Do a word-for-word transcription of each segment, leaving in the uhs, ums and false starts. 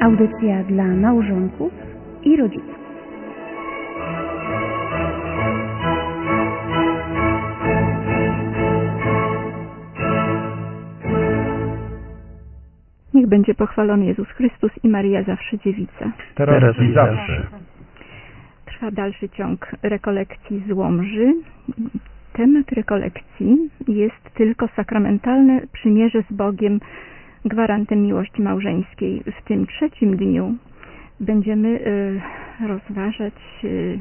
Audycja dla małżonków i rodziców. Niech będzie pochwalony Jezus Chrystus i Maryja zawsze dziewica. Teraz, Teraz i zawsze. Trwa dalszy ciąg rekolekcji z Łomży. Temat rekolekcji jest tylko sakramentalne przymierze z Bogiem, gwarantem miłości małżeńskiej. W tym trzecim dniu będziemy y, rozważać y,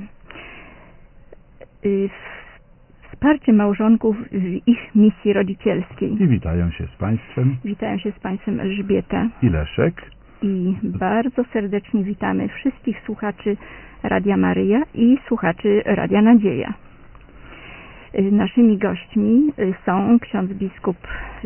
y, wsparcie małżonków w ich misji rodzicielskiej. I witają się z Państwem. Witają się z Państwem Elżbieta i Leszek. I bardzo serdecznie witamy wszystkich słuchaczy Radia Maryja i słuchaczy Radia Nadzieja. Naszymi gośćmi są ksiądz biskup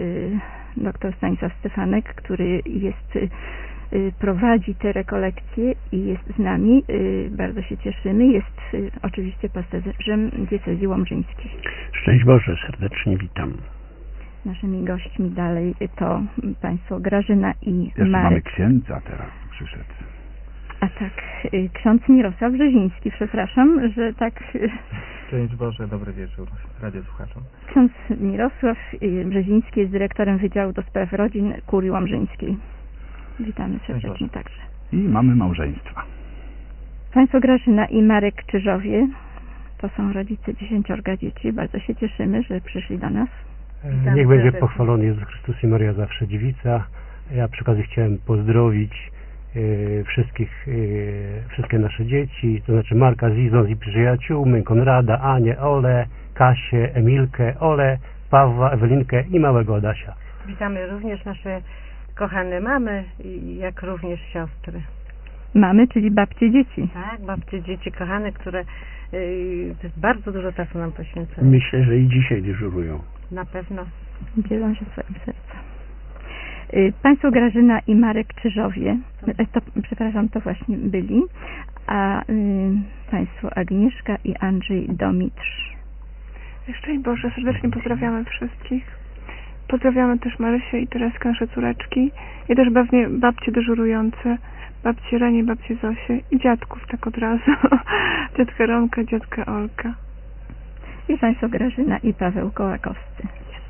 dr Stanisław Stefanek, który jest, prowadzi te rekolekcje i jest z nami. Bardzo się cieszymy. Jest oczywiście pasterzem diecezji łomżyńskiej. Szczęść Boże, serdecznie witam. Naszymi gośćmi dalej to państwo Grażyna i Jeszcze Marek. mamy księdza teraz przyszedł. A tak, ksiądz Mirosław Brzeziński, przepraszam, że tak... Szczęść Boże, dobry wieczór radio słuchaczom. Ksiądz Mirosław Brzeziński jest dyrektorem Wydziału do Spraw Rodzin Kurii Łomżyńskiej. Witamy serdecznie także. I mamy małżeństwa. Państwo Grażyna i Marek Czyżowie to są rodzice dziesięciorga dzieci. Bardzo się cieszymy, że przyszli do nas. Witamy. Niech będzie pochwalony Jezus Chrystus i Maryja zawsze dziewica. Ja przy okazji chciałem pozdrowić Yy, wszystkich, yy, wszystkie nasze dzieci, to znaczy Marka z Izą i przyjaciółmi, Konrada, Anię, Ole, Kasię, Emilkę, Ole, Pawła, Ewelinkę i małego Adasia. Witamy również nasze kochane mamy, jak również siostry. Mamy, czyli babcie dzieci. Tak, babcie dzieci kochane, które yy, bardzo dużo czasu nam poświęcają. Myślę, że i dzisiaj dyżurują. Na pewno. Dzielą się swoim sercem. Państwo Grażyna i Marek Czyżowie, to, przepraszam, to właśnie byli, a y, Państwo Agnieszka i Andrzej Domitrz. Szczęść Boże, serdecznie pozdrawiamy wszystkich. Pozdrawiamy też Marysię i Tereskę, nasze córeczki, i też pewnie babcie dyżurujące, babcie Renie, babcie Zosię i dziadków tak od razu, dziadkę Romkę, dziadkę Olkę. I Państwo Grażyna i Paweł Kołakowscy.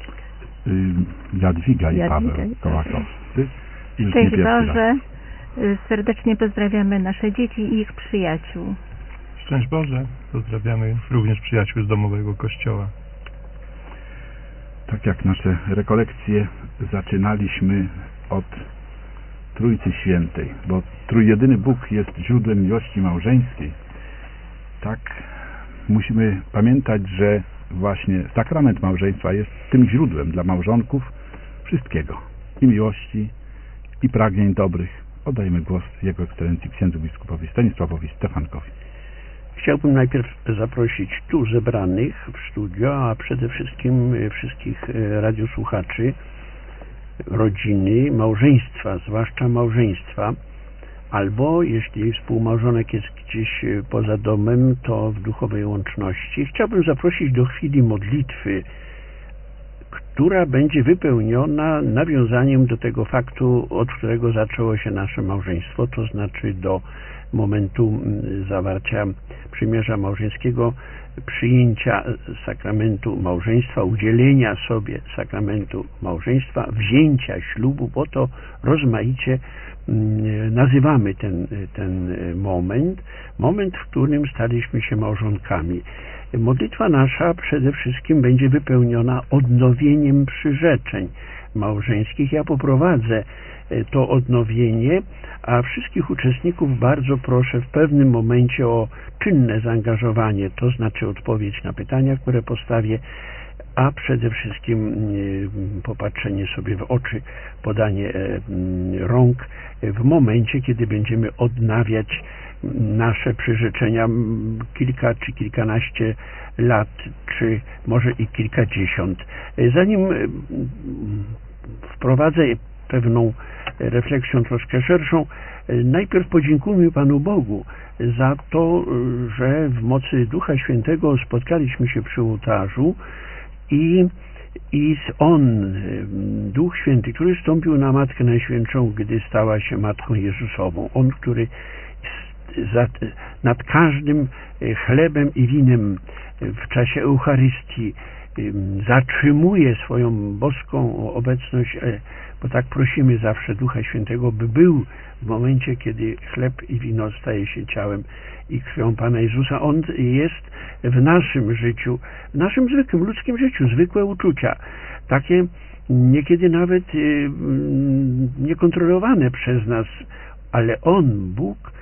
Jadwiga i Paweł Kołakowscy. Szczęść Boże, serdecznie pozdrawiamy nasze dzieci i ich przyjaciół. Szczęść Boże, pozdrawiamy również przyjaciół z domowego kościoła. Tak jak nasze rekolekcje zaczynaliśmy od Trójcy Świętej, bo Trójjedyny Bóg jest źródłem miłości małżeńskiej. Tak musimy pamiętać, że właśnie sakrament małżeństwa jest tym źródłem dla małżonków wszystkiego. I miłości, i pragnień dobrych. Oddajmy głos Jego Ekscelencji księdzu biskupowi Stanisławowi Stefankowi. Chciałbym najpierw zaprosić tu zebranych w studio, a przede wszystkim wszystkich radiosłuchaczy, rodziny, małżeństwa, zwłaszcza małżeństwa, albo jeśli współmałżonek jest gdzieś poza domem, to w duchowej łączności. Chciałbym zaprosić do chwili modlitwy, która będzie wypełniona nawiązaniem do tego faktu, od którego zaczęło się nasze małżeństwo, to znaczy do momentu zawarcia przymierza małżeńskiego, przyjęcia sakramentu małżeństwa, udzielenia sobie sakramentu małżeństwa, wzięcia ślubu, bo to rozmaicie nazywamy ten, ten moment, moment, w którym staliśmy się małżonkami. Modlitwa nasza przede wszystkim będzie wypełniona odnowieniem przyrzeczeń małżeńskich. Ja poprowadzę to odnowienie, a wszystkich uczestników bardzo proszę w pewnym momencie o czynne zaangażowanie, to znaczy odpowiedź na pytania, które postawię, a przede wszystkim popatrzenie sobie w oczy, podanie rąk w momencie, kiedy będziemy odnawiać nasze przyrzeczenia kilka czy kilkanaście lat, czy może i kilkadziesiąt. Zanim wprowadzę pewną refleksją troszkę szerszą, najpierw podziękujmy Panu Bogu za to, że w mocy Ducha Świętego spotkaliśmy się przy ołtarzu i I On, Duch Święty, który stąpił na Matkę Najświętszą, gdy stała się Matką Jezusową. On, który za, nad każdym chlebem i winem w czasie Eucharystii zatrzymuje swoją boską obecność, bo tak prosimy zawsze Ducha Świętego, by był w momencie, kiedy chleb i wino staje się ciałem i krwią Pana Jezusa. On jest w naszym życiu, w naszym zwykłym ludzkim życiu, zwykłe uczucia, takie niekiedy nawet niekontrolowane przez nas, ale On, Bóg,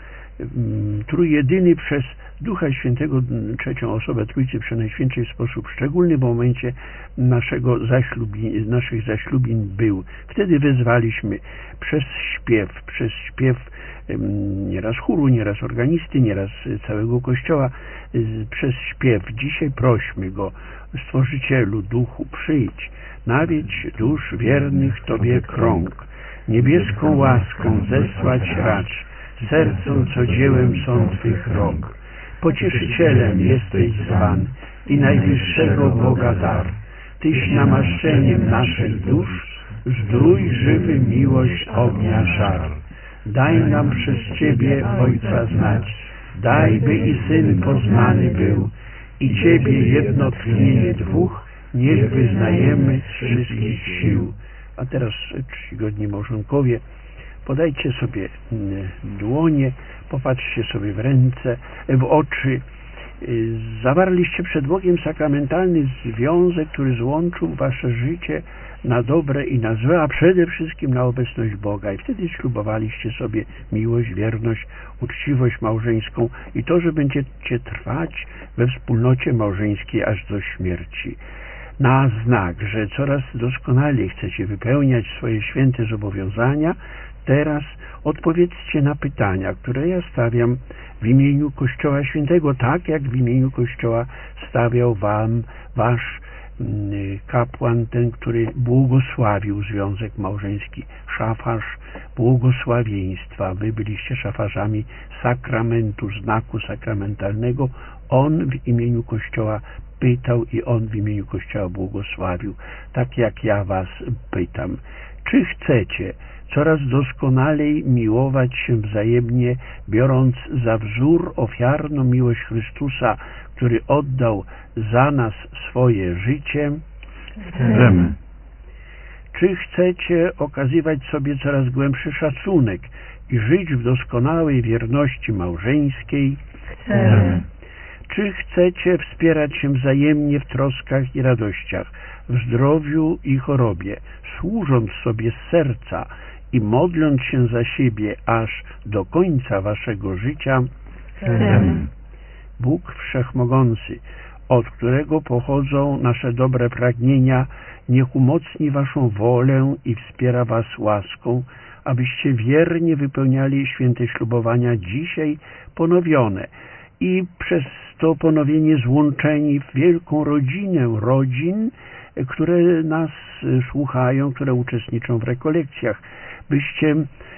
trójjedyny przez Ducha Świętego, trzecią osobę Trójcy Przenajświętszej w sposób szczególny w momencie naszego zaślubi, naszych zaślubin był. Wtedy wezwaliśmy przez śpiew, przez śpiew nieraz chóru, nieraz organisty, nieraz całego Kościoła, przez śpiew. Dzisiaj prośmy Go, Stworzycielu, Duchu, przyjdź, nawiedź dusz wiernych Tobie krąg, niebieską łaską zesłać racz, sercom, co dziełem są Twych rąk. Pocieszycielem jesteś zwan i najwyższego Boga dar. Tyś namaszczeniem naszych dusz, zdrój żywy miłość ognia żar. Daj nam przez Ciebie Ojca znać, daj, by i Syn poznany był, i Ciebie jedno tchnienie dwóch, niech wyznajemy z wszystkich sił. A teraz czcigodni małżonkowie, podajcie sobie dłonie, popatrzcie sobie w ręce, w oczy. Zawarliście przed Bogiem sakramentalny związek, który złączył wasze życie na dobre i na złe, a przede wszystkim na obecność Boga. I wtedy ślubowaliście sobie miłość, wierność, uczciwość małżeńską i to, że będziecie trwać we wspólnocie małżeńskiej aż do śmierci. Na znak, że coraz doskonalej chcecie wypełniać swoje święte zobowiązania, teraz odpowiedzcie na pytania, które ja stawiam w imieniu Kościoła Świętego, tak jak w imieniu Kościoła stawiał wam wasz kapłan, ten, który błogosławił związek małżeński, szafarz błogosławieństwa. Wy byliście szafarzami sakramentu, znaku sakramentalnego. On w imieniu Kościoła pytał i On w imieniu Kościoła błogosławił. Tak jak ja was pytam, czy chcecie coraz doskonalej miłować się wzajemnie, biorąc za wzór ofiarną miłość Chrystusa, który oddał za nas swoje życie? Chcemy. Czy chcecie okazywać sobie coraz głębszy szacunek i żyć w doskonałej wierności małżeńskiej? Chcemy. Czy chcecie wspierać się wzajemnie w troskach i radościach, w zdrowiu i chorobie, służąc sobie z serca i modląc się za siebie aż do końca waszego życia? Chcemy. Bóg Wszechmogący, od którego pochodzą nasze dobre pragnienia, niech umocni waszą wolę i wspiera was łaską, abyście wiernie wypełniali święte ślubowania dzisiaj ponowione i przez to ponowienie złączeni w wielką rodzinę rodzin, które nas słuchają, które uczestniczą w rekolekcjach, byście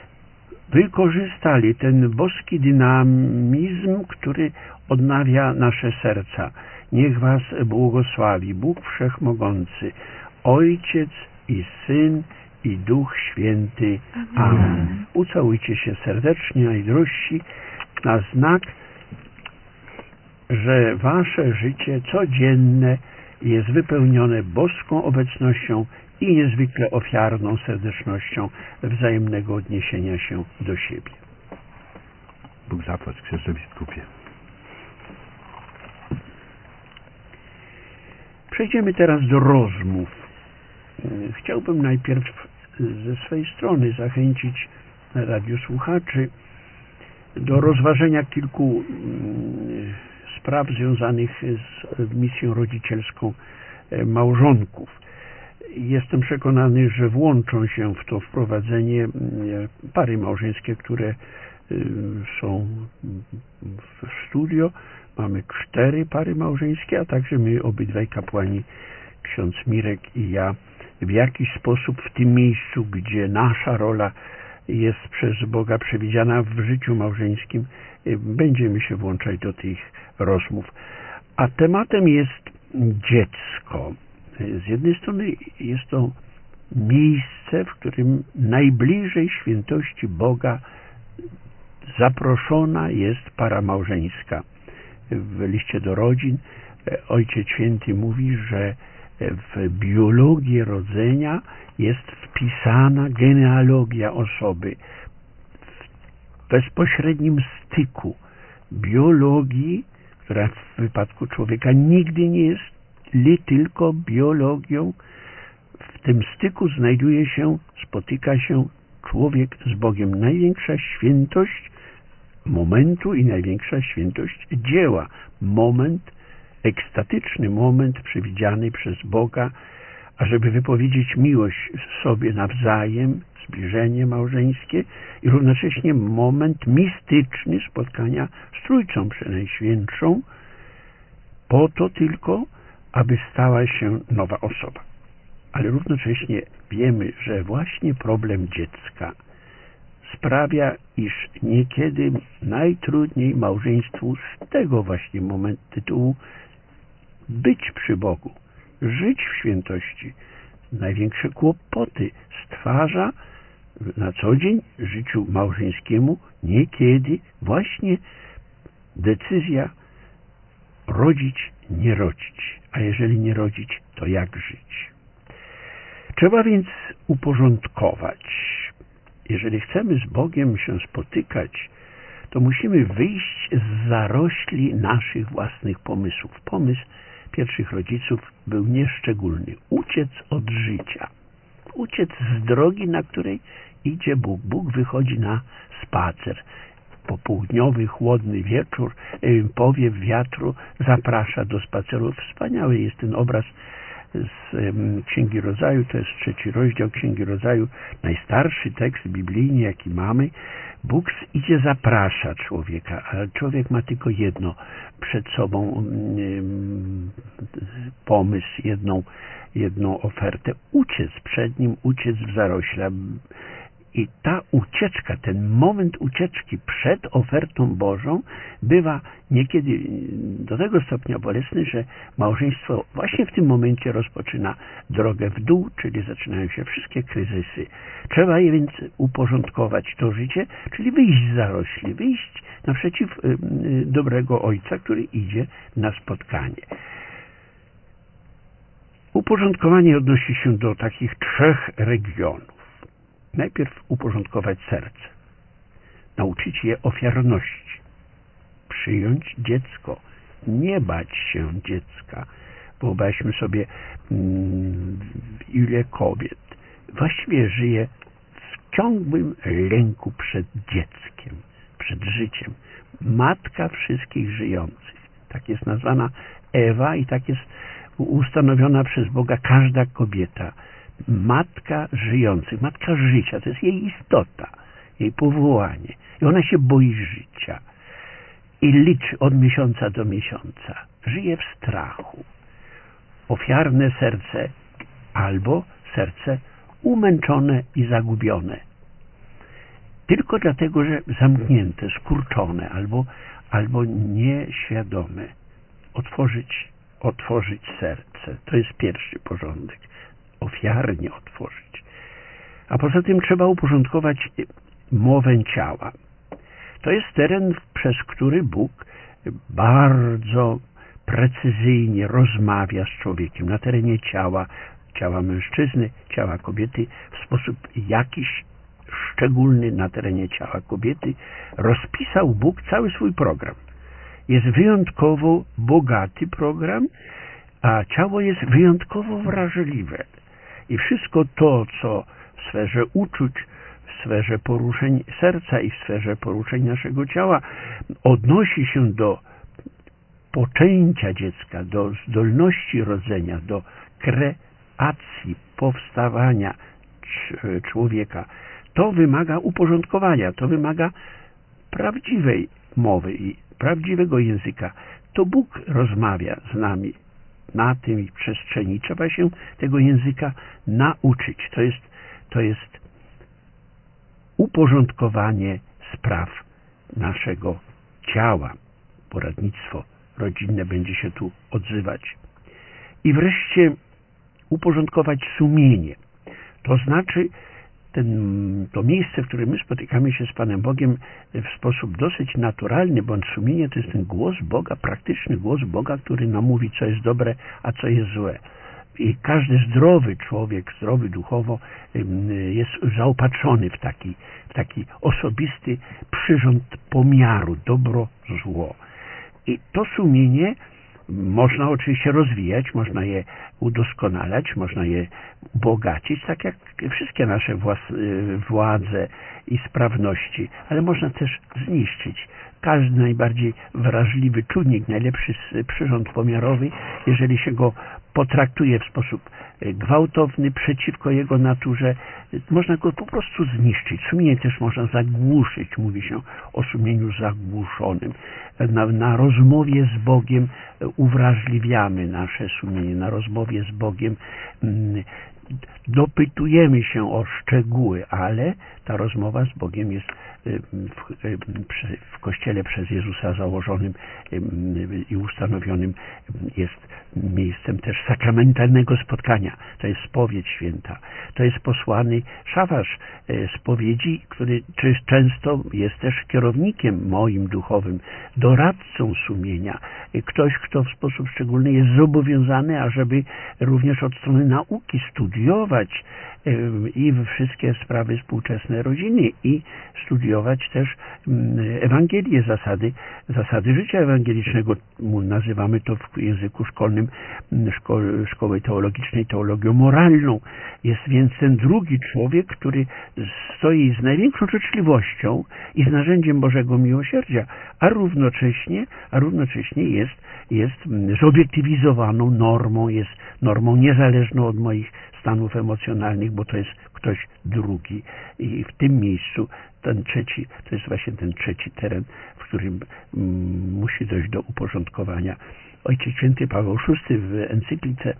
wykorzystali ten boski dynamizm, który odnawia nasze serca. Niech was błogosławi Bóg Wszechmogący, Ojciec i Syn i Duch Święty. Amen. Amen. Ucałujcie się serdecznie, najdrożsi, na znak, że wasze życie codzienne jest wypełnione boską obecnością i niezwykle ofiarną serdecznością wzajemnego odniesienia się do siebie. Bóg zapłać, księże biskupie. Przejdziemy teraz do rozmów. Chciałbym najpierw ze swojej strony zachęcić radiosłuchaczy do rozważenia kilku spraw związanych z misją rodzicielską małżonków. Jestem przekonany, że włączą się w to wprowadzenie pary małżeńskie, które są w studio. Mamy cztery pary małżeńskie, a także my obydwaj kapłani, ksiądz Mirek i ja, w jakiś sposób w tym miejscu, gdzie nasza rola jest przez Boga przewidziana w życiu małżeńskim, będziemy się włączać do tych rozmów. A tematem jest dziecko. Z jednej strony jest to miejsce, w którym najbliżej świętości Boga zaproszona jest para małżeńska. W liście do rodzin Ojciec Święty mówi, że w biologii rodzenia jest wpisana genealogia osoby. W bezpośrednim styku biologii, która w wypadku człowieka nigdy nie jest li tylko biologią, w tym styku znajduje się, spotyka się człowiek z Bogiem. Największa świętość momentu i największa świętość dzieła. Moment, ekstatyczny moment przewidziany przez Boga, ażeby wypowiedzieć miłość sobie nawzajem, zbliżenie małżeńskie i równocześnie moment mistyczny spotkania z Trójcą Przenajświętszą, po to tylko, aby stała się nowa osoba. Ale równocześnie wiemy, że właśnie problem dziecka sprawia, iż niekiedy najtrudniej małżeństwu z tego właśnie momentu tytułu być przy Bogu, żyć w świętości. Największe kłopoty stwarza na co dzień życiu małżeńskiemu niekiedy właśnie decyzja rodzić, nie rodzić. A jeżeli nie rodzić, to jak żyć? Trzeba więc uporządkować. Jeżeli chcemy z Bogiem się spotykać, to musimy wyjść z zarośli naszych własnych pomysłów. Pomysł pierwszych rodziców był nieszczególny. Uciec od życia. Uciec z drogi, na której idzie Bóg. Bóg wychodzi na spacer. Popołudniowy, chłodny wieczór, powiew wiatru zaprasza do spaceru. Wspaniały jest ten obraz z Księgi Rodzaju, to jest trzeci rozdział Księgi Rodzaju, najstarszy tekst biblijny, jaki mamy. Bóg idzie, zaprasza człowieka, ale człowiek ma tylko jedno przed sobą pomysł, jedną, jedną ofertę. Uciec przed nim, uciec w zarośla. I ta ucieczka, ten moment ucieczki przed ofertą Bożą bywa niekiedy do tego stopnia bolesny, że małżeństwo właśnie w tym momencie rozpoczyna drogę w dół, czyli zaczynają się wszystkie kryzysy. Trzeba je więc uporządkować to życie, czyli wyjść z zarośli, wyjść naprzeciw dobrego Ojca, który idzie na spotkanie. Uporządkowanie odnosi się do takich trzech regionów. Najpierw uporządkować serce, nauczyć je ofiarności, przyjąć dziecko, nie bać się dziecka. Wyobraźmy sobie, mm, ile kobiet właściwie żyje w ciągłym lęku przed dzieckiem, przed życiem. Matka wszystkich żyjących. Tak jest nazwana Ewa i tak jest ustanowiona przez Boga każda kobieta. Matka żyjących, matka życia, to jest jej istota, jej powołanie. I ona się boi życia. I liczy od miesiąca do miesiąca. Żyje w strachu. Ofiarne serce albo serce umęczone i zagubione. Tylko dlatego, że zamknięte, skurczone albo, albo nieświadome. Otworzyć, otworzyć serce. To jest pierwszy porządek. Ofiarnie otworzyć. A poza tym trzeba uporządkować mowę ciała. To jest teren, przez który Bóg bardzo precyzyjnie rozmawia z człowiekiem. Na terenie ciała, ciała mężczyzny, ciała kobiety, w sposób jakiś szczególny na terenie ciała kobiety rozpisał Bóg cały swój program. Jest wyjątkowo bogaty program, a ciało jest wyjątkowo wrażliwe. I wszystko to, co w sferze uczuć, w sferze poruszeń serca i w sferze poruszeń naszego ciała odnosi się do poczęcia dziecka, do zdolności rodzenia, do kreacji, powstawania człowieka, to wymaga uporządkowania, to wymaga prawdziwej mowy i prawdziwego języka. To Bóg rozmawia z nami na tej przestrzeni. Trzeba się tego języka nauczyć. To jest, to jest uporządkowanie spraw naszego ciała. Poradnictwo rodzinne będzie się tu odzywać. I wreszcie uporządkować sumienie. To znaczy ten, to miejsce, w którym my spotykamy się z Panem Bogiem w sposób dosyć naturalny, bądź sumienie to jest ten głos Boga, praktyczny głos Boga, który nam mówi, co jest dobre, a co jest złe. I każdy zdrowy człowiek, zdrowy duchowo jest zaopatrzony w taki, w taki osobisty przyrząd pomiaru, dobro, zło. I to sumienie można oczywiście rozwijać, można je udoskonalać, można je bogacić, tak jak wszystkie nasze władze i sprawności, ale można też zniszczyć. Każdy najbardziej wrażliwy czujnik, najlepszy przyrząd pomiarowy, jeżeli się go potraktuje w sposób gwałtowny, przeciwko jego naturze, można go po prostu zniszczyć. Sumienie też można zagłuszyć. Mówi się o sumieniu zagłuszonym. Na, na rozmowie z Bogiem uwrażliwiamy nasze sumienie. Na rozmowie z Bogiem mm, dopytujemy się o szczegóły, ale ta rozmowa z Bogiem jest w, w Kościele przez Jezusa założonym i ustanowionym, jest miejscem też sakramentalnego spotkania. To jest spowiedź święta. To jest posłany szafarz spowiedzi, który często jest też kierownikiem moim duchowym, doradcą sumienia. Ktoś, kto w sposób szczególny jest zobowiązany, ażeby również od strony nauki studiować i wszystkie sprawy współczesne rodziny i studiować też Ewangelię, zasady, zasady życia ewangelicznego. Nazywamy to w języku szkolnym szko- szkoły teologicznej teologią moralną. Jest więc ten drugi człowiek, który stoi z największą życzliwością i z narzędziem Bożego miłosierdzia, a równocześnie, a równocześnie jest, jest zobiektywizowaną normą, jest normą niezależną od moich stanów emocjonalnych, bo to jest ktoś drugi. I w tym miejscu ten trzeci, to jest właśnie ten trzeci teren, w którym mm, musi dojść do uporządkowania. Ojciec Święty Paweł szósty w encyklice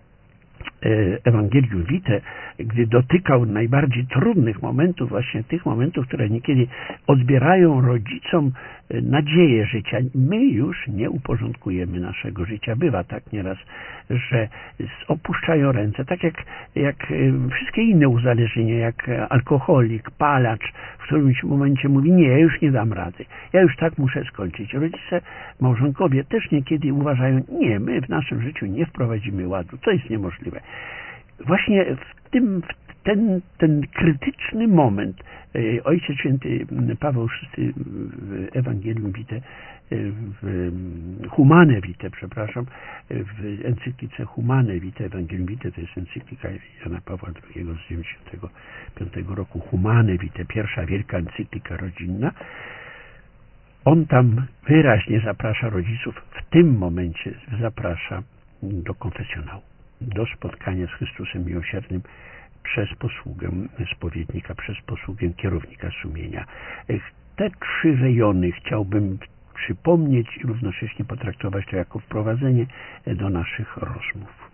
Ewangelium Vitae, gdy dotykał najbardziej trudnych momentów, właśnie tych momentów, które niekiedy odbierają rodzicom nadzieję życia. My już nie uporządkujemy naszego życia. Bywa tak nieraz, że opuszczają ręce, tak jak, jak wszystkie inne uzależnienia, jak alkoholik, palacz, w którymś momencie mówi, nie, ja już nie dam rady, ja już tak muszę skończyć. Rodzice, małżonkowie też niekiedy uważają, nie, my w naszym życiu nie wprowadzimy ładu, to jest niemożliwe. Właśnie w tym, w ten, ten krytyczny moment Ojciec Święty Paweł szósty w Ewangelium Vitae, w Humane Vitae, przepraszam, w encyklice Humane Vitae, Ewangelium Vitae, to jest encyklika Jana Pawła drugiego z dziewięćdziesiątego piątego roku, Humane Vitae, pierwsza wielka encyklika rodzinna. On tam wyraźnie zaprasza rodziców, w tym momencie zaprasza do konfesjonału, do spotkania z Chrystusem Miłosiernym przez posługę spowiednika, przez posługę kierownika sumienia. Te trzy rejony chciałbym przypomnieć i równocześnie potraktować to jako wprowadzenie do naszych rozmów.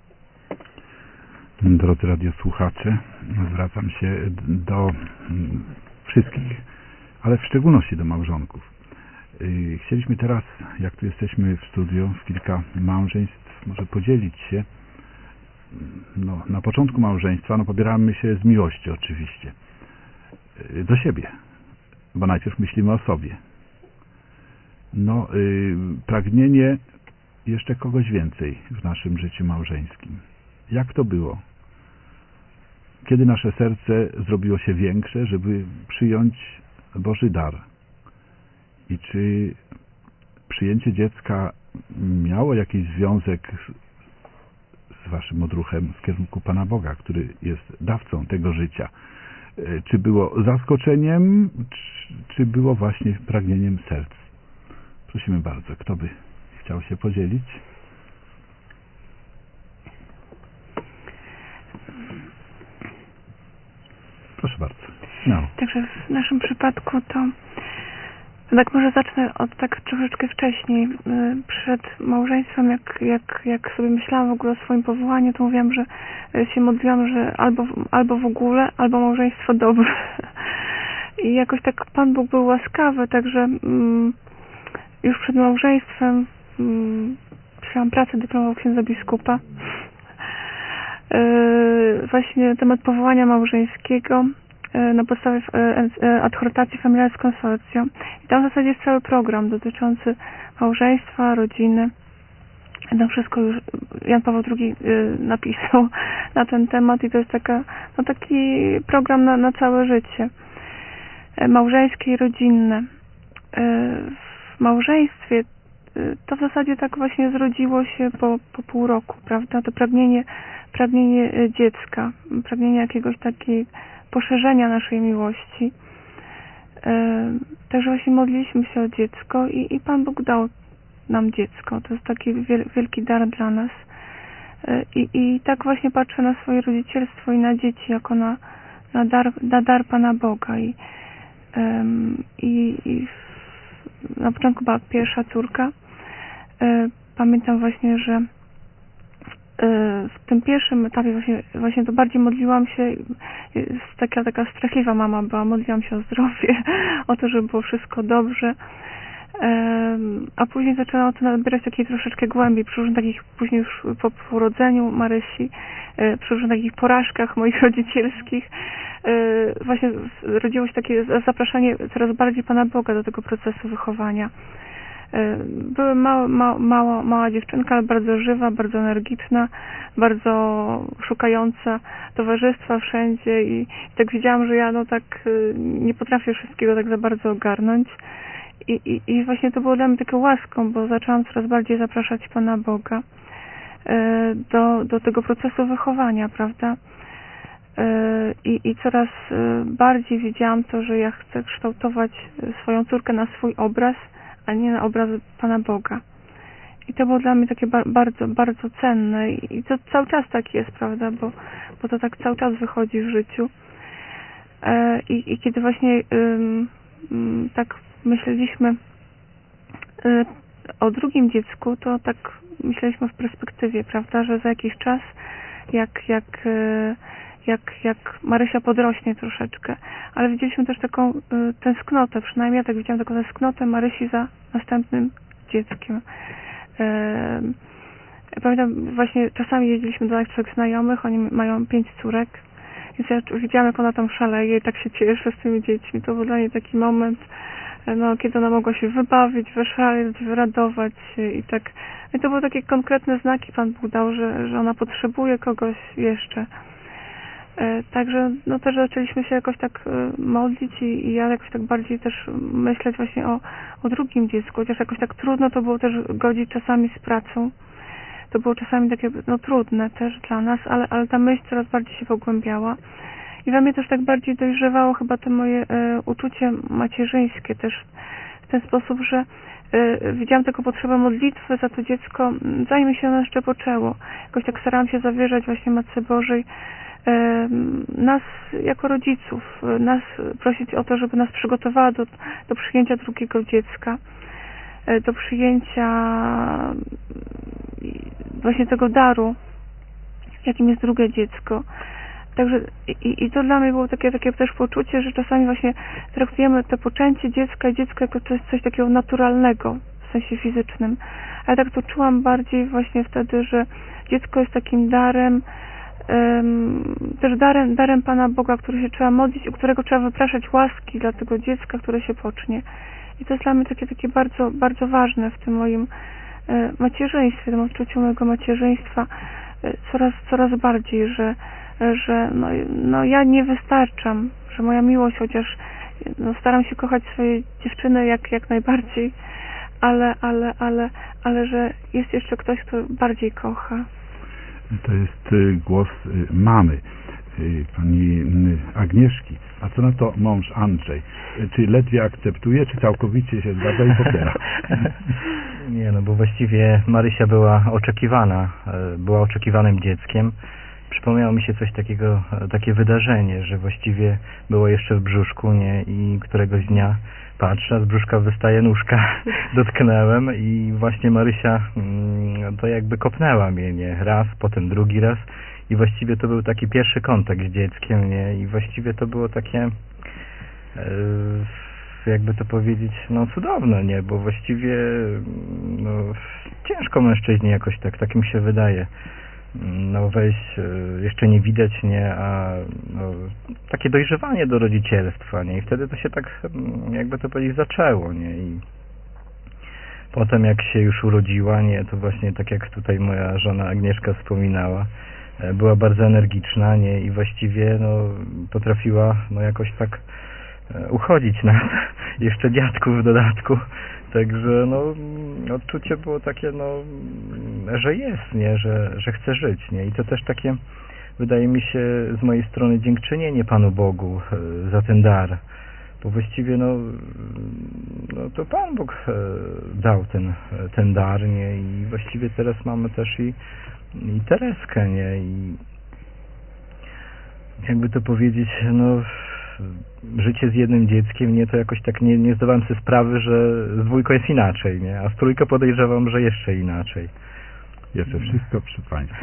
Drodzy radiosłuchacze, zwracam się do wszystkich, ale w szczególności do małżonków. Chcieliśmy teraz, jak tu jesteśmy w studiu, w kilka małżeństw może podzielić się. No, na początku małżeństwa no, pobieramy się z miłości oczywiście do siebie, bo najpierw myślimy o sobie. No, yy, pragnienie jeszcze kogoś więcej w naszym życiu małżeńskim. Jak to było? Kiedy nasze serce zrobiło się większe, żeby przyjąć Boży dar? I czy przyjęcie dziecka miało jakiś związek z waszym odruchem w kierunku Pana Boga, który jest dawcą tego życia? Czy było zaskoczeniem, czy, czy było właśnie pragnieniem serc? Prosimy bardzo, kto by chciał się podzielić? Proszę bardzo. No. Także w naszym przypadku to tak może zacznę od tak troszeczkę wcześniej. Przed małżeństwem, jak, jak, jak sobie myślałam w ogóle o swoim powołaniu, to mówiłam, że się modliłam, że albo, albo w ogóle, albo małżeństwo dobre. I jakoś tak Pan Bóg był łaskawy, także mm, już przed małżeństwem mm, pisałam pracę dyplomową księdza biskupa. właśnie temat powołania małżeńskiego na podstawie adhortacji Familiaris Consortio. I tam w zasadzie jest cały program dotyczący małżeństwa, rodziny. To wszystko już Jan Paweł drugi napisał na ten temat i to jest taka, no taki program na, na całe życie. Małżeńskie i rodzinne. W małżeństwie to w zasadzie tak właśnie zrodziło się po, po pół roku, prawda? To pragnienie, pragnienie dziecka, pragnienie jakiegoś takiego poszerzenia naszej miłości. Także właśnie modliliśmy się o dziecko i, i Pan Bóg dał nam dziecko. To jest taki wielki dar dla nas. I, i tak właśnie patrzę na swoje rodzicielstwo i na dzieci jako na, na, dar, na dar Pana Boga. I, um, i, i na początku była pierwsza córka. Pamiętam właśnie, że w tym pierwszym etapie właśnie, właśnie to bardziej modliłam się, taka, taka strachliwa mama była, modliłam się o zdrowie, o to, żeby było wszystko dobrze. A później zaczęłam to nabierać takiej troszeczkę głębi, przy różnych takich, później już po urodzeniu Marysi, przy różnych takich porażkach moich rodzicielskich, właśnie rodziło się takie zapraszanie coraz bardziej Pana Boga do tego procesu wychowania. Była mała, mała, mała, mała dziewczynka, ale bardzo żywa, bardzo energiczna, bardzo szukająca towarzystwa wszędzie i tak widziałam, że ja no tak nie potrafię wszystkiego tak za bardzo ogarnąć. I, i, I właśnie to było dla mnie taką łaską, bo zaczęłam coraz bardziej zapraszać Pana Boga do, do tego procesu wychowania, prawda? I, I coraz bardziej widziałam to, że ja chcę kształtować swoją córkę na swój obraz, a nie na obraz Pana Boga. I to było dla mnie takie ba bardzo, bardzo cenne i to cały czas tak jest, prawda, bo, bo to tak cały czas wychodzi w życiu. I, i kiedy właśnie ym, ym, tak myśleliśmy y, o drugim dziecku, to tak myśleliśmy w perspektywie, prawda, że za jakiś czas, jak, jak, y, jak, jak Marysia podrośnie troszeczkę, ale widzieliśmy też taką y, tęsknotę, przynajmniej ja tak widziałam taką tęsknotę Marysi za następnym dzieckiem. Y, pamiętam, właśnie czasami jeździliśmy do naszych znajomych, oni mają pięć córek, więc ja widziałam, jak ona tam szaleje i tak się cieszy z tymi dziećmi. To był dla niej taki moment, no, kiedy ona mogła się wybawić, wyszaleć, wyradować się i tak. I to były takie konkretne znaki Pan Bóg dał, że, że ona potrzebuje kogoś jeszcze. E, także no też zaczęliśmy się jakoś tak e, modlić i, i ja jakoś tak bardziej też myśleć właśnie o, o drugim dziecku, chociaż jakoś tak trudno to było też godzić czasami z pracą. To było czasami takie no trudne też dla nas, ale, ale ta myśl coraz bardziej się pogłębiała. I we mnie też tak bardziej dojrzewało chyba to moje e, uczucie macierzyńskie też w ten sposób, że e, widziałam taką potrzebę modlitwy za to dziecko, zanim się ono jeszcze poczęło. Jakoś tak starałam się zawierzać właśnie Matce Bożej e, nas jako rodziców, e, nas prosić o to, żeby nas przygotowała do, do przyjęcia drugiego dziecka, e, do przyjęcia właśnie tego daru, jakim jest drugie dziecko. Także i, i to dla mnie było takie, takie też poczucie, że czasami właśnie traktujemy to poczęcie dziecka i dziecko jako coś, coś takiego naturalnego w sensie fizycznym. Ale tak to czułam bardziej właśnie wtedy, że dziecko jest takim darem, um, też darem, darem Pana Boga, który się trzeba modlić, u którego trzeba wypraszać łaski dla tego dziecka, które się pocznie. I to jest dla mnie takie, takie bardzo, bardzo ważne w tym moim e, macierzyństwie, w tym odczuciu mojego macierzyństwa e, coraz, coraz bardziej, że że no, no ja nie wystarczam, że moja miłość, chociaż no, staram się kochać swoje dziewczyny jak, jak najbardziej, ale, ale, ale, ale że jest jeszcze ktoś, kto bardziej kocha. To jest głos mamy, pani Agnieszki. A co na to mąż Andrzej? Czy ledwie akceptuje, czy całkowicie się zgadza i popiera? Nie, no bo właściwie Marysia była oczekiwana, była oczekiwanym dzieckiem. Przypomniało mi się coś takiego, takie wydarzenie, że właściwie było jeszcze w brzuszku, nie? I któregoś dnia patrzę, a z brzuszka wystaje nóżka. Dotknęłem i właśnie Marysia mm, to jakby kopnęła mnie, nie? Raz, potem drugi raz i właściwie to był taki pierwszy kontakt z dzieckiem, nie? I właściwie to było takie yy, jakby to powiedzieć, no cudowne, nie? Bo właściwie no, ciężko mężczyźnie jakoś tak, tak mi się wydaje, no wejść, jeszcze nie widać, nie, a no, takie dojrzewanie do rodzicielstwa, nie, i wtedy to się tak, jakby to powiedzieć, zaczęło, nie, i potem jak się już urodziła, nie, to właśnie tak jak tutaj moja żona Agnieszka wspominała, była bardzo energiczna, nie, i właściwie, no, potrafiła, no, jakoś tak uchodzić na jeszcze dziadków w dodatku. Także no, odczucie było takie, no, że jest, nie, że, że chce żyć, nie, i to też takie, wydaje mi się, z mojej strony dziękczynienie Panu Bogu za ten dar, bo właściwie, no, no to Pan Bóg dał ten, ten dar, nie, i właściwie teraz mamy też i, i Tereskę, nie, i jakby to powiedzieć, no, życie z jednym dzieckiem, nie, to jakoś tak nie, nie zdawałem sobie sprawy, że z dwójką jest inaczej, nie, a z trójką podejrzewam, że jeszcze inaczej. Jeszcze wszystko przy Państwu.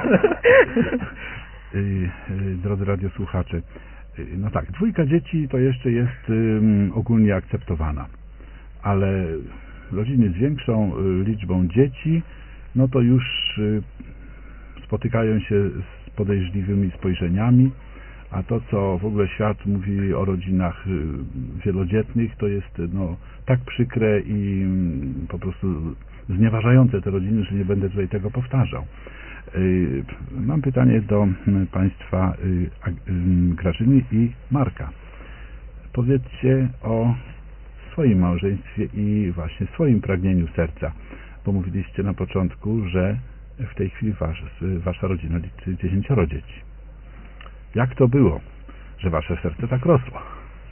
Drodzy radiosłuchacze, no tak, dwójka dzieci to jeszcze jest um, ogólnie akceptowana, ale rodziny z większą liczbą dzieci, no to już y, spotykają się z podejrzliwymi spojrzeniami, a to, co w ogóle świat mówi o rodzinach wielodzietnych, to jest no, tak przykre i po prostu znieważające te rodziny, że nie będę tutaj tego powtarzał. Mam pytanie do Państwa Grażyny i Marka. Powiedzcie o swoim małżeństwie i właśnie swoim pragnieniu serca, bo mówiliście na początku, że w tej chwili wasz, wasza rodzina liczy dziesięcioro dzieci. Jak to było, że wasze serce tak rosło?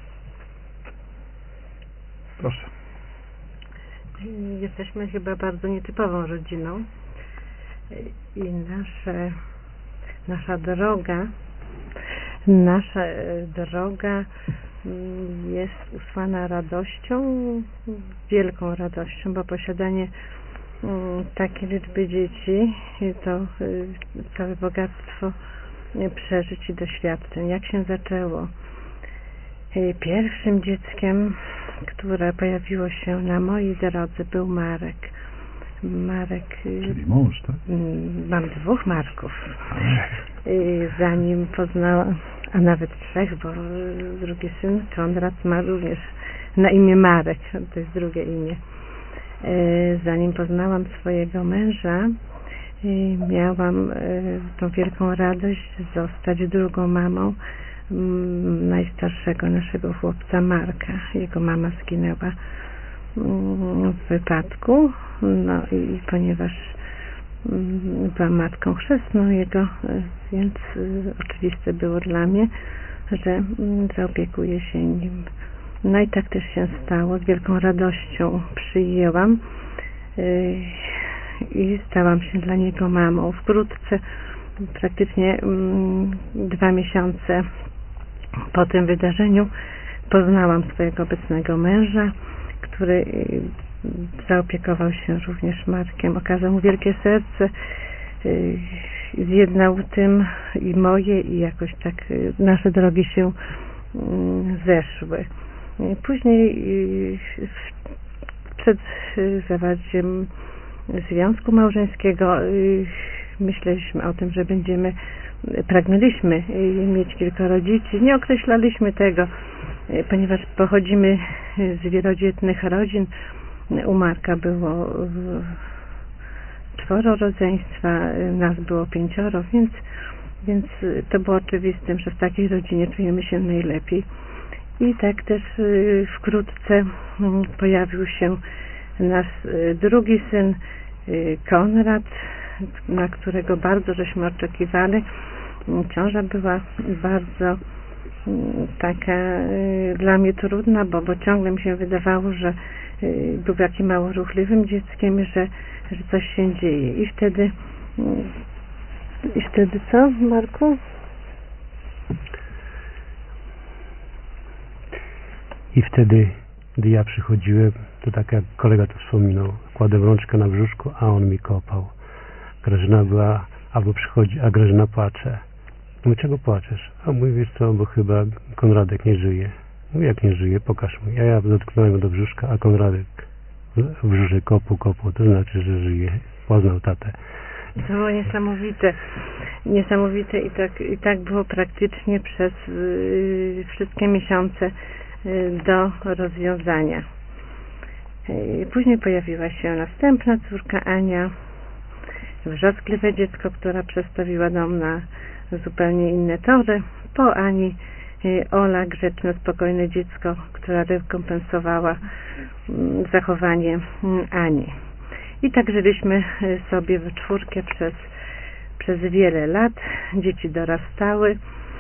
Proszę. Jesteśmy chyba bardzo nietypową rodziną i nasze, nasza droga, nasza droga jest usłana radością, wielką radością, bo posiadanie takiej liczby dzieci to całe bogactwo przeżyć i doświadczeń. Jak się zaczęło? Pierwszym dzieckiem, które pojawiło się na mojej drodze, był Marek. Marek... Czyli mąż, tak? Mam dwóch Marków. Zanim poznałam, a nawet trzech, bo drugi syn, Konrad, ma również na imię Marek. To jest drugie imię. Zanim poznałam swojego męża, miałam tą wielką radość zostać drugą mamą najstarszego naszego chłopca Marka. Jego mama zginęła w wypadku, no i ponieważ byłam matką chrzestną jego, więc oczywiste było dla mnie, że zaopiekuję się nim. No i tak też się stało. Z wielką radością przyjęłam i stałam się dla niego mamą. Wkrótce, praktycznie dwa miesiące po tym wydarzeniu, poznałam swojego obecnego męża, który zaopiekował się również Markiem. Okazał mu wielkie serce, zjednał tym i moje, i jakoś tak nasze drogi się zeszły. Później przed zawarciem związku małżeńskiego myśleliśmy o tym, że będziemy, pragnęliśmy mieć kilkoro dzieci. Nie określaliśmy tego, ponieważ pochodzimy z wielodzietnych rodzin. U Marka było czworo rodzeństwa, nas było pięcioro, więc, więc to było oczywistym, że w takiej rodzinie czujemy się najlepiej. I tak też wkrótce pojawił się nasz drugi syn, Konrad, na którego bardzo żeśmy oczekiwali. Ciąża była bardzo taka dla mnie trudna, bo, bo ciągle mi się wydawało, że był takim mało ruchliwym dzieckiem, że, że coś się dzieje. I wtedy i wtedy co, Marku? I wtedy, gdy ja przychodziłem, to tak jak kolega to wspominał, kładę rączkę na brzuszku, a on mi kopał. Grażyna była, albo przychodzi, a Grażyna płacze. Mówię, czego płaczesz? A mówi, wiesz co, bo chyba Konradek nie żyje. Mówię, jak nie żyje? Pokaż mi. A ja dotknąłem go do brzuszka, a Konradek w brzuszek kopu, kopu, to znaczy, że żyje. Poznał tatę. To było niesamowite. Niesamowite i tak, i tak było praktycznie przez y, wszystkie miesiące y, do rozwiązania. Y, później pojawiła się następna córka Ania, wrzaskliwe dziecko, która przestawiła dom na zupełnie inne tory. Po Ani y, Ola, grzeczne, spokojne dziecko, która rekompensowała y, zachowanie y, Ani. I tak żyliśmy y, sobie we czwórkę przez przez wiele lat. Dzieci dorastały.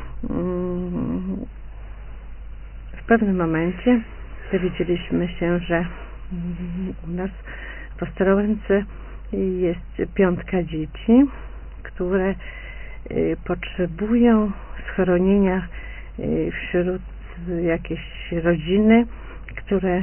W pewnym momencie dowiedzieliśmy się, że u nas w Ostrołęce jest piątka dzieci, które potrzebują schronienia wśród jakiejś rodziny, które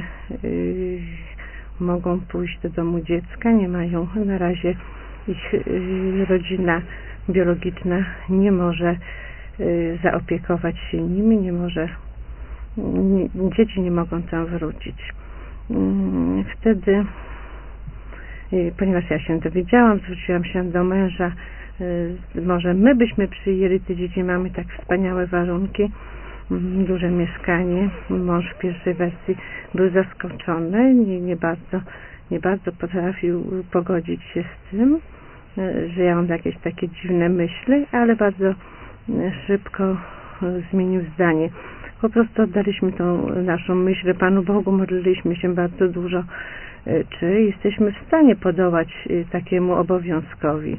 mogą pójść do domu dziecka, nie mają na razie, ich rodzina biologiczna nie może zaopiekować się nimi, nie może, nie, dzieci nie mogą tam wrócić. Wtedy, ponieważ ja się dowiedziałam, zwróciłam się do męża, może my byśmy przyjęli te dzieci, mamy tak wspaniałe warunki, duże mieszkanie. Mąż w pierwszej wersji był zaskoczony, nie, nie bardzo nie bardzo potrafił pogodzić się z tym, że ja mam jakieś takie dziwne myśli, ale bardzo szybko zmienił zdanie. Po prostu oddaliśmy tą naszą myśl Panu Bogu, modliliśmy się bardzo dużo, czy jesteśmy w stanie podołać takiemu obowiązkowi.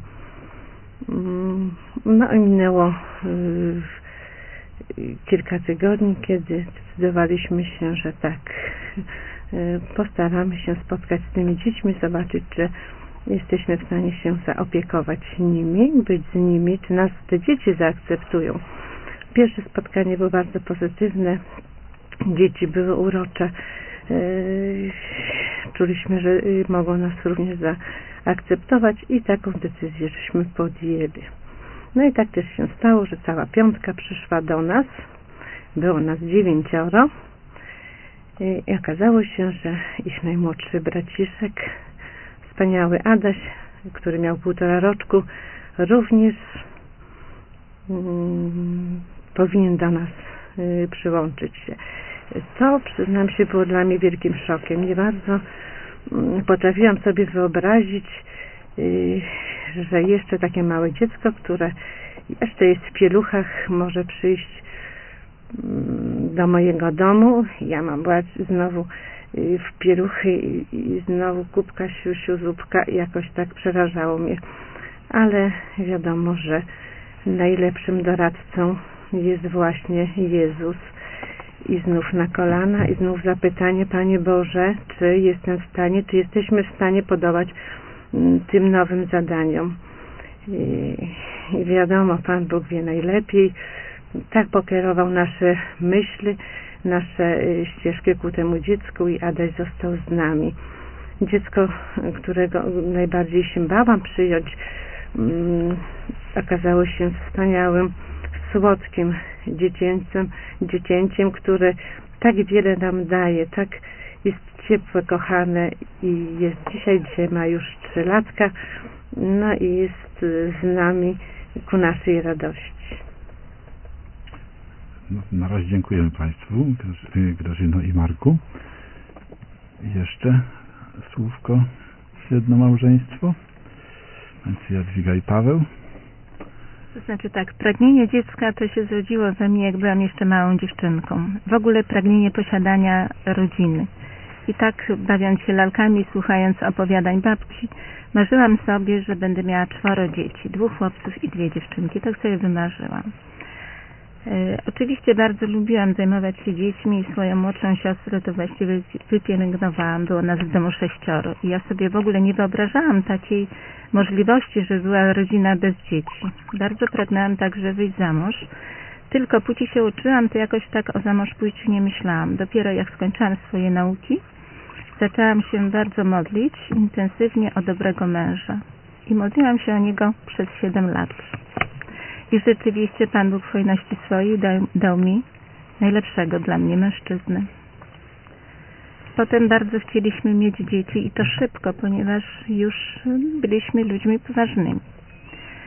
No i minęło kilka tygodni, kiedy zdecydowaliśmy się, że tak, postaramy się spotkać z tymi dziećmi, zobaczyć, czy jesteśmy w stanie się zaopiekować nimi, być z nimi, czy nas te dzieci zaakceptują. Pierwsze spotkanie było bardzo pozytywne. Dzieci były urocze. Czuliśmy, że mogą nas również zaakceptować i taką decyzję żeśmy podjęli. No i tak też się stało, że cała piątka przyszła do nas. Było nas dziewięcioro. I okazało się, że ich najmłodszy braciszek, wspaniały Adaś, który miał półtora roczku, również um, powinien do nas y, przyłączyć się. To, przyznam się, było dla mnie wielkim szokiem. Nie bardzo um, potrafiłam sobie wyobrazić, y, że jeszcze takie małe dziecko, które jeszcze jest w pieluchach, może przyjść do mojego domu. Ja mam była znowu w pieluchy i znowu kubka, siusiu, zupka, jakoś tak przerażało mnie. Ale wiadomo, że najlepszym doradcą jest właśnie Jezus. I znów na kolana i znów zapytanie: Panie Boże, czy jestem w stanie, czy jesteśmy w stanie podołać tym nowym zadaniom. I, i wiadomo, Pan Bóg wie najlepiej. Tak pokierował nasze myśli, nasze ścieżki ku temu dziecku i Adaś został z nami. Dziecko, którego najbardziej się bałam przyjąć, um, okazało się wspaniałym, słodkim dziecięciem, dziecięciem, które tak wiele nam daje, tak jest ciepłe, kochane i jest dzisiaj, dzisiaj ma już trzy latka, no i jest z nami ku naszej radości. No, na razie dziękujemy Państwu, Grażyno i Marku. Jeszcze słówko, jedno małżeństwo. Więc Jadwiga i Paweł. To znaczy tak, pragnienie dziecka to się zrodziło we mnie, jak byłam jeszcze małą dziewczynką. W ogóle pragnienie posiadania rodziny. I tak, bawiąc się lalkami, słuchając opowiadań babci, marzyłam sobie, że będę miała czworo dzieci, dwóch chłopców i dwie dziewczynki. Tak sobie wymarzyłam. E, oczywiście bardzo lubiłam zajmować się dziećmi i swoją młodszą siostrę to właściwie wypielęgnowałam. Było nas w domu sześcioro i ja sobie w ogóle nie wyobrażałam takiej możliwości, że była rodzina bez dzieci. Bardzo pragnęłam także wyjść za mąż. Tylko póki się uczyłam, to jakoś tak o za mąż pójściu nie myślałam. Dopiero jak skończyłam swoje nauki, zaczęłam się bardzo modlić intensywnie o dobrego męża. I modliłam się o niego przez siedem lat. I rzeczywiście Pan Bóg w hojności swojej dał, dał mi najlepszego dla mnie mężczyznę. Potem bardzo chcieliśmy mieć dzieci i to szybko, ponieważ już byliśmy ludźmi poważnymi.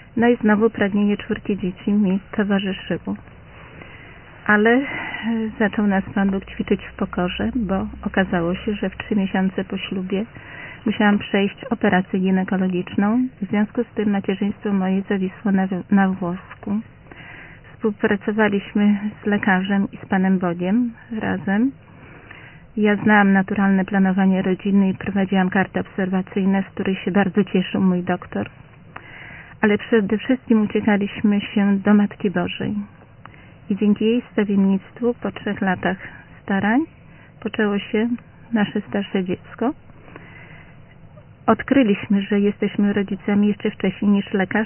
No i znowu pragnienie czwórki dzieci mi towarzyszyło. Ale zaczął nas Pan Bóg ćwiczyć w pokorze, bo okazało się, że w trzy miesiące po ślubie musiałam przejść operację ginekologiczną. W związku z tym macierzyństwo moje zawisło na, na włosku. Współpracowaliśmy z lekarzem i z Panem Bogiem razem. Ja znałam naturalne planowanie rodziny i prowadziłam karty obserwacyjne, z której się bardzo cieszył mój doktor. Ale przede wszystkim uciekaliśmy się do Matki Bożej. I dzięki jej stawiennictwu po trzech latach starań poczęło się nasze starsze dziecko. Odkryliśmy, że jesteśmy rodzicami jeszcze wcześniej niż lekarz,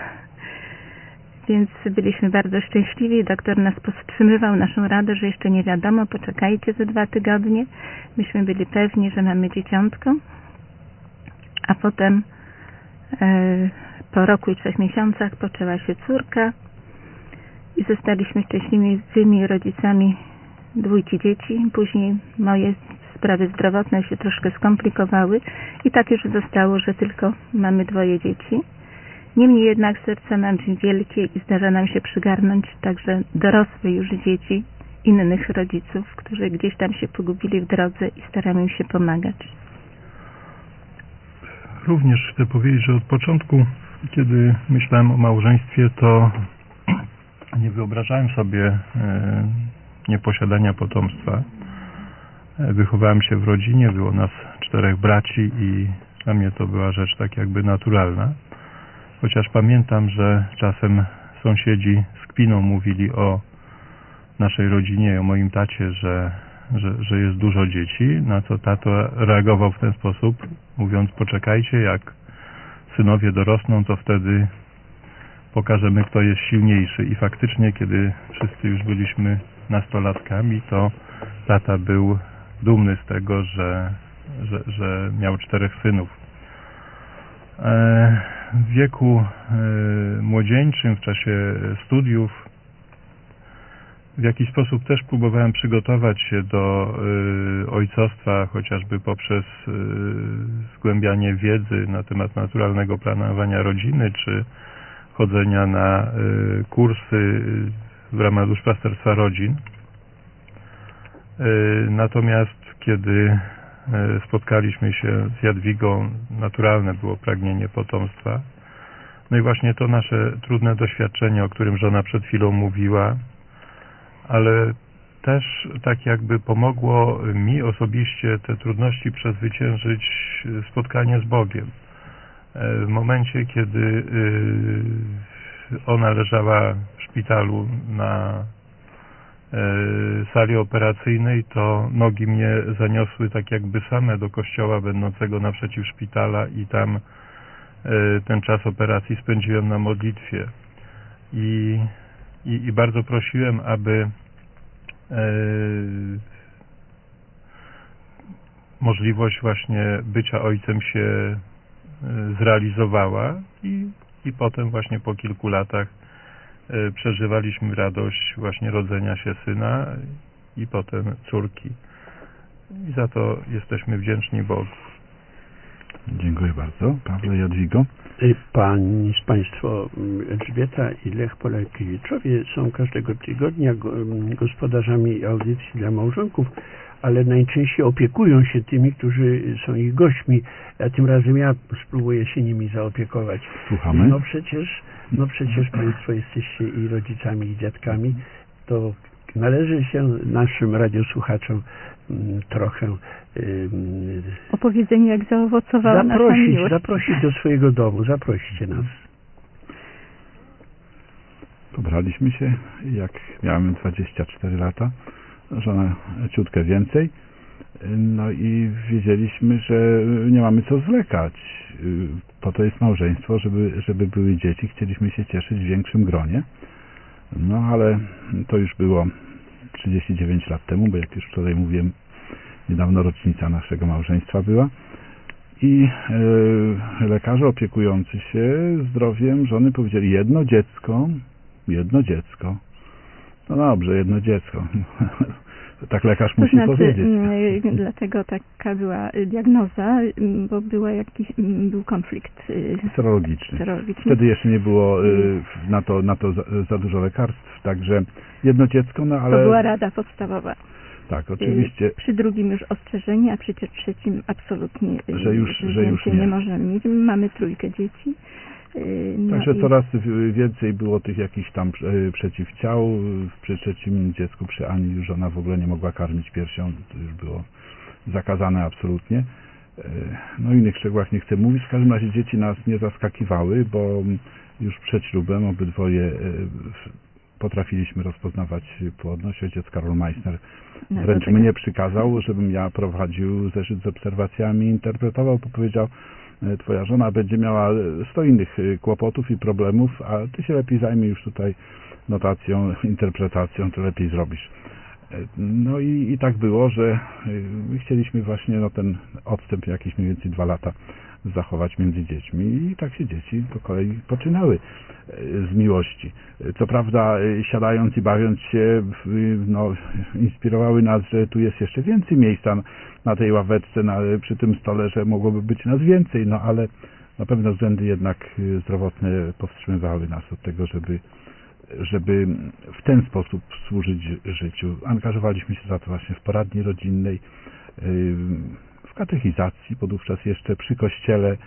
więc byliśmy bardzo szczęśliwi. Doktor nas powstrzymywał, naszą radę, że jeszcze nie wiadomo, poczekajcie ze dwa tygodnie. Myśmy byli pewni, że mamy dzieciątko, a potem e, po roku i trzech miesiącach poczęła się córka i zostaliśmy szczęśliwymi rodzicami dwójki dzieci. Później moje sprawy zdrowotne się troszkę skomplikowały i tak już zostało, że tylko mamy dwoje dzieci. Niemniej jednak serca mam wielkie i zdarza nam się przygarnąć także dorosłe już dzieci innych rodziców, którzy gdzieś tam się pogubili w drodze i staramy im się pomagać. Również chcę powiedzieć, że od początku, kiedy myślałem o małżeństwie, to nie wyobrażałem sobie nieposiadania potomstwa. Wychowałem się w rodzinie, było nas czterech braci i dla mnie to była rzecz tak jakby naturalna. Chociaż pamiętam, że czasem sąsiedzi z kpiną mówili o naszej rodzinie i o moim tacie, że, że, że jest dużo dzieci, na co tato reagował w ten sposób, mówiąc: poczekajcie, jak synowie dorosną, to wtedy pokażemy, kto jest silniejszy. I faktycznie, kiedy wszyscy już byliśmy nastolatkami, to tata był dumny z tego, że, że, że miał czterech synów. W wieku młodzieńczym, w czasie studiów, w jakiś sposób też próbowałem przygotować się do ojcostwa, chociażby poprzez zgłębianie wiedzy na temat naturalnego planowania rodziny, czy chodzenia na kursy w ramach duszpasterstwa rodzin. Natomiast kiedy spotkaliśmy się z Jadwigą, naturalne było pragnienie potomstwa. No i właśnie to nasze trudne doświadczenie, o którym żona przed chwilą mówiła, ale też tak jakby pomogło mi osobiście te trudności przezwyciężyć spotkanie z Bogiem. W momencie, kiedy ona leżała w szpitalu na sali operacyjnej, to nogi mnie zaniosły tak jakby same do kościoła będącego naprzeciw szpitala i tam ten czas operacji spędziłem na modlitwie. I, i, i bardzo prosiłem, aby e, możliwość właśnie bycia ojcem się zrealizowała i, i potem właśnie po kilku latach przeżywaliśmy radość właśnie rodzenia się syna i potem córki. I za to jesteśmy wdzięczni Bogu. Dziękuję bardzo. Pawle, Jadwigo. Pani, Państwo, Elżbieta i Lech Polakiewiczowie są każdego tygodnia gospodarzami audycji dla małżonków, ale najczęściej opiekują się tymi, którzy są ich gośćmi, a tym razem ja spróbuję się nimi zaopiekować. Słuchamy. No przecież, no przecież Państwo jesteście i rodzicami, i dziadkami, to należy się naszym radiosłuchaczom m, trochę m, opowiedzenie, jak zaowocowała nasza miłość. Zaprosić do swojego domu, zaproście nas. Pobraliśmy się, jak miałem dwadzieścia cztery lata, żona ciutkę więcej, no i wiedzieliśmy, że nie mamy co zwlekać. Po to jest małżeństwo, żeby, żeby były dzieci. Chcieliśmy się cieszyć w większym gronie. No ale to już było trzydzieści dziewięć lat temu, bo jak już wczoraj mówiłem, niedawno rocznica naszego małżeństwa była. I e, lekarze opiekujący się zdrowiem żony powiedzieli: jedno dziecko, jedno dziecko. No dobrze, jedno dziecko. tak lekarz to musi znaczy, powiedzieć. m, dlatego taka była diagnoza, m, bo była jakiś, m, był konflikt y, serologiczny. serologiczny. Wtedy jeszcze nie było y, na to, na to za, za dużo lekarstw, także jedno dziecko, no ale... To była rada podstawowa. Tak, oczywiście. Przy drugim już ostrzeżenie, a przy trzecim absolutnie, że już, że już nie. nie możemy mieć. Mamy trójkę dzieci. No Także i... coraz więcej było tych jakichś tam przeciwciał. Przy trzecim dziecku, przy Ani, już ona w ogóle nie mogła karmić piersią. To już było zakazane absolutnie. No o innych szczegółach nie chcę mówić. W każdym razie dzieci nas nie zaskakiwały, bo już przed ślubem obydwoje potrafiliśmy rozpoznawać płodność. Ojciec Karol Meissner wręcz mnie przykazał, żebym ja prowadził zeszyt z obserwacjami, interpretował, bo powiedział: twoja żona będzie miała sto innych kłopotów i problemów, a ty się lepiej zajmij już tutaj notacją, interpretacją, to lepiej zrobisz. No i, i tak było, że chcieliśmy właśnie no, ten odstęp jakieś mniej więcej dwa lata zachować między dziećmi i tak się dzieci po kolei poczynały z miłości. Co prawda siadając i bawiąc się, no, inspirowały nas, że tu jest jeszcze więcej miejsca na tej ławeczce, na, przy tym stole, że mogłoby być nas więcej, no ale na pewne względy jednak zdrowotne powstrzymywały nas od tego, żeby żeby w ten sposób służyć życiu. Angażowaliśmy się za to właśnie w poradni rodzinnej, w katechizacji, podówczas jeszcze przy kościele,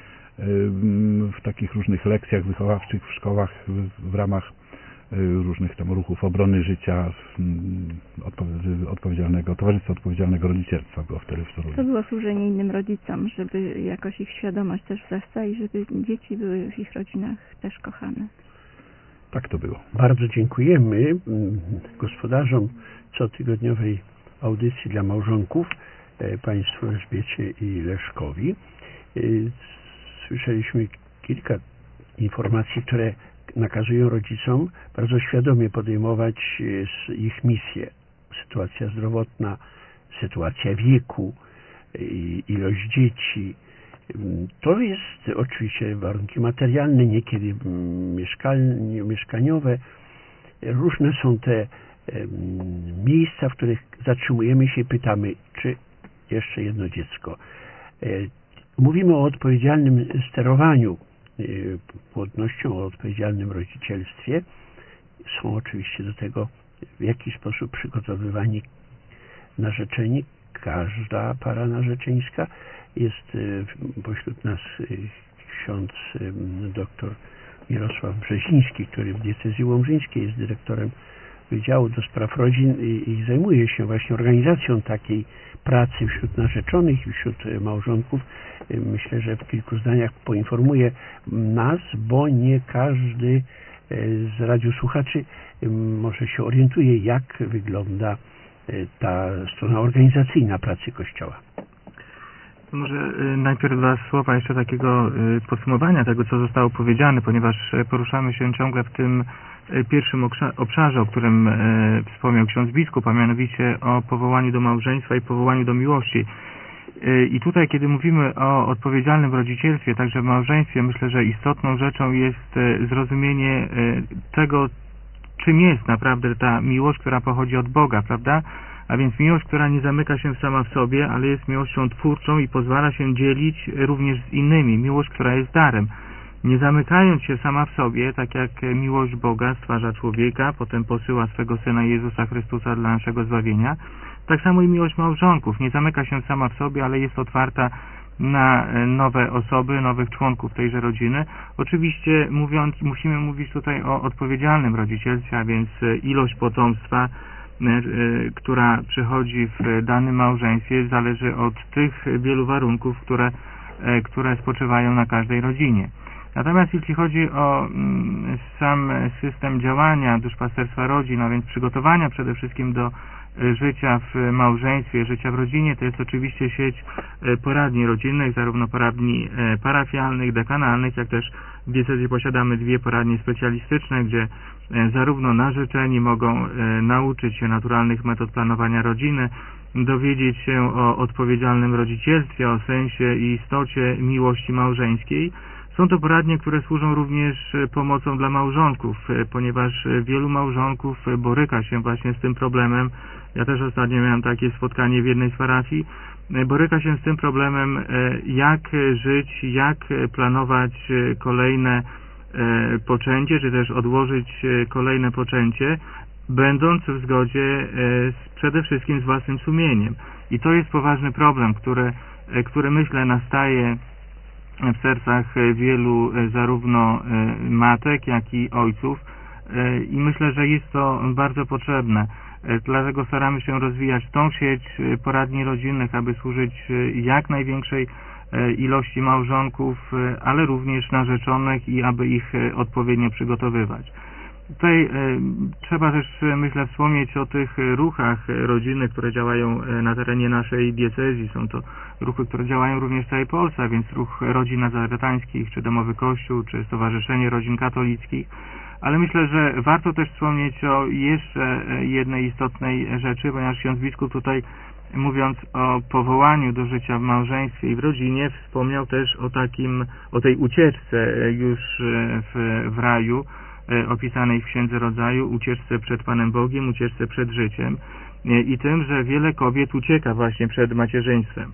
w takich różnych lekcjach wychowawczych w szkołach w ramach różnych tam ruchów obrony życia, odpowiedzialnego, Towarzystwa Odpowiedzialnego Rodzicielstwa było wtedy w Toruniu. To było służenie innym rodzicom, żeby jakoś ich świadomość też wzrasta i żeby dzieci były w ich rodzinach też kochane. Tak to było. Bardzo dziękujemy gospodarzom cotygodniowej audycji dla małżonków, państwu Elżbiecie i Leszkowi. Słyszeliśmy kilka informacji, które nakazują rodzicom bardzo świadomie podejmować ich misję. Sytuacja zdrowotna, sytuacja wieku, ilość dzieci. To jest oczywiście warunki materialne, niekiedy mieszkaniowe. Różne są te miejsca, w których zatrzymujemy się i pytamy, czy jeszcze jedno dziecko. Mówimy o odpowiedzialnym sterowaniu płodnością, o odpowiedzialnym rodzicielstwie. Są oczywiście do tego w jakiś sposób przygotowywani narzeczeni. Każda para narzeczeńska. Jest pośród nas ksiądz doktor Mirosław Brzeziński, który w diecezji łomżyńskiej jest dyrektorem Wydziału do Spraw Rodzin i, i zajmuje się właśnie organizacją takiej pracy wśród narzeczonych i wśród małżonków. Myślę, że w kilku zdaniach poinformuje nas, bo nie każdy z radiosłuchaczy może się orientuje, jak wygląda ta strona organizacyjna pracy Kościoła. Może najpierw dwa słowa jeszcze takiego podsumowania tego, co zostało powiedziane, ponieważ poruszamy się ciągle w tym pierwszym obszarze, o którym wspomniał ksiądz biskup, a mianowicie o powołaniu do małżeństwa i powołaniu do miłości. I tutaj, kiedy mówimy o odpowiedzialnym rodzicielstwie, także w małżeństwie, myślę, że istotną rzeczą jest zrozumienie tego, czym jest naprawdę ta miłość, która pochodzi od Boga, prawda? A więc miłość, która nie zamyka się sama w sobie, ale jest miłością twórczą i pozwala się dzielić również z innymi. Miłość, która jest darem. Nie zamykając się sama w sobie, tak jak miłość Boga stwarza człowieka, potem posyła swego Syna Jezusa Chrystusa dla naszego zbawienia, tak samo i miłość małżonków. Nie zamyka się sama w sobie, ale jest otwarta na nowe osoby, nowych członków tejże rodziny. Oczywiście mówiąc, musimy mówić tutaj o odpowiedzialnym rodzicielstwie, a więc ilość potomstwa, która przychodzi w danym małżeństwie, zależy od tych wielu warunków, które, które spoczywają na każdej rodzinie. Natomiast jeśli chodzi o sam system działania duszpasterstwa rodzin, a więc przygotowania przede wszystkim do życia w małżeństwie, życia w rodzinie, to jest oczywiście sieć poradni rodzinnych, zarówno poradni parafialnych, dekanalnych, jak też w diecezji posiadamy dwie poradnie specjalistyczne, gdzie zarówno narzeczeni mogą nauczyć się naturalnych metod planowania rodziny, dowiedzieć się o odpowiedzialnym rodzicielstwie, o sensie i istocie miłości małżeńskiej. Są to poradnie, które służą również pomocą dla małżonków, ponieważ wielu małżonków boryka się właśnie z tym problemem. Ja też ostatnio miałem takie spotkanie w jednej z parafii. Boryka się z tym problemem, jak żyć, jak planować kolejne poczęcie, czy też odłożyć kolejne poczęcie, będąc w zgodzie z, przede wszystkim z własnym sumieniem. I to jest poważny problem, który, który myślę nastaje w sercach wielu zarówno matek, jak i ojców i myślę, że jest to bardzo potrzebne. Dlatego staramy się rozwijać tą sieć poradni rodzinnych, aby służyć jak największej ilości małżonków, ale również narzeczonych i aby ich odpowiednio przygotowywać. Tutaj e, trzeba też, myślę, wspomnieć o tych ruchach rodzinnych, które działają na terenie naszej diecezji. Są to ruchy, które działają również w całej Polsce, a więc ruch rodzin nazaretańskich, czy Domowy Kościół, czy Stowarzyszenie Rodzin Katolickich. Ale myślę, że warto też wspomnieć o jeszcze jednej istotnej rzeczy, ponieważ ksiądz biskup tutaj, mówiąc o powołaniu do życia w małżeństwie i w rodzinie, wspomniał też o takim, o tej ucieczce już w, w raju, opisanej w Księdze Rodzaju, ucieczce przed Panem Bogiem, ucieczce przed życiem i tym, że wiele kobiet ucieka właśnie przed macierzyństwem.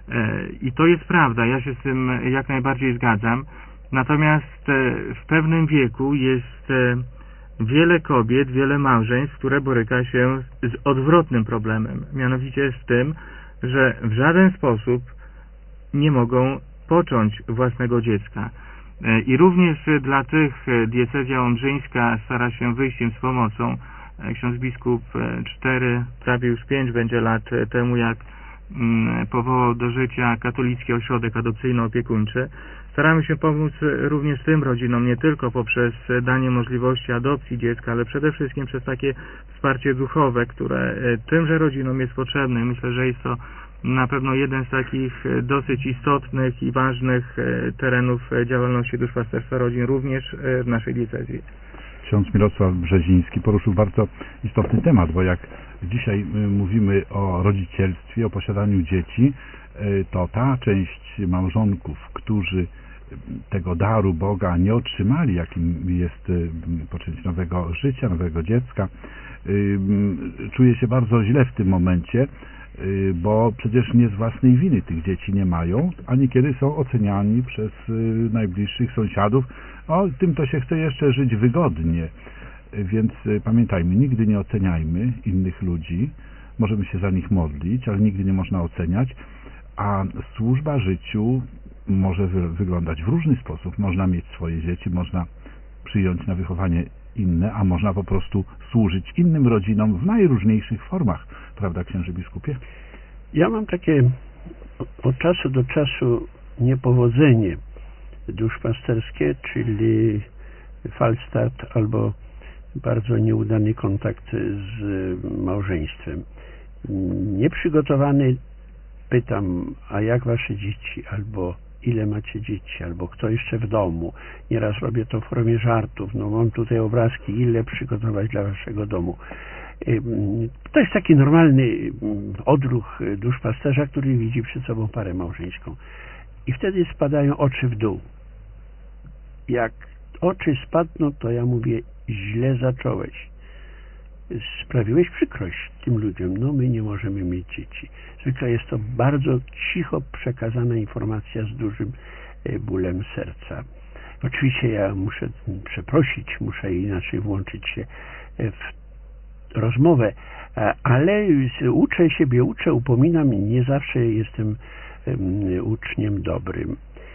I to jest prawda, ja się z tym jak najbardziej zgadzam. Natomiast w pewnym wieku jest wiele kobiet, wiele małżeństw, które boryka się z odwrotnym problemem, mianowicie z tym, że w żaden sposób nie mogą począć własnego dziecka. I również dla tych diecezja łomżyńska stara się wyjść im z pomocą. Ksiądz biskup cztery, prawie już pięć będzie lat temu, jak powołał do życia katolicki ośrodek adopcyjno-opiekuńczy. Staramy się pomóc również tym rodzinom, nie tylko poprzez danie możliwości adopcji dziecka, ale przede wszystkim przez takie wsparcie duchowe, które tymże rodzinom jest potrzebne. Myślę, że jest to na pewno jeden z takich dosyć istotnych i ważnych terenów działalności duszpasterstwa rodzin również w naszej diecezji. Ksiądz Mirosław Brzeziński poruszył bardzo istotny temat, bo jak dzisiaj mówimy o rodzicielstwie, o posiadaniu dzieci, to ta część małżonków, którzy tego daru Boga nie otrzymali, jakim jest poczęcie nowego życia, nowego dziecka, czuje się bardzo źle w tym momencie, bo przecież nie z własnej winy tych dzieci nie mają, a niekiedy są oceniani przez najbliższych sąsiadów. O, tym to się chce jeszcze żyć wygodnie. Więc pamiętajmy, nigdy nie oceniajmy innych ludzi. Możemy się za nich modlić, ale nigdy nie można oceniać. A służba życiu może wy wyglądać w różny sposób. Można mieć swoje dzieci, można przyjąć na wychowanie inne, a można po prostu służyć innym rodzinom w najróżniejszych formach. Prawda, księże biskupie? Ja mam takie od czasu do czasu niepowodzenie duszpasterskie, czyli falstart albo bardzo nieudany kontakt z małżeństwem. Nieprzygotowany pytam, a jak wasze dzieci, albo ile macie dzieci, albo kto jeszcze w domu. Nieraz robię to w formie żartów. No mam tutaj obrazki, ile przygotować dla waszego domu. To jest taki normalny odruch duszpasterza, który widzi przed sobą parę małżeńską. I wtedy spadają oczy w dół. Jak oczy spadną, to ja mówię, źle zacząłeś. Sprawiłeś przykrość tym ludziom. No my nie możemy mieć dzieci. Zwykle jest to bardzo cicho przekazana informacja z dużym bólem serca. Oczywiście ja muszę przeprosić, muszę inaczej włączyć się w rozmowę, ale uczę siebie, uczę, upominam, nie zawsze jestem uczniem dobrym.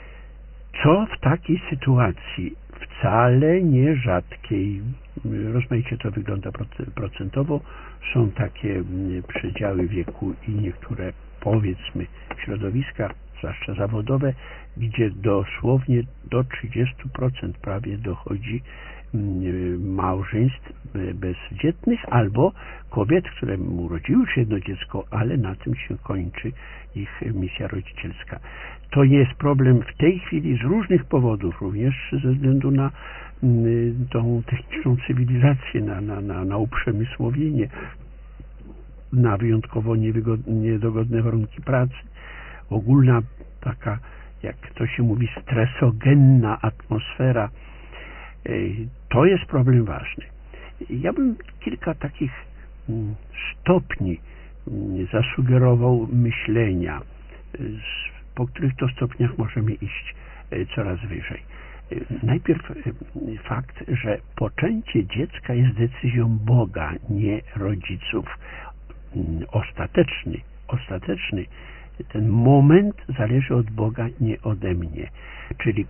Co w takiej sytuacji, wcale nie rzadkiej, rozmaicie to wygląda procentowo, są takie przedziały wieku i niektóre, powiedzmy, środowiska, zwłaszcza zawodowe, gdzie dosłownie do trzydziestu procent prawie dochodzi małżeństw bezdzietnych albo kobiet, które urodziły się jedno dziecko, ale na tym się kończy ich misja rodzicielska. To jest problem w tej chwili z różnych powodów, również ze względu na tą techniczną cywilizację, na, na, na, na uprzemysłowienie, na wyjątkowo niedogodne warunki pracy. Ogólna taka jak to się mówi, stresogenna atmosfera. To jest problem ważny. Ja bym kilka takich stopni zasugerował myślenia, po których to stopniach możemy iść coraz wyżej. Najpierw fakt, że poczęcie dziecka jest decyzją Boga, nie rodziców. Ostateczny, ostateczny ten moment zależy od Boga, nie ode mnie. Czyli,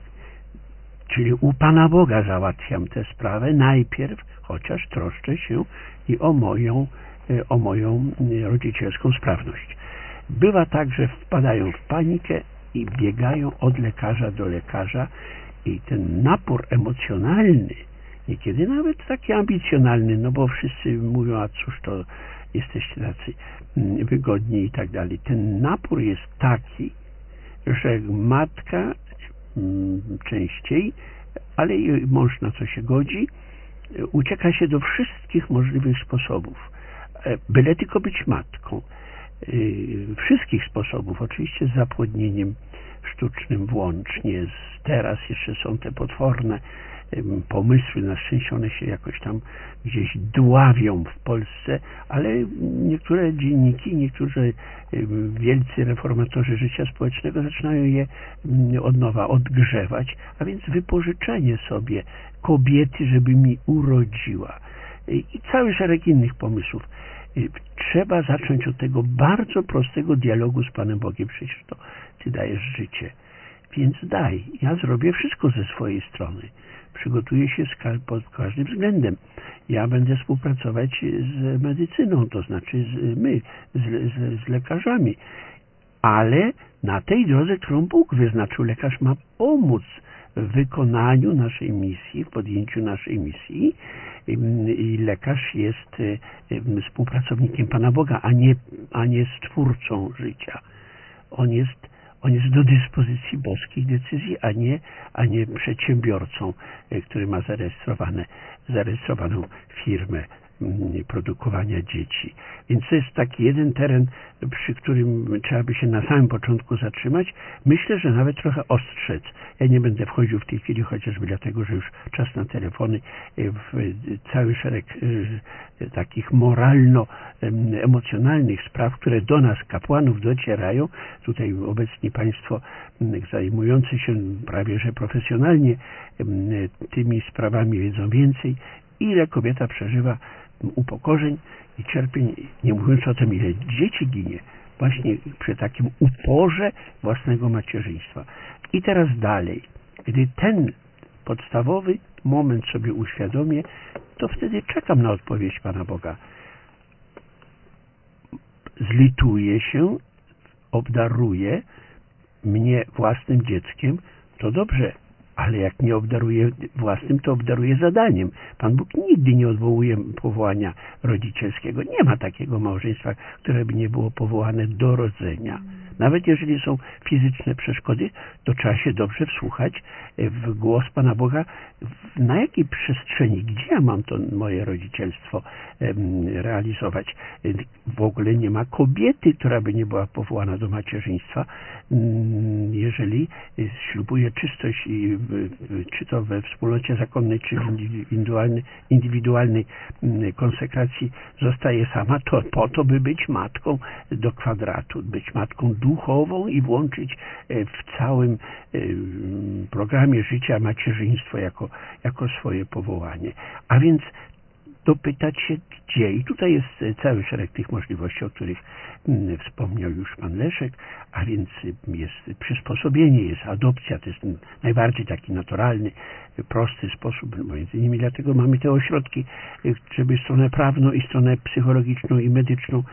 czyli u Pana Boga załatwiam tę sprawę najpierw, chociaż troszczę się i o moją, o moją rodzicielską sprawność. Bywa tak, że wpadają w panikę i biegają od lekarza do lekarza i ten napór emocjonalny, niekiedy nawet taki ambicjonalny, no bo wszyscy mówią, a cóż to jesteście tacy wygodni i tak dalej. Ten napór jest taki, że matka częściej, ale i mąż, na co się godzi, ucieka się do wszystkich możliwych sposobów, byle tylko być matką. Wszystkich sposobów, oczywiście z zapłodnieniem sztucznym włącznie. Teraz jeszcze są te potworne pomysły, na szczęście one się jakoś tam gdzieś dławią w Polsce, ale niektóre dzienniki, niektórzy wielcy reformatorzy życia społecznego zaczynają je od nowa odgrzewać, a więc wypożyczenie sobie kobiety, żeby mi urodziła i cały szereg innych pomysłów. Trzeba zacząć od tego bardzo prostego dialogu z Panem Bogiem. Przecież to Ty dajesz życie, więc daj. Ja zrobię wszystko ze swojej strony. Przygotuję się pod każdym względem. Ja będę współpracować z medycyną, to znaczy z, my, z, z, z lekarzami. Ale na tej drodze, którą Bóg wyznaczył, lekarz ma pomóc w wykonaniu naszej misji, w podjęciu naszej misji. I lekarz jest współpracownikiem Pana Boga, a nie, a nie stwórcą życia. On jest, on jest do dyspozycji boskich decyzji, a nie, a nie przedsiębiorcą, który ma zarejestrowane, zarejestrowaną firmę produkowania dzieci. Więc to jest taki jeden teren, przy którym trzeba by się na samym początku zatrzymać. Myślę, że nawet trochę ostrzec. Ja nie będę wchodził w tej chwili, chociażby dlatego, że już czas na telefony, w cały szereg takich moralno-emocjonalnych spraw, które do nas, kapłanów, docierają. Tutaj obecni Państwo zajmujący się prawie że profesjonalnie tymi sprawami wiedzą więcej. Ile kobieta przeżywa upokorzeń i cierpień, nie mówiąc o tym, ile dzieci ginie właśnie przy takim uporze własnego macierzyństwa. I teraz dalej. Gdy ten podstawowy moment sobie uświadomię, to wtedy czekam na odpowiedź Pana Boga. Zlituje się, obdaruje mnie własnym dzieckiem, to dobrze. Ale jak nie obdaruje własnym, to obdaruje zadaniem. Pan Bóg nigdy nie odwołuje powołania rodzicielskiego. Nie ma takiego małżeństwa, które by nie było powołane do rodzenia. Nawet jeżeli są fizyczne przeszkody, to trzeba się dobrze wsłuchać w głos Pana Boga. Na jakiej przestrzeni, gdzie ja mam to moje rodzicielstwo realizować? W ogóle nie ma kobiety, która by nie była powołana do macierzyństwa, jeżeli ślubuje czystość i czy to we wspólnocie zakonnej, czy w indywidualnej, indywidualnej konsekracji zostaje sama, to po to, by być matką do kwadratu, być matką duchową i włączyć w całym programie życia macierzyństwo jako, jako swoje powołanie. A więc dopytać się gdzie. I tutaj jest cały szereg tych możliwości, o których wspomniał już Pan Leszek, a więc jest przysposobienie, jest adopcja, to jest najbardziej taki naturalny, prosty sposób, między innymi dlatego mamy te ośrodki, żeby stronę prawną i stronę psychologiczną i medyczną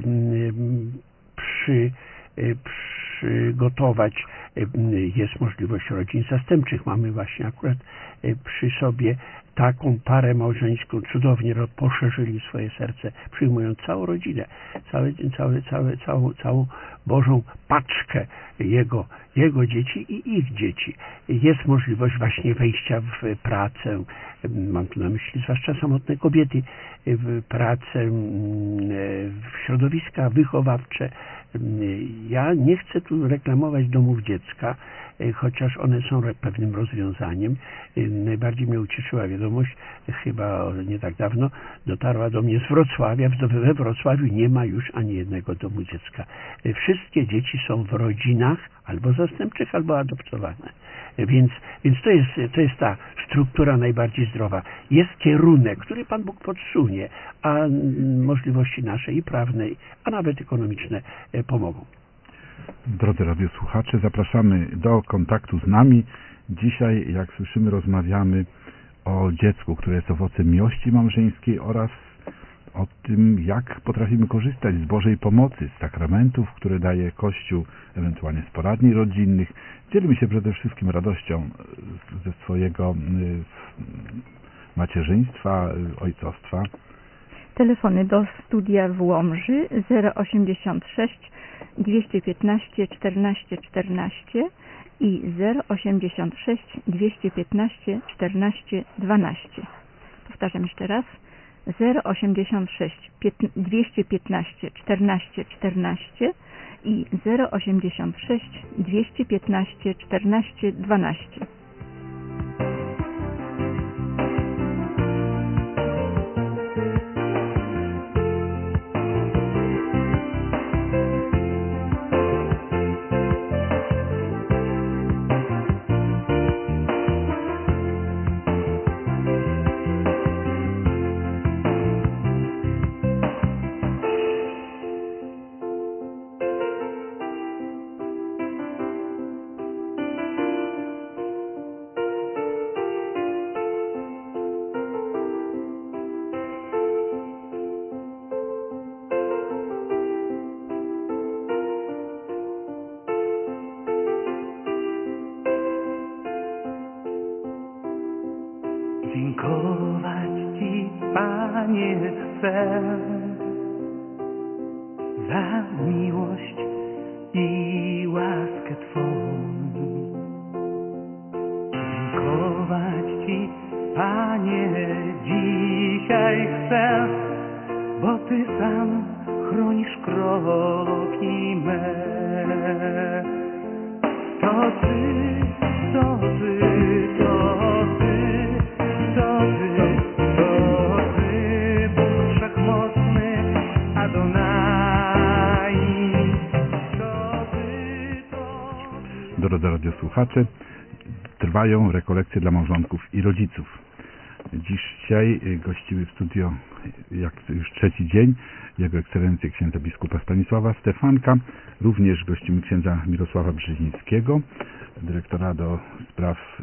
przy, przygotować. Jest możliwość rodzin zastępczych. Mamy właśnie akurat przy sobie taką parę małżeńską, cudownie poszerzyli swoje serce, przyjmując całą rodzinę, całe, całe, całe, całą, całą Bożą paczkę jego, jego dzieci i ich dzieci. Jest możliwość właśnie wejścia w pracę, mam tu na myśli zwłaszcza samotne kobiety, w pracę, w środowiska wychowawcze. Ja nie chcę tu reklamować domów dziecka, chociaż one są pewnym rozwiązaniem. Najbardziej mnie ucieszyła wiadomość, chyba nie tak dawno dotarła do mnie z Wrocławia. We Wrocławiu nie ma już ani jednego domu dziecka. Wszystkie dzieci są w rodzinach albo zastępczych, albo adoptowane. Więc, więc to, jest, to jest ta struktura najbardziej zdrowa. Jest kierunek, który Pan Bóg podsunie, a możliwości nasze i prawne, a nawet ekonomiczne pomogą. Drodzy radiosłuchacze, zapraszamy do kontaktu z nami. Dzisiaj, jak słyszymy, rozmawiamy o dziecku, które jest owocem miłości małżeńskiej oraz o tym, jak potrafimy korzystać z Bożej pomocy, z sakramentów, które daje Kościół, ewentualnie z poradni rodzinnych. Dzielimy się przede wszystkim radością ze swojego macierzyństwa, ojcostwa. Telefony do studia w Łomży zero osiemdziesiąt sześć dwieście piętnaście czternaście czternaście i zero osiemdziesiąt sześć dwieście piętnaście czternaście dwanaście. Powtarzam jeszcze raz. zero osiemdziesiąt sześć dwieście piętnaście czternaście czternaście i zero osiemdziesiąt sześć dwieście piętnaście czternaście dwanaście. Dziękować Ci, Panie, chcę za miłość i łaskę Twą. Dziękować Ci, Panie, dzisiaj chcę, bo Ty sam chronisz kroki me. To Ty, to Ty, to Ty. To Ty, to Ty, Bóg Wszechmocny, Adonai. To Ty, to Ty. Drodzy radiosłuchacze, trwają rekolekcje dla małżonków i rodziców. Dzisiaj gościły w studio, jak już trzeci dzień, Jego Ekscelencję księdza biskupa Stanisława Stefanka, również gościmy księdza Mirosława Brzezińskiego, dyrektora do spraw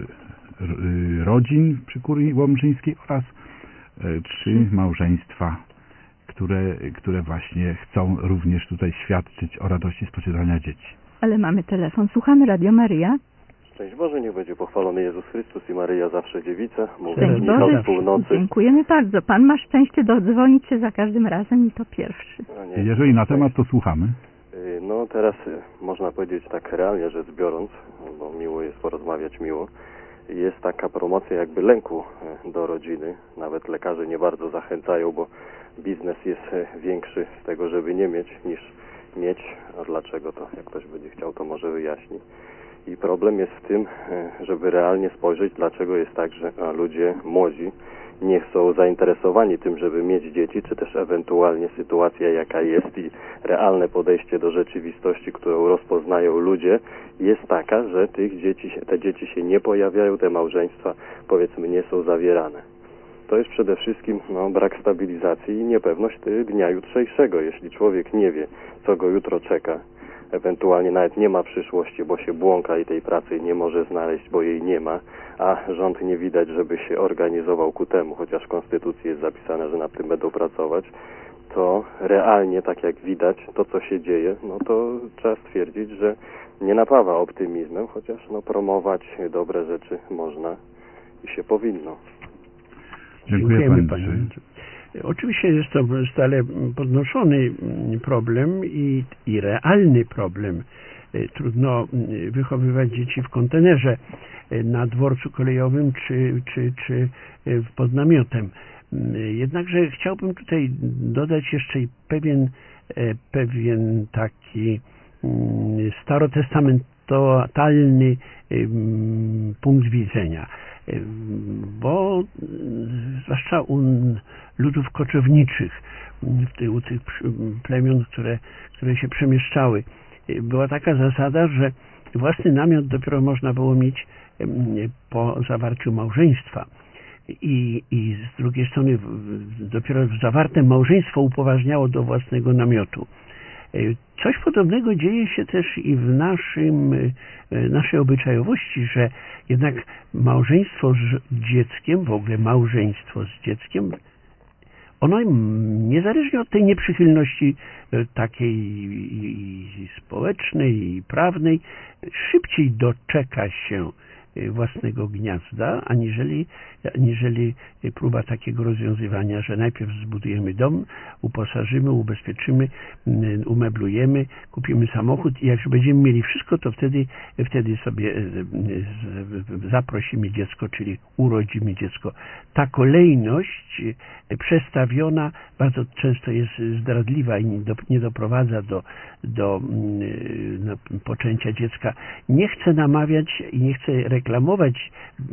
rodzin przy Kurii Łomżyńskiej oraz trzy małżeństwa, które, które właśnie chcą również tutaj świadczyć o radości z posiadania dzieci. Ale mamy telefon. Słuchamy Radio Maryja. Szczęść Boże, niech będzie pochwalony Jezus Chrystus i Maryja zawsze dziewica. Szczęść Boże, północy. Dziękujemy bardzo. Pan ma szczęście dodzwonić się za każdym razem i to pierwszy. No nie, Jeżeli na temat, to słuchamy. No teraz można powiedzieć tak realnie rzecz biorąc, bo miło jest porozmawiać miło. Jest taka promocja jakby lęku do rodziny. Nawet lekarze nie bardzo zachęcają, bo biznes jest większy z tego, żeby nie mieć, niż mieć. A dlaczego to? Jak ktoś będzie chciał, to może wyjaśni. I problem jest w tym, żeby realnie spojrzeć, dlaczego jest tak, że ludzie młodzi nie są zainteresowani tym, żeby mieć dzieci, czy też ewentualnie sytuacja, jaka jest i realne podejście do rzeczywistości, którą rozpoznają ludzie, jest taka, że tych dzieci, te dzieci się nie pojawiają, te małżeństwa, powiedzmy, nie są zawierane. To jest przede wszystkim no, brak stabilizacji i niepewność dnia jutrzejszego. Jeśli człowiek nie wie, co go jutro czeka, ewentualnie nawet nie ma przyszłości, bo się błąka i tej pracy nie może znaleźć, bo jej nie ma, a rząd nie widać, żeby się organizował ku temu, chociaż w Konstytucji jest zapisane, że nad tym będą pracować, to realnie, tak jak widać, to co się dzieje, no to trzeba stwierdzić, że nie napawa optymizmem, chociaż no, promować dobre rzeczy można i się powinno. Dziękuję, Dziękujemy, Panie. Panie. Oczywiście jest to stale podnoszony problem i, i realny problem. Trudno wychowywać dzieci w kontenerze na dworcu kolejowym czy, czy, czy pod namiotem. Jednakże chciałbym tutaj dodać jeszcze pewien, pewien taki starotestamentalny totalny punkt widzenia. Bo zwłaszcza u ludów koczowniczych, u tych plemion, które, które się przemieszczały, była taka zasada, że własny namiot dopiero można było mieć po zawarciu małżeństwa. I, i z drugiej strony dopiero zawarte małżeństwo upoważniało do własnego namiotu. Coś podobnego dzieje się też i w naszym, naszej obyczajowości, że jednak małżeństwo z dzieckiem, w ogóle małżeństwo z dzieckiem, ono niezależnie od tej nieprzychylności takiej i społecznej i prawnej, szybciej doczeka się własnego gniazda, aniżeli, aniżeli próba takiego rozwiązywania, że najpierw zbudujemy dom, uposażymy, ubezpieczymy, umeblujemy, kupimy samochód i jak już będziemy mieli wszystko, to wtedy, wtedy sobie zaprosimy dziecko, czyli urodzimy dziecko. Ta kolejność przestawiona bardzo często jest zdradliwa i nie doprowadza do, do no, poczęcia dziecka. Nie chcę namawiać i nie chcę reklamować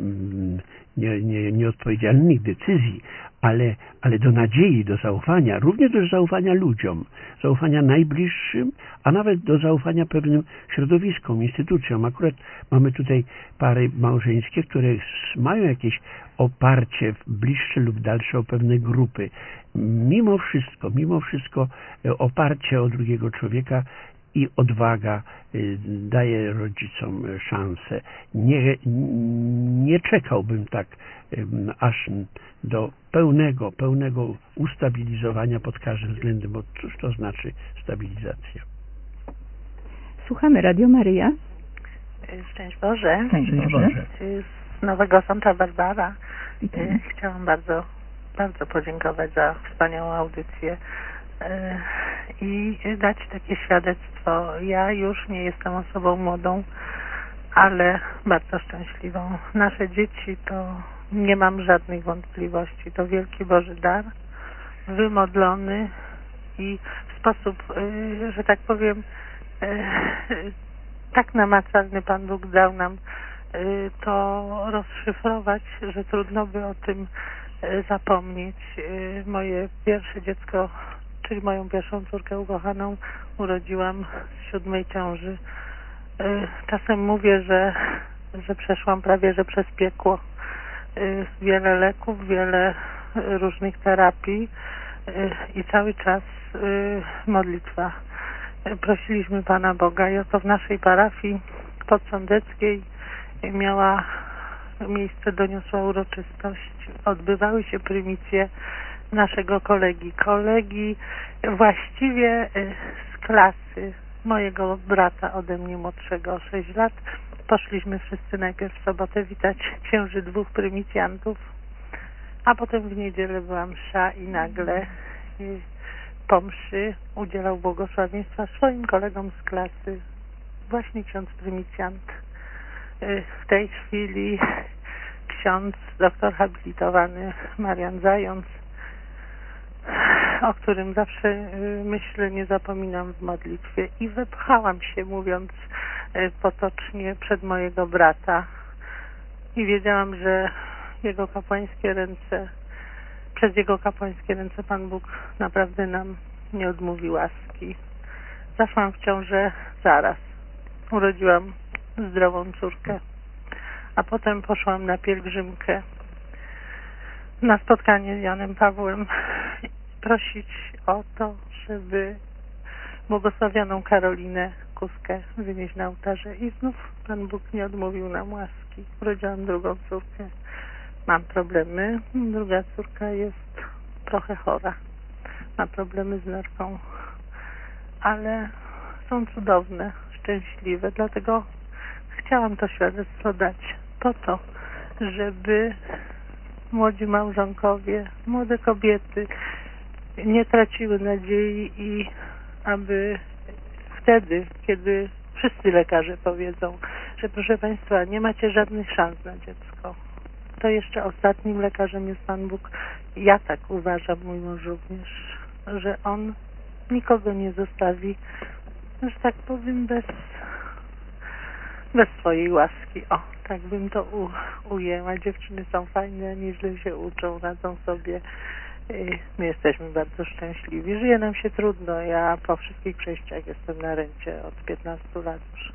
nie, nie, nieodpowiedzialnych decyzji, ale, ale do nadziei, do zaufania, również do zaufania ludziom, zaufania najbliższym, a nawet do zaufania pewnym środowiskom, instytucjom. Akurat mamy tutaj pary małżeńskie, które mają jakieś oparcie bliższe lub dalsze o pewne grupy. Mimo wszystko, mimo wszystko oparcie o drugiego człowieka i odwaga daje rodzicom szansę. Nie, nie czekałbym tak aż do pełnego, pełnego ustabilizowania pod każdym względem, bo cóż to znaczy stabilizacja? Słuchamy Radio Maryja. Szczęść Boże. Szczęść Boże. Z Nowego Sącza Barbara. Witam. Chciałam bardzo, bardzo podziękować za wspaniałą audycję i dać takie świadectwo. Ja już nie jestem osobą młodą, ale bardzo szczęśliwą. Nasze dzieci to nie mam żadnych wątpliwości. To wielki Boży dar, wymodlony i w sposób, że tak powiem, tak namacalny Pan Bóg dał nam to rozszyfrować, że trudno by o tym zapomnieć. Moje pierwsze dziecko, czyli moją pierwszą córkę ukochaną, urodziłam z siódmej ciąży. Czasem mówię, że, że przeszłam prawie że przez piekło. Wiele leków, wiele różnych terapii i cały czas modlitwa. Prosiliśmy Pana Boga i oto w naszej parafii podsądeckiej miała miejsce doniosła uroczystość. Odbywały się prymicje naszego kolegi. Kolegi właściwie z klasy mojego brata ode mnie młodszego o sześć lat. Poszliśmy wszyscy najpierw w sobotę witać księży dwóch prymitjantów, a potem w niedzielę była msza i nagle po mszy udzielał błogosławieństwa swoim kolegom z klasy właśnie ksiądz prymitjant. W tej chwili ksiądz doktor habilitowany Marian Zając, o którym zawsze myślę, nie zapominam w modlitwie i wepchałam się, mówiąc potocznie, przed mojego brata i wiedziałam, że jego kapłańskie ręce, przez jego kapłańskie ręce Pan Bóg naprawdę nam nie odmówi łaski. Zaszłam w ciążę zaraz. Urodziłam zdrową córkę, a potem poszłam na pielgrzymkę, na spotkanie z Janem Pawłem, prosić o to, żeby błogosławioną Karolinę Kuskę wynieść na ołtarze i znów Pan Bóg nie odmówił nam łaski. Urodziłam drugą córkę. Mam problemy. Druga córka jest trochę chora. Ma problemy z nerką, ale są cudowne, szczęśliwe. Dlatego chciałam to świadectwo dać po to, żeby młodzi małżonkowie, młode kobiety nie traciły nadziei i aby wtedy, kiedy wszyscy lekarze powiedzą, że proszę Państwa, nie macie żadnych szans na dziecko, to jeszcze ostatnim lekarzem jest Pan Bóg. Ja tak uważam, mój mąż również, że On nikogo nie zostawi, że tak powiem, bez, bez swojej łaski. O, tak bym to u, ujęła. Dziewczyny są fajne, nieźle się uczą, radzą sobie. My jesteśmy bardzo szczęśliwi. Żyje nam się trudno. Ja po wszystkich przejściach jestem na rencie od piętnastu lat już.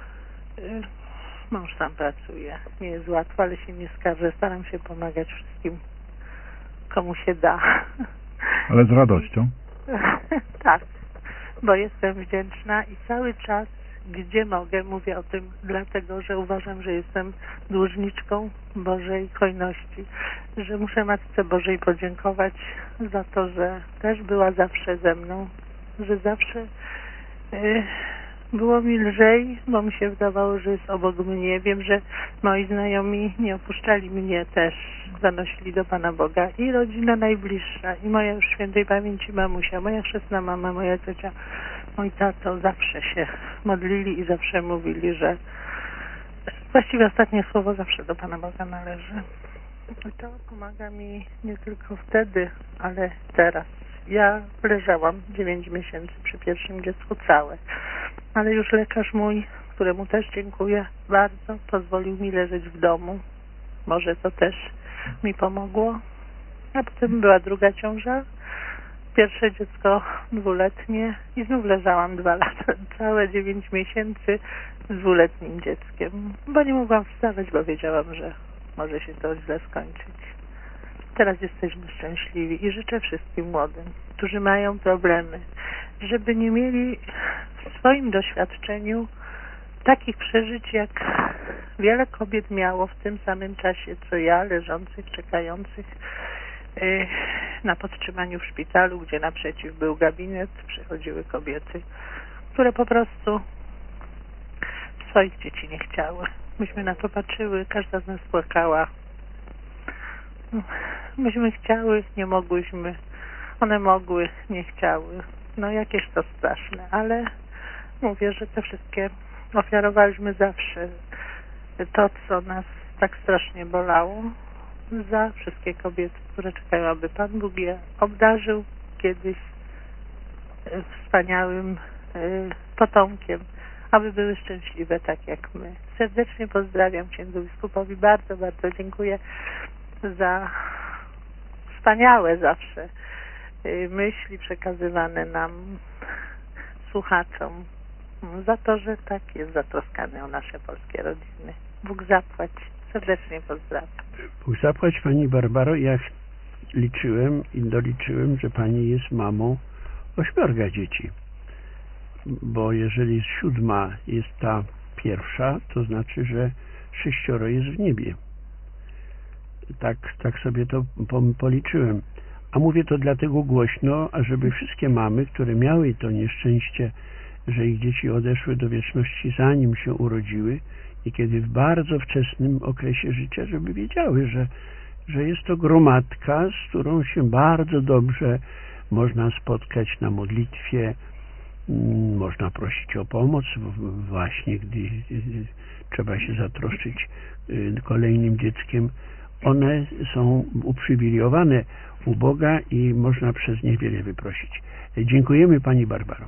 Mąż sam pracuje. Nie jest łatwo, ale się nie skarżę. Staram się pomagać wszystkim, komu się da. Ale z radością? Tak, bo jestem wdzięczna i cały czas, gdzie mogę, mówię o tym dlatego, że uważam, że jestem dłużniczką Bożej hojności, że muszę Matce Bożej podziękować za to, że też była zawsze ze mną, że zawsze yy, było mi lżej, bo mi się wydawało, że jest obok mnie. Wiem, że moi znajomi nie opuszczali mnie też, zanosili do Pana Boga i rodzina najbliższa, i moja już świętej pamięci mamusia, moja chrzestna mama, moja ciocia, mój tato zawsze się modlili i zawsze mówili, że właściwie ostatnie słowo zawsze do Pana Boga należy. I to pomaga mi nie tylko wtedy, ale teraz. Ja leżałam dziewięć miesięcy przy pierwszym dziecku całe, ale już lekarz mój, któremu też dziękuję bardzo, pozwolił mi leżeć w domu. Może to też mi pomogło. A potem była druga ciąża, pierwsze dziecko dwuletnie i znów leżałam dwa lata, całe dziewięć miesięcy z dwuletnim dzieckiem, bo nie mogłam wstawać, bo wiedziałam, że może się to źle skończyć. Teraz jesteśmy szczęśliwi i życzę wszystkim młodym, którzy mają problemy, żeby nie mieli w swoim doświadczeniu takich przeżyć, jak wiele kobiet miało w tym samym czasie, co ja, leżących, czekających yy, na podtrzymaniu w szpitalu, gdzie naprzeciw był gabinet, przychodziły kobiety, które po prostu swoich dzieci nie chciały. Myśmy na to patrzyły, każda z nas płakała. Myśmy chciały, nie mogłyśmy, one mogły, nie chciały. No jakież to straszne, ale mówię, że te wszystkie ofiarowaliśmy zawsze to, co nas tak strasznie bolało, za wszystkie kobiety, które czekają, aby Pan Bóg je obdarzył kiedyś wspaniałym potomkiem, aby były szczęśliwe tak jak my. Serdecznie pozdrawiam księdzu biskupowi, bardzo, bardzo dziękuję za wspaniałe zawsze myśli przekazywane nam, słuchaczom, za to, że tak jest zatroskany o nasze polskie rodziny. Bóg zapłać. Serdecznie pozdrawiam. Bóg zapłać Pani Barbaro. Ja liczyłem i doliczyłem, że Pani jest mamą ośmiorga dzieci. Bo jeżeli siódma jest ta pierwsza, to znaczy, że sześcioro jest w niebie. Tak, tak sobie to policzyłem. A mówię to dlatego głośno, ażeby wszystkie mamy, które miały to nieszczęście, że ich dzieci odeszły do wieczności, zanim się urodziły i kiedy w bardzo wczesnym okresie życia, żeby wiedziały, że, że jest to gromadka, z którą się bardzo dobrze można spotkać na modlitwie, można prosić o pomoc właśnie, gdy trzeba się zatroszczyć kolejnym dzieckiem. One są uprzywilejowane u Boga i można przez nie wiele wyprosić. Dziękujemy Pani Barbaro.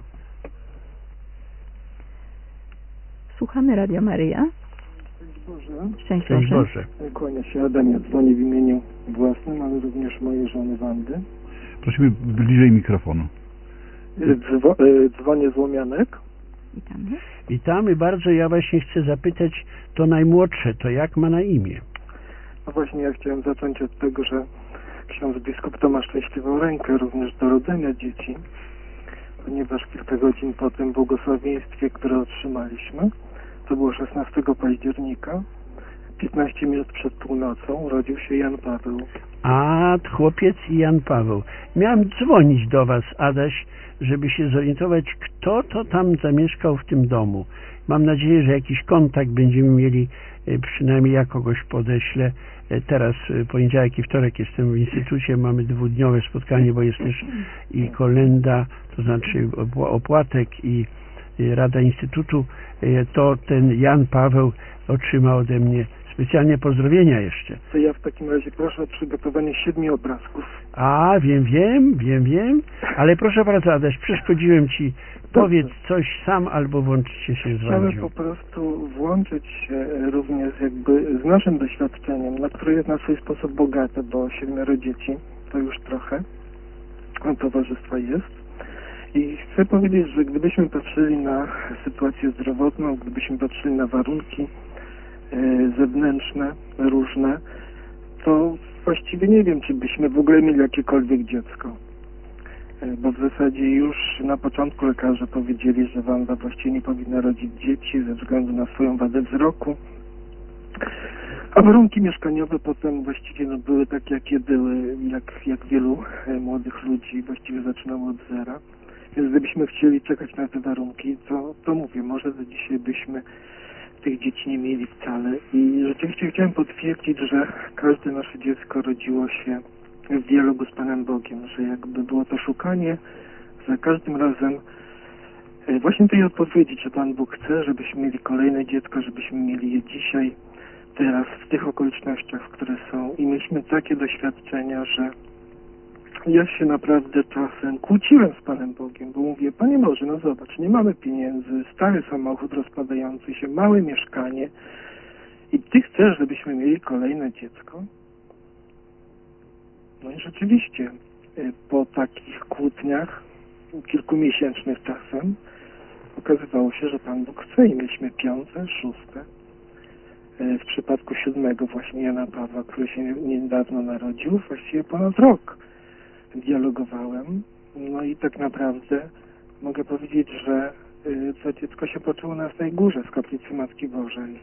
Słuchamy Radio Maryja. Boże. Szczęść Boże. Boże. Kłania się Adam, ja dzwonię w imieniu własnym, ale również mojej żony Wandy. Prosimy bliżej mikrofonu. Dzwo, dzwonię z Łomianek. Witamy. Witamy bardzo. Ja właśnie chcę zapytać to najmłodsze, to jak ma na imię? No właśnie, ja chciałem zacząć od tego, że ksiądz biskup to ma szczęśliwą rękę również do rodzenia dzieci, ponieważ kilka godzin po tym błogosławieństwie, które otrzymaliśmy, to było szesnastego października, piętnaście minut przed północą, urodził się Jan Paweł. A, chłopiec i Jan Paweł. Miałem dzwonić do Was, Adaś, żeby się zorientować, kto to tam zamieszkał w tym domu. Mam nadzieję, że jakiś kontakt będziemy mieli, przynajmniej ja kogoś podeślę. Teraz poniedziałek i wtorek jestem w instytucie, mamy dwudniowe spotkanie, bo jest też i kolenda, to znaczy opłatek i Rada Instytutu, to ten Jan Paweł otrzyma ode mnie specjalnie pozdrowienia jeszcze. To ja w takim razie proszę o przygotowanie siedmiu obrazków. A, wiem, wiem, wiem, wiem, ale proszę bardzo, Adaś, przeszkodziłem Ci. Powiedz coś sam albo włączcie się z Chciałem Wandzią. po prostu włączyć się również jakby z naszym doświadczeniem, na które jest na swój sposób bogate, bo siedmioro dzieci to już trochę, a towarzystwa jest. I chcę powiedzieć, że gdybyśmy patrzyli na sytuację zdrowotną, gdybyśmy patrzyli na warunki e, zewnętrzne, różne, to właściwie nie wiem, czy byśmy w ogóle mieli jakiekolwiek dziecko. E, bo w zasadzie już na początku lekarze powiedzieli, że Wanda właściwie nie powinna rodzić dzieci ze względu na swoją wadę wzroku. A warunki mieszkaniowe potem właściwie no, były takie, jakie były, jak, jak wielu e, młodych ludzi właściwie zaczynało od zera. Więc gdybyśmy chcieli czekać na te warunki, to, to mówię, może do dzisiaj byśmy tych dzieci nie mieli wcale. I rzeczywiście chciałem potwierdzić, że każde nasze dziecko rodziło się w dialogu z Panem Bogiem, że jakby było to szukanie za każdym razem właśnie tej odpowiedzi, czy Pan Bóg chce, żebyśmy mieli kolejne dziecko, żebyśmy mieli je dzisiaj, teraz, w tych okolicznościach, w które są. I mieliśmy takie doświadczenia, że ja się naprawdę czasem kłóciłem z Panem Bogiem, bo mówię, Panie Boże, no zobacz, nie mamy pieniędzy, stary samochód rozpadający się, małe mieszkanie i Ty chcesz, żebyśmy mieli kolejne dziecko? No i rzeczywiście, po takich kłótniach, kilkumiesięcznych czasem, okazywało się, że Pan Bóg chce i mieliśmy piąte, szóste. W przypadku siódmego właśnie Jana Pawła, który się niedawno narodził, właściwie ponad rok dialogowałem. No i tak naprawdę mogę powiedzieć, że to dziecko się poczęło na Jasnej Górze z kaplicy Matki Bożej.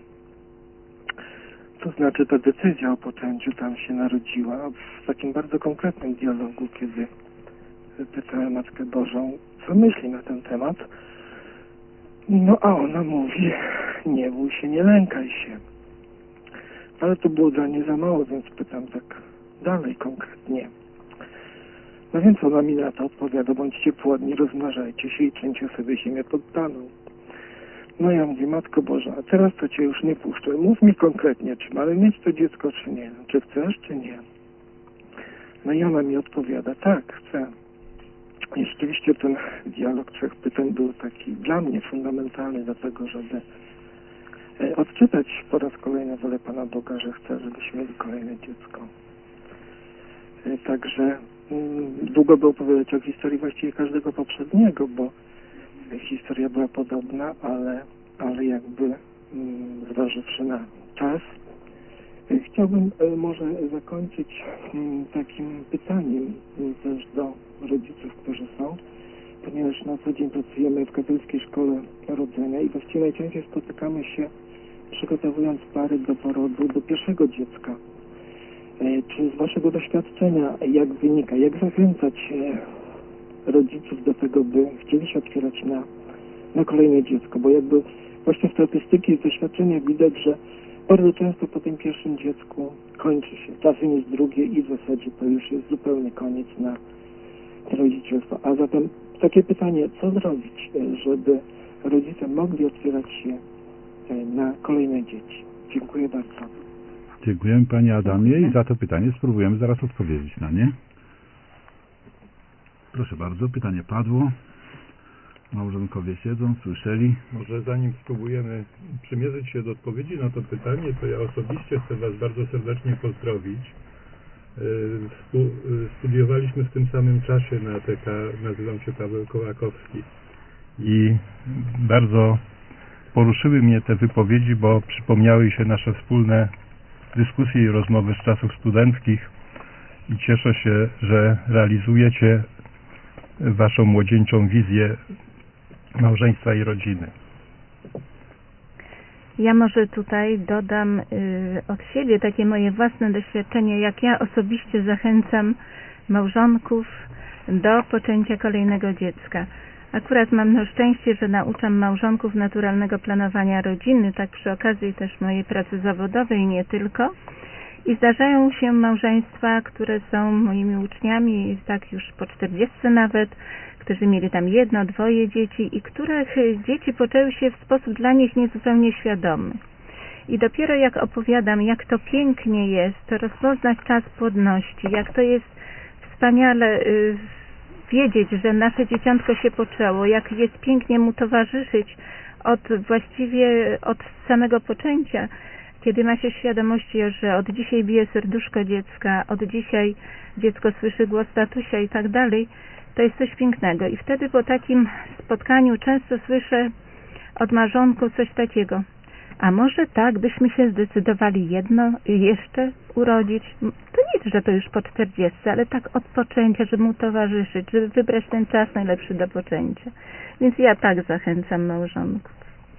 To znaczy ta decyzja o poczęciu tam się narodziła w takim bardzo konkretnym dialogu, kiedy pytałem Matkę Bożą, co myśli na ten temat. No a ona mówi, nie bój się, nie lękaj się. Ale to było dla mnie za mało, więc pytam tak dalej konkretnie. No więc ona mi na to odpowiada, bądźcie płodni, rozmnażajcie się i czyńcie sobie ziemię poddaną. No ja mówię, Matko Boża, a teraz to Cię już nie puszczę. Mów mi konkretnie, czy mamy mieć to dziecko, czy nie. Czy chcesz, czy nie. No i ona mi odpowiada, tak, chcę. I rzeczywiście ten dialog trzech pytań był taki dla mnie fundamentalny do tego, żeby odczytać po raz kolejny wolę Pana Boga, że chce, żebyśmy mieli kolejne dziecko. Także długo by opowiadać o historii właściwie każdego poprzedniego, bo historia była podobna, ale, ale jakby zważywszy na czas, chciałbym może zakończyć takim pytaniem też do rodziców, którzy są, ponieważ na co dzień pracujemy w katolickiej szkole rodzenia i właściwie najczęściej spotykamy się, przygotowując pary do porodu, do pierwszego dziecka. Czy z Waszego doświadczenia, jak wynika, jak zachęcać rodziców do tego, by chcieli się otwierać na, na kolejne dziecko? Bo jakby właśnie w statystyki, z doświadczenia widać, że bardzo często po tym pierwszym dziecku kończy się. Czasem jest drugie i w zasadzie to już jest zupełnie koniec na rodzicielstwo. A zatem takie pytanie, co zrobić, żeby rodzice mogli otwierać się na kolejne dzieci? Dziękuję bardzo. Dziękujemy Panie Adamie i za to pytanie spróbujemy zaraz odpowiedzieć na nie. Proszę bardzo, pytanie padło. Małżonkowie siedzą, słyszeli. Może zanim spróbujemy przymierzyć się do odpowiedzi na to pytanie, to ja osobiście chcę Was bardzo serdecznie pozdrowić. Studiowaliśmy w tym samym czasie na A T K, nazywam się Paweł Kołakowski i bardzo poruszyły mnie te wypowiedzi, bo przypomniały się nasze wspólne dyskusje i rozmowy z czasów studenckich i cieszę się, że realizujecie Waszą młodzieńczą wizję małżeństwa i rodziny. Ja może tutaj dodam y, od siebie takie moje własne doświadczenie, jak ja osobiście zachęcam małżonków do poczęcia kolejnego dziecka. Akurat mam to szczęście, że nauczam małżonków naturalnego planowania rodziny, tak przy okazji też mojej pracy zawodowej, nie tylko. I zdarzają się małżeństwa, które są moimi uczniami, tak już po czterdziestce nawet, którzy mieli tam jedno, dwoje dzieci i których dzieci poczęły się w sposób dla nich niezupełnie świadomy. I dopiero jak opowiadam, jak to pięknie jest rozpoznać czas płodności, jak to jest wspaniale y, wiedzieć, że nasze dzieciątko się poczęło, jak jest pięknie mu towarzyszyć od właściwie od samego poczęcia, kiedy ma się świadomość, że od dzisiaj bije serduszko dziecka, od dzisiaj dziecko słyszy głos tatusia i tak dalej, to jest coś pięknego. I wtedy po takim spotkaniu często słyszę od małżonków coś takiego: a może tak byśmy się zdecydowali jedno jeszcze urodzić? To nic, że to już po czterdziestce, ale tak od poczęcia, żeby mu towarzyszyć, żeby wybrać ten czas najlepszy do poczęcia. Więc ja tak zachęcam małżonków.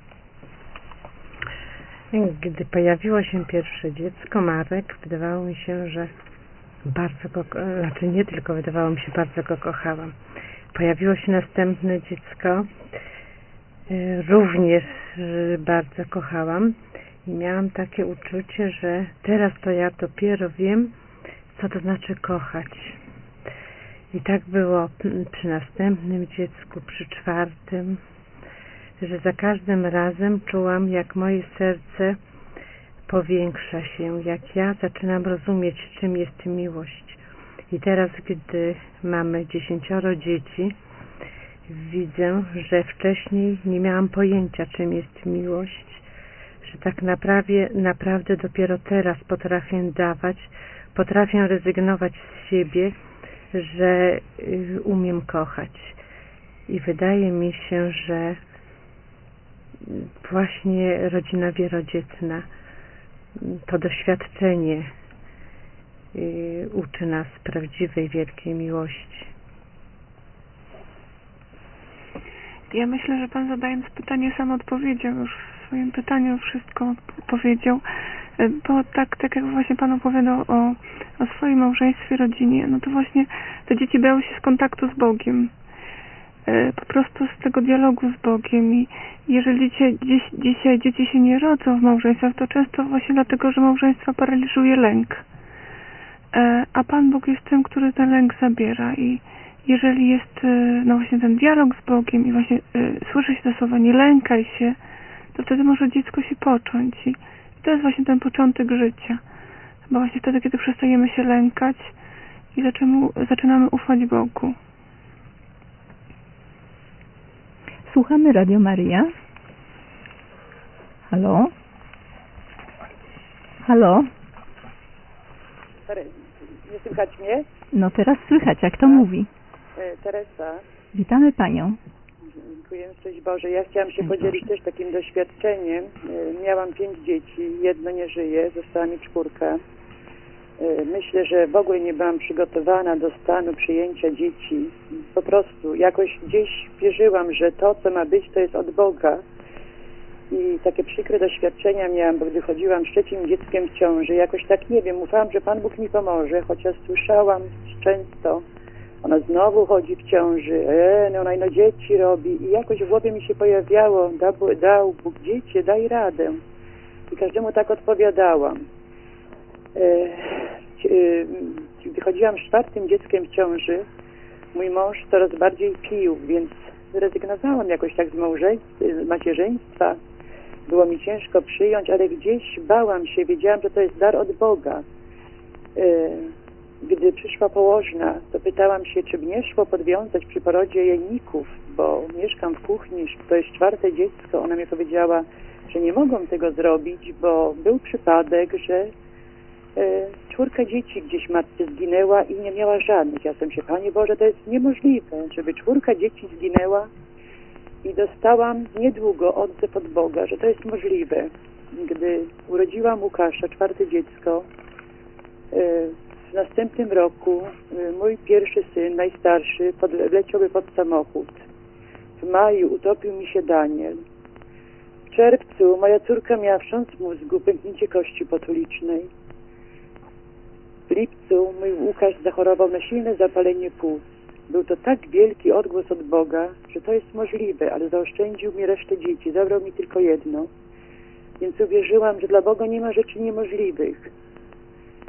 Gdy pojawiło się pierwsze dziecko, Marek, wydawało mi się, że bardzo go, znaczy nie tylko wydawało mi się, bardzo go kochałam. Pojawiło się następne dziecko, również bardzo kochałam i miałam takie uczucie, że teraz to ja dopiero wiem, co to znaczy kochać. I tak było przy następnym dziecku, przy czwartym, że za każdym razem czułam, jak moje serce powiększa się, jak ja zaczynam rozumieć, czym jest miłość. I teraz, gdy mamy dziesięcioro dzieci, widzę, że wcześniej nie miałam pojęcia, czym jest miłość, że tak naprawdę, naprawdę dopiero teraz potrafię dawać, potrafię rezygnować z siebie, że umiem kochać. I wydaje mi się, że właśnie rodzina wielodzietna, to doświadczenie uczy nas prawdziwej, wielkiej miłości. Ja myślę, że Pan, zadając pytanie, sam odpowiedział już w swoim pytaniu, wszystko powiedział, bo tak, tak jak właśnie Pan opowiadał o, o swoim małżeństwie, rodzinie, no to właśnie te dzieci brały się z kontaktu z Bogiem, po prostu z tego dialogu z Bogiem. I jeżeli dzisiaj, dziś, dzisiaj dzieci się nie rodzą w małżeństwach, to często właśnie dlatego, że małżeństwa paraliżuje lęk, a Pan Bóg jest tym, który ten lęk zabiera. I jeżeli jest no właśnie ten dialog z Bogiem i właśnie y, słyszy się te słowa nie lękaj się, to wtedy może dziecko się począć. I to jest właśnie ten początek życia. Bo właśnie wtedy, kiedy przestajemy się lękać i zaczynamy, zaczynamy ufać Bogu. Słuchamy Radio Maryja. Halo? Halo? Nie słychać mnie? No teraz słychać, jak to mówi. Teresa. Witamy Panią. Dziękuję, szczęść Boże. Ja chciałam się podzielić też takim doświadczeniem. Miałam pięć dzieci, jedno nie żyje, została mi czwórka. Myślę, że w ogóle nie byłam przygotowana do stanu przyjęcia dzieci. Po prostu jakoś gdzieś wierzyłam, że to, co ma być, to jest od Boga. I takie przykre doświadczenia miałam, bo gdy chodziłam z trzecim dzieckiem w ciąży, jakoś tak, nie wiem, ufałam, że Pan Bóg mi pomoże, chociaż słyszałam często, ona znowu chodzi w ciąży, e, no ona ino dzieci robi i jakoś w głowie mi się pojawiało, da, dał Bóg dzieci, daj radę. I każdemu tak odpowiadałam. E, e, gdy chodziłam z czwartym dzieckiem w ciąży, mój mąż coraz bardziej pił, więc zrezygnowałam jakoś tak z małżeństwa, z macierzyństwa. Było mi ciężko przyjąć, ale gdzieś bałam się, wiedziałam, że to jest dar od Boga. Gdy przyszła położna, to pytałam się, czy mnie szło podwiązać przy porodzie jajników, bo mieszkam w kuchni, to jest czwarte dziecko. Ona mi powiedziała, że nie mogą tego zrobić, bo był przypadek, że czwórka dzieci gdzieś matce zginęła i nie miała żadnych. Ja sam się, Panie Boże, to jest niemożliwe, żeby czwórka dzieci zginęła. I dostałam niedługo odzew od Boga, że to jest możliwe. Gdy urodziłam Łukasza, czwarte dziecko, w następnym roku mój pierwszy syn, najstarszy, leciałby pod samochód. W maju utopił mi się Daniel. W czerwcu moja córka miała wstrząs mózgu, pęknięcie kości potulicznej. W lipcu mój Łukasz zachorował na silne zapalenie płuc. Był to tak wielki odgłos od Boga, że to jest możliwe, ale zaoszczędził mi resztę dzieci, zabrał mi tylko jedno. Więc uwierzyłam, że dla Boga nie ma rzeczy niemożliwych.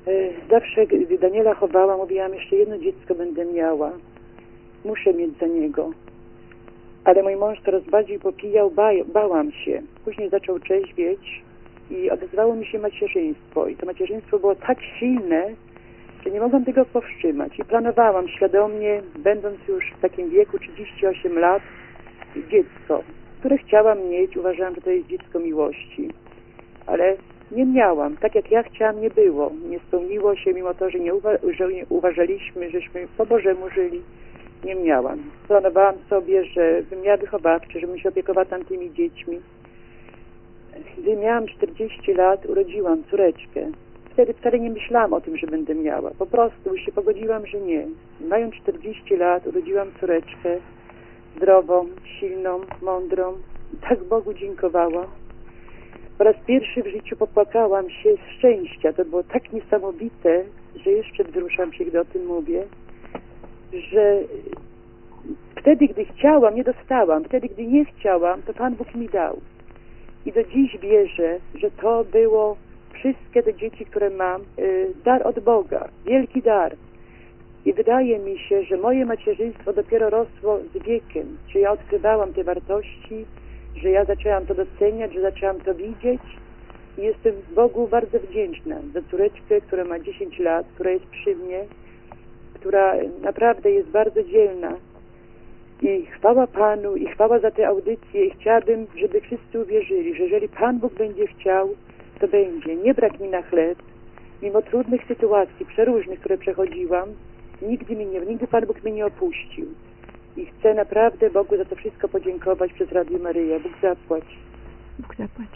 Zawsze, gdy Daniela chowała, mówiłam, jeszcze jedno dziecko będę miała. Muszę mieć za niego. Ale mój mąż coraz bardziej popijał, ba bałam się. Później zaczął trzeźwieć i odezwało mi się macierzyństwo. I to macierzyństwo było tak silne, że nie mogłam tego powstrzymać. I planowałam świadomie, będąc już w takim wieku trzydzieści osiem lat, dziecko, które chciałam mieć. Uważałam, że to jest dziecko miłości. Ale nie miałam. Tak jak ja chciałam, nie było. Nie spełniło się, mimo to, że nie, uwa że nie uważaliśmy, żeśmy po Bożemu żyli. Nie miałam. Planowałam sobie, że bym miała wychowawcze, żebym się opiekowała tamtymi dziećmi. Gdy miałam czterdzieści lat, urodziłam córeczkę. Wtedy wcale nie myślałam o tym, że będę miała. Po prostu się pogodziłam, że nie. Mając czterdzieści lat, urodziłam córeczkę zdrową, silną, mądrą. I tak Bogu dziękowałam. Po raz pierwszy w życiu popłakałam się z szczęścia. To było tak niesamowite, że jeszcze wzruszam się, gdy o tym mówię, że wtedy, gdy chciałam, nie dostałam. Wtedy, gdy nie chciałam, to Pan Bóg mi dał. I do dziś wierzę, że to było wszystkie te dzieci, które mam, yy, dar od Boga. Wielki dar. I wydaje mi się, że moje macierzyństwo dopiero rosło z wiekiem. Że ja odkrywałam te wartości, że ja zaczęłam to doceniać, że zaczęłam to widzieć. I jestem Bogu bardzo wdzięczna za córeczkę, która ma dziesięć lat, która jest przy mnie, która naprawdę jest bardzo dzielna. I chwała Panu, i chwała za te audycje. I chciałabym, żeby wszyscy uwierzyli, że jeżeli Pan Bóg będzie chciał, to będzie. Nie brak mi na chleb. Mimo trudnych sytuacji, przeróżnych, które przechodziłam, nigdy, mi nie, nigdy Pan Bóg mnie nie opuścił. I chcę naprawdę Bogu za to wszystko podziękować przez Radio Maryja. Bóg zapłać. Bóg zapłać.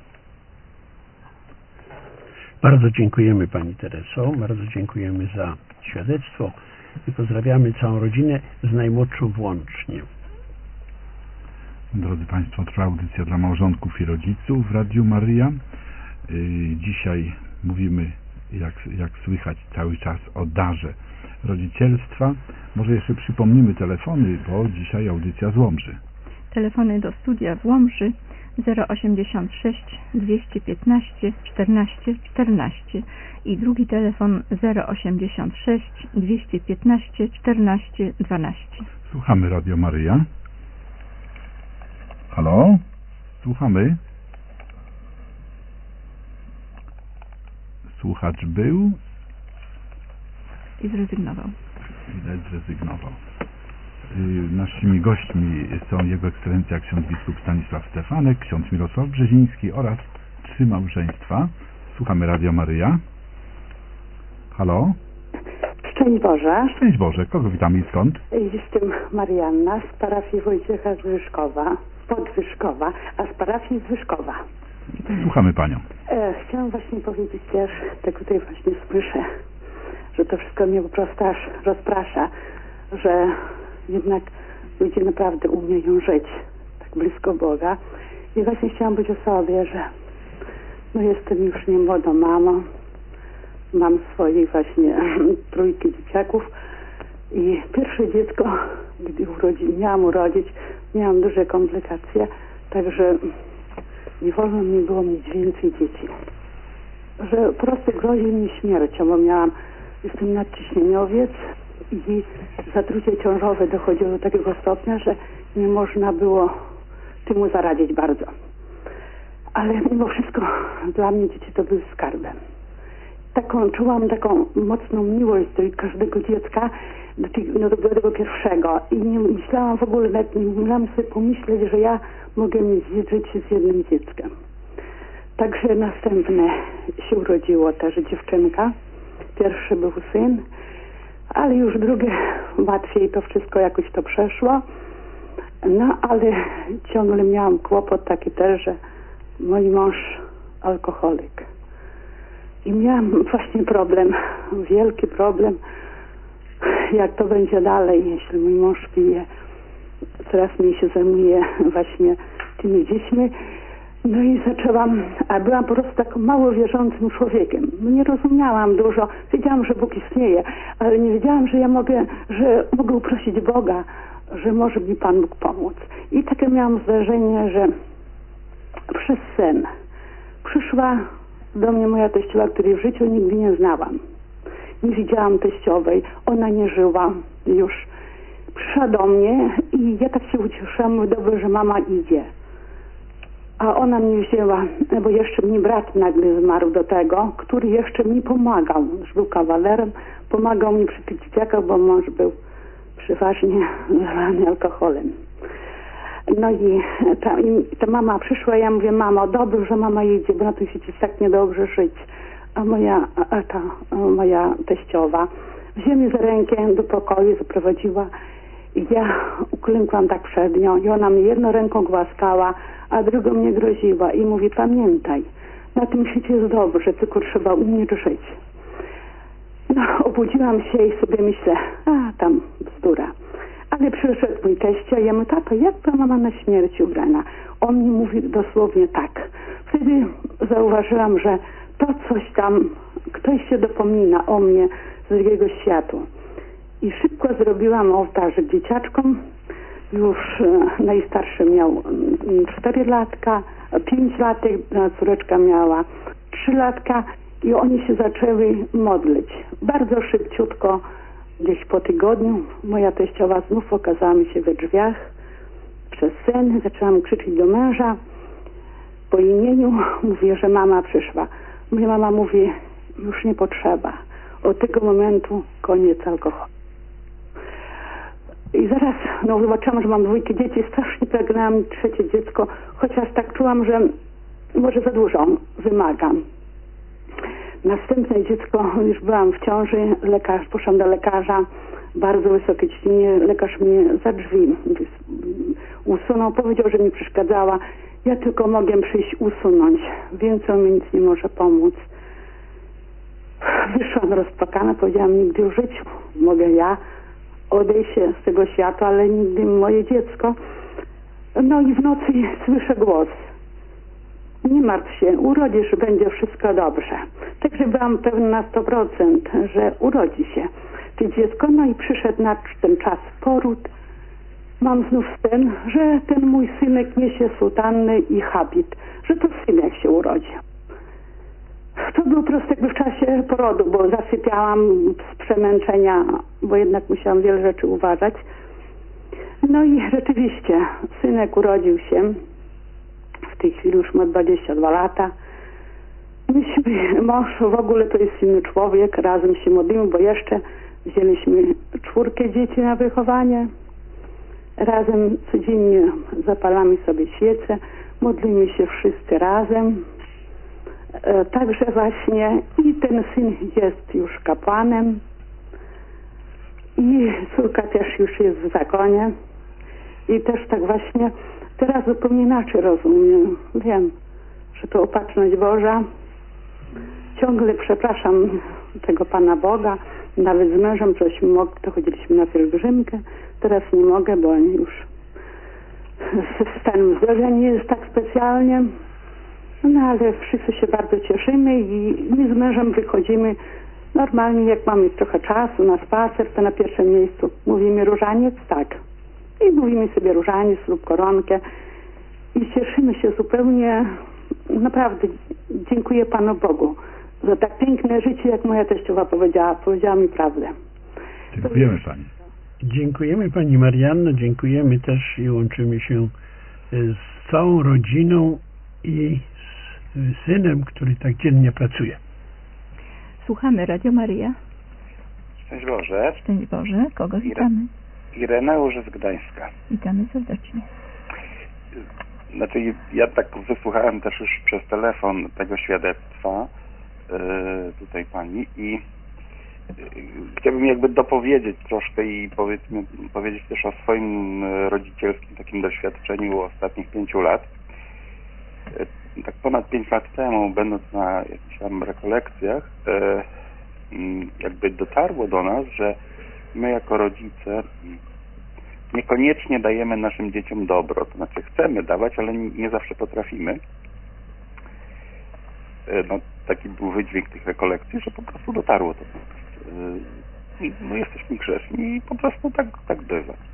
Bardzo dziękujemy Pani Tereso, bardzo dziękujemy za świadectwo i pozdrawiamy całą rodzinę z najmłodszą włącznie. Drodzy Państwo, trwa audycja dla małżonków i rodziców w Radiu Maryja. Dzisiaj mówimy, jak, jak słychać, cały czas o darze rodzicielstwa. Może jeszcze przypomnimy telefony, bo dzisiaj audycja z Łomży. Telefony do studia w Łomży zero osiemdziesiąt sześć dwieście piętnaście czternaście czternaście i drugi telefon zero osiemdziesiąt sześć dwieście piętnaście czternaście dwanaście. Słuchamy Radio Maryja. Halo? Słuchamy. Słuchacz był i zrezygnował. Widać, zrezygnował. Naszymi gośćmi są Jego Ekscelencja ksiądz biskup Stanisław Stefanek, ksiądz Mirosław Brzeziński oraz trzy małżeństwa. Słuchamy Radio Maryja. Halo? Szczęść Boże. Szczęść Boże. Kogo witamy i skąd? Jestem Marianna z parafii Wojciecha z Wyszkowa, Podwyżkowa, a z parafii z Wyszkowa. Słuchamy Panią. E, chciałam właśnie powiedzieć też, tak tutaj właśnie słyszę, że to wszystko mnie po prostu aż rozprasza, że jednak ludzie naprawdę umieją żyć tak blisko Boga. I właśnie chciałam być o sobie, że no jestem już nie młodą mamą, mam swoje właśnie trójki dzieciaków i pierwsze dziecko, gdy urodzi, miałam urodzić, miałam duże komplikacje, także nie wolno mi było mieć więcej dzieci. Że po prostu grozi mi śmiercią, bo miałam, jestem nadciśnieniowiec i zatrucie ciążowe dochodziło do takiego stopnia, że nie można było temu zaradzić bardzo. Ale mimo wszystko dla mnie dzieci to były skarbem. Taką, czułam taką mocną miłość do każdego dziecka, do, tego, no, do tego pierwszego. I nie myślałam w ogóle, nawet nie umiałam sobie pomyśleć, że ja mogę mieć życie z jednym dzieckiem. Także następne się urodziło też dziewczynka. Pierwszy był syn, ale już drugie łatwiej to wszystko jakoś to przeszło. No ale ciągle miałam kłopot taki też, że mój mąż alkoholik. I miałam właśnie problem, wielki problem, jak to będzie dalej, jeśli mój mąż pije. Teraz mi się zajmuje właśnie tymi dziećmi. No i zaczęłam, a byłam po prostu taką mało wierzącym człowiekiem. Nie rozumiałam dużo, wiedziałam, że Bóg istnieje, ale nie wiedziałam, że ja mogę, że mogę uprosić Boga, że może mi Pan Bóg pomóc. I takie miałam zdarzenie, że przez sen przyszła do mnie moja teściowa, której w życiu nigdy nie znałam. Nie widziałam teściowej, ona nie żyła już. Przyszła do mnie i ja tak się ucieszyłam, mówię, dobrze, że mama idzie. A ona mnie wzięła, bo jeszcze mi brat nagle zmarł do tego, który jeszcze mi pomagał, już był kawalerem, pomagał mi przy tych dzieciakach, bo mąż był przeważnie zalany alkoholem. No i ta, i ta mama przyszła, ja mówię, mamo, dobrze, że mama idzie, bo na tym świecie jest tak niedobrze żyć. A moja, a ta a moja teściowa wzięła mnie za rękę do pokoju, zaprowadziła i ja uklękłam tak przed nią i ona mnie jedną ręką głaskała, a drugą mnie groziła i mówi, pamiętaj, na tym świecie jest dobrze, tylko trzeba umieć żyć. No, obudziłam się i sobie myślę, a tam bzdura. Ale przyszedł mój teść, a ja mówię, tato, jak to mama na śmierci ubrana? On mi mówi dosłownie tak. Wtedy zauważyłam, że to coś tam, ktoś się dopomina o mnie z drugiego światu. I szybko zrobiłam ołtarzyk dzieciaczkom. Już e, najstarszy miał cztery latka, pięć latek, a córeczka miała trzy latka i oni się zaczęły modlić. Bardzo szybciutko, gdzieś po tygodniu, moja teściowa znów okazała mi się we drzwiach. Przez sen zaczęłam krzyczeć do męża po imieniu. Mówię, że mama przyszła. Moja mama mówi, już nie potrzeba. Od tego momentu koniec alkoholu. I zaraz, no zobaczyłam, że mam dwójkę dzieci, strasznie pragnęłam trzecie dziecko, chociaż tak czułam, że może za dużo wymagam. Następne dziecko, już byłam w ciąży, lekarz, poszłam do lekarza, bardzo wysokie ciśnienie, lekarz mnie za drzwi usunął, powiedział, że mi przeszkadzała. Ja tylko mogę przyjść usunąć, więcej mi nic nie może pomóc. Wyszłam rozpłakana, powiedziałam, nigdy w życiu mogę ja odejść z tego świata, ale nigdy moje dziecko. No i w nocy słyszę głos. Nie martw się, urodzisz, będzie wszystko dobrze. Także byłam pewna na sto procent, że urodzi się to dziecko. No i przyszedł na ten czas poród. Mam znów sen, że ten mój synek niesie sutannę i habit, że to synek się urodzi. To było po prostu jakby w czasie porodu, bo zasypiałam z przemęczenia, bo jednak musiałam wiele rzeczy uważać. No i rzeczywiście synek urodził się. W tej chwili już ma dwadzieścia dwa lata. Myśmy, mąż w ogóle to jest inny człowiek, razem się modlimy, bo jeszcze wzięliśmy czwórkę dzieci na wychowanie. Razem codziennie zapalamy sobie świece, modlimy się wszyscy razem. E, także właśnie i ten syn jest już kapłanem i córka też już jest w zakonie i też tak właśnie teraz zupełnie inaczej rozumiem. Wiem, że to opatrzność Boża. Ciągle przepraszam tego Pana Boga, nawet z mężem żeśmy mogli, to chodziliśmy na pielgrzymkę, teraz nie mogę, bo już stan zdrowia nie jest tak specjalnie. No ale wszyscy się bardzo cieszymy i my z mężem wychodzimy normalnie, jak mamy trochę czasu na spacer, to na pierwszym miejscu mówimy różaniec, tak. I mówimy sobie różaniec lub koronkę i cieszymy się zupełnie, naprawdę dziękuję Panu Bogu za tak piękne życie, jak moja teściowa powiedziała, powiedziała mi prawdę. Dziękujemy Pani. Dziękujemy Pani Marianno, dziękujemy też i łączymy się z całą rodziną i z synem, który tak dziennie pracuje. Słuchamy Radio Maryja. Szczęść Boże. Szczęść Boże. Kogo witamy? Ireneusz z Gdańska. Witamy serdecznie. Znaczy ja tak wysłuchałem też już przez telefon tego świadectwa yy, tutaj Pani i yy, chciałbym jakby dopowiedzieć troszkę i powiedzmy, powiedzieć też o swoim rodzicielskim takim doświadczeniu ostatnich pięciu lat. Yy, tak ponad pięć lat temu, będąc na jakichś tam rekolekcjach, yy, yy, jakby dotarło do nas, że my jako rodzice niekoniecznie dajemy naszym dzieciom dobro, to znaczy chcemy dawać, ale nie zawsze potrafimy. No, taki był wydźwięk tych rekolekcji, że po prostu dotarło to. No, jesteśmy grzeszni i po prostu tak, tak bywa.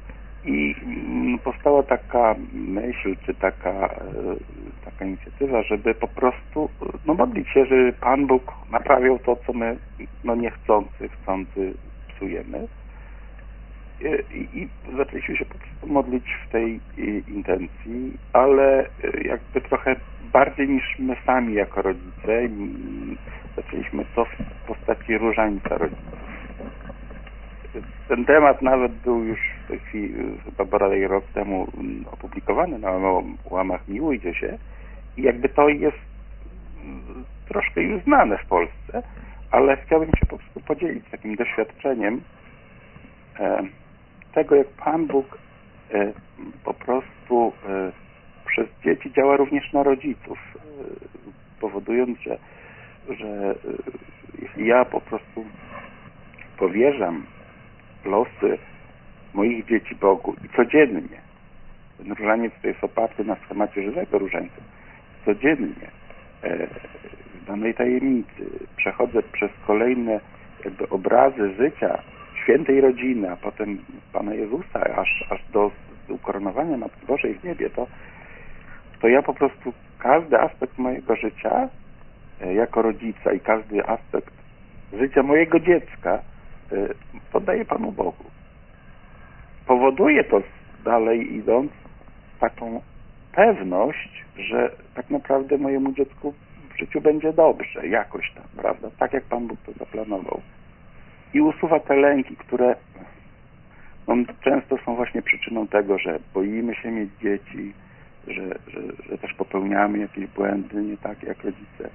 I powstała taka myśl, czy taka, taka inicjatywa, żeby po prostu no, modlić się, żeby Pan Bóg naprawiał to, co my no, niechcący, chcący psujemy. I, I zaczęliśmy się po prostu modlić w tej intencji, ale jakby trochę bardziej niż my sami jako rodzice. Zaczęliśmy to w postaci różańca rodziców. Ten temat nawet był już w tej chwili, chyba bodaj rok temu opublikowany na łamach Miłujcie się i jakby to jest troszkę już znane w Polsce, ale chciałbym się po prostu podzielić takim doświadczeniem e, tego, jak Pan Bóg e, po prostu e, przez dzieci działa również na rodziców, e, powodując, że, że e, jeśli ja po prostu powierzam losy moich dzieci Bogu i codziennie, ten różaniec to jest oparty na schemacie żywego różańca, codziennie e, w danej tajemnicy przechodzę przez kolejne jakby obrazy życia świętej rodziny, a potem Pana Jezusa, aż, aż do ukoronowania Matki Bożej w niebie, to, to ja po prostu każdy aspekt mojego życia e, jako rodzica i każdy aspekt życia mojego dziecka e, poddaję Panu Bogu. Powoduje to dalej idąc taką pewność, że tak naprawdę mojemu dziecku w życiu będzie dobrze, jakoś tam, prawda? Tak jak Pan Bóg to zaplanował. I usuwa te lęki, które no, często są właśnie przyczyną tego, że boimy się mieć dzieci, że, że, że też popełniamy jakieś błędy, nie tak jak rodzice.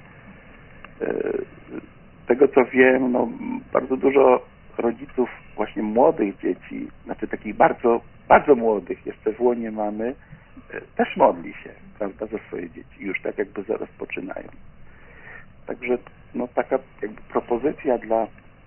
Z tego co wiem, no, bardzo dużo rodziców właśnie młodych dzieci, znaczy takich bardzo, bardzo młodych, jeszcze w łonie mamy, też modli się, prawda, za swoje dzieci. Już tak jakby zaraz poczynają. Także no taka jakby propozycja dla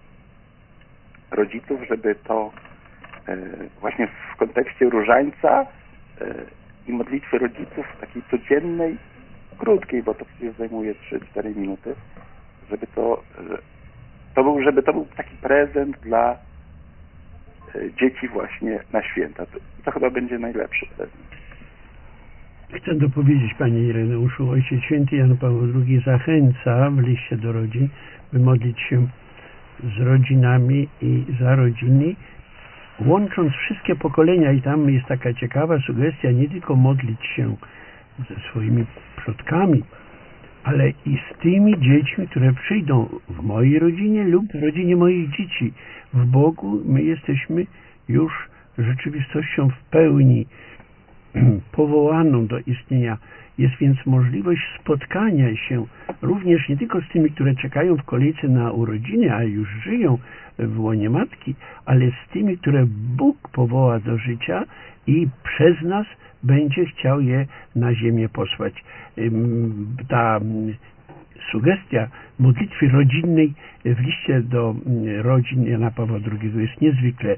rodziców, żeby to e, właśnie w kontekście różańca e, i modlitwy rodziców takiej codziennej, krótkiej, bo to przecież zajmuje trzy cztery minuty, żeby to, e, to był, żeby to był taki prezent dla e, dzieci właśnie na święta. To, to chyba będzie najlepszy prezent. Chcę dopowiedzieć, Panie Ireneuszu, Ojciec Święty Jan Paweł drugi zachęca w liście do rodzin, by modlić się z rodzinami i za rodziny, łącząc wszystkie pokolenia. I tam jest taka ciekawa sugestia, nie tylko modlić się ze swoimi przodkami, ale i z tymi dziećmi, które przyjdą w mojej rodzinie lub w rodzinie moich dzieci. W Bogu my jesteśmy już rzeczywistością w pełni powołaną do istnienia. Jest więc możliwość spotkania się również nie tylko z tymi, które czekają w kolejce na urodziny, a już żyją w łonie matki, ale z tymi, które Bóg powoła do życia i przez nas będzie chciał je na ziemię posłać. Ta sugestia modlitwy rodzinnej w liście do rodzin Jana Pawła drugiego jest niezwykle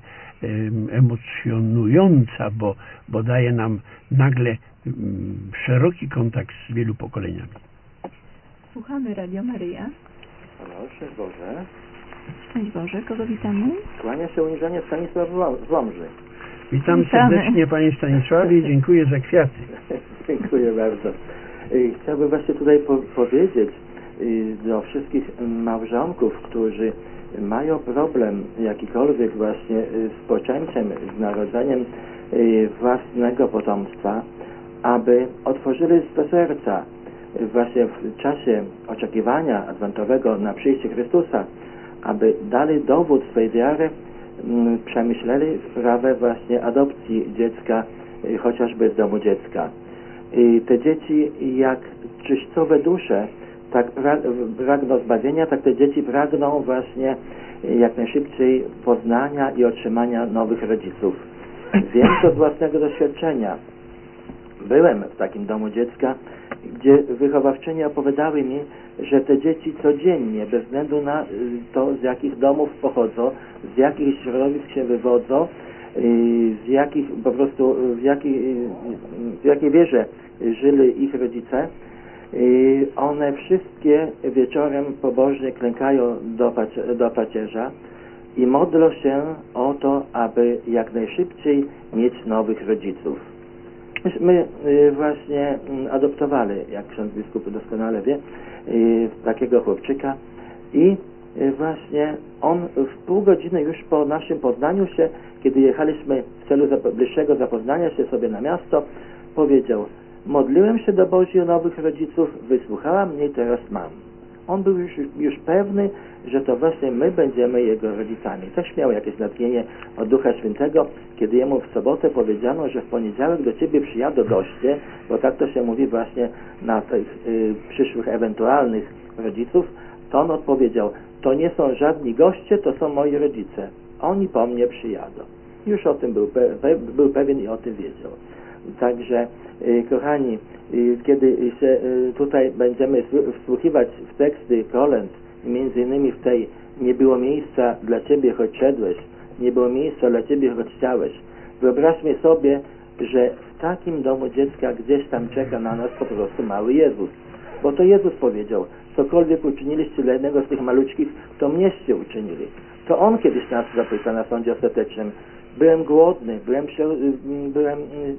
emocjonująca, bo, bo daje nam nagle szeroki kontakt z wielu pokoleniami. Słuchamy Radio Maryja. Halo, szczęść Boże. Szczęść Boże, kogo witamy? Kłania się uniżenie Stanisław z Łomży. Witam Witamy. serdecznie Panie Stanisławie i dziękuję za kwiaty. Dziękuję bardzo. Chciałbym właśnie tutaj po powiedzieć do wszystkich małżonków, którzy mają problem jakikolwiek właśnie z poczęciem, z narodzeniem własnego potomstwa, aby otworzyli swe serca właśnie w czasie oczekiwania adwentowego na przyjście Chrystusa, aby dali dowód swej wiary, przemyśleli sprawę właśnie adopcji dziecka, chociażby z domu dziecka. I te dzieci jak czyścowe dusze, tak pragną zbawienia, tak te dzieci pragną właśnie jak najszybciej poznania i otrzymania nowych rodziców. Wiem to z własnego doświadczenia. Byłem w takim domu dziecka, gdzie wychowawczyni opowiadały mi, że te dzieci codziennie, bez względu na to, z jakich domów pochodzą, z jakich środowisk się wywodzą, z jakich po prostu, w jakiej, w jakiej wierze żyli ich rodzice, one wszystkie wieczorem pobożnie klękają do, pacie, do pacierza i modlą się o to, aby jak najszybciej mieć nowych rodziców. Myśmy właśnie adoptowali, jak ksiądz biskup doskonale wie, takiego chłopczyka i właśnie on w pół godziny już po naszym poznaniu się, kiedy jechaliśmy w celu bliższego zapoznania się sobie na miasto, powiedział: modliłem się do Boży o nowych rodziców, wysłuchała mnie i teraz mam. On był już, już pewny, że to właśnie my będziemy jego rodzicami. Też miał jakieś natchnienie od Ducha Świętego, kiedy jemu w sobotę powiedziano, że w poniedziałek do ciebie przyjadą goście, bo tak to się mówi właśnie na tych y, przyszłych ewentualnych rodziców, to on odpowiedział: to nie są żadni goście, to są moi rodzice. Oni po mnie przyjadą. Już o tym był, pe, pe, był pewien i o tym wiedział. Także, y, kochani, y, kiedy się y, tutaj będziemy wsłuchiwać w teksty kolęd, między innymi w tej nie było miejsca dla Ciebie, choć szedłeś, nie było miejsca dla Ciebie, choć chciałeś. Wyobraźmy sobie, że w takim domu dziecka gdzieś tam czeka na nas po prostu mały Jezus. Bo to Jezus powiedział: cokolwiek uczyniliście dla jednego z tych maluczkich, to mnieście uczynili. To On kiedyś nas zapyta na sądzie ostatecznym: byłem głodny, byłem, byłem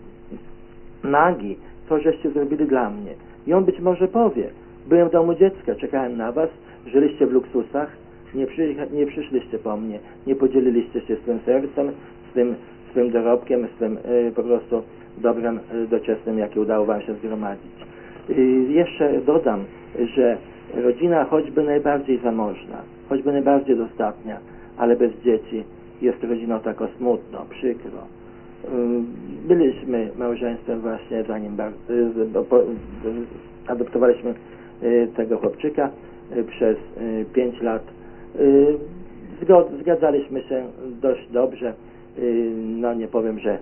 nagi, co żeście zrobili dla mnie. I On być może powie: byłem w domu dziecka, czekałem na was, żyliście w luksusach, nie, przy, nie przyszliście po mnie, nie podzieliliście się swym sercem, swym, swym dorobkiem, swym y, po prostu dobrem y, doczesnym, jakie udało wam się zgromadzić. Y, jeszcze dodam, że rodzina, choćby najbardziej zamożna, choćby najbardziej dostatnia, ale bez dzieci jest rodziną tako smutno, przykro. Y, byliśmy małżeństwem właśnie, zanim bar, y, po, y, adoptowaliśmy y, tego chłopczyka y, przez y, pięć lat. Y, zgod, zgadzaliśmy się dość dobrze, y, no nie powiem, że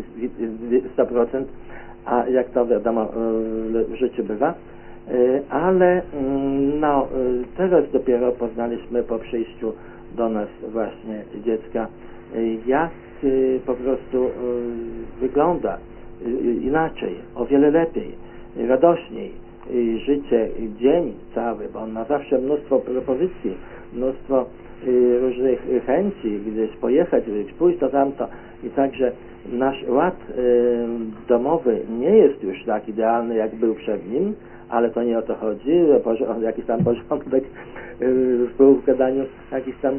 sto procent, a jak to wiadomo w życiu bywa, y, ale y, no y, teraz dopiero poznaliśmy po przyjściu do nas właśnie dziecka, y, jak y, po prostu y, wygląda y, inaczej, o wiele lepiej, y, radośniej y, życie, y, dzień cały, bo on ma zawsze mnóstwo propozycji, mnóstwo y, różnych chęci, gdzieś pojechać, gdzieś pójść to tamto i także nasz ład y, domowy nie jest już tak idealny, jak był przed nim, ale to nie o to chodzi, o jakiś tam porządek y, w poukładaniu jakichś tam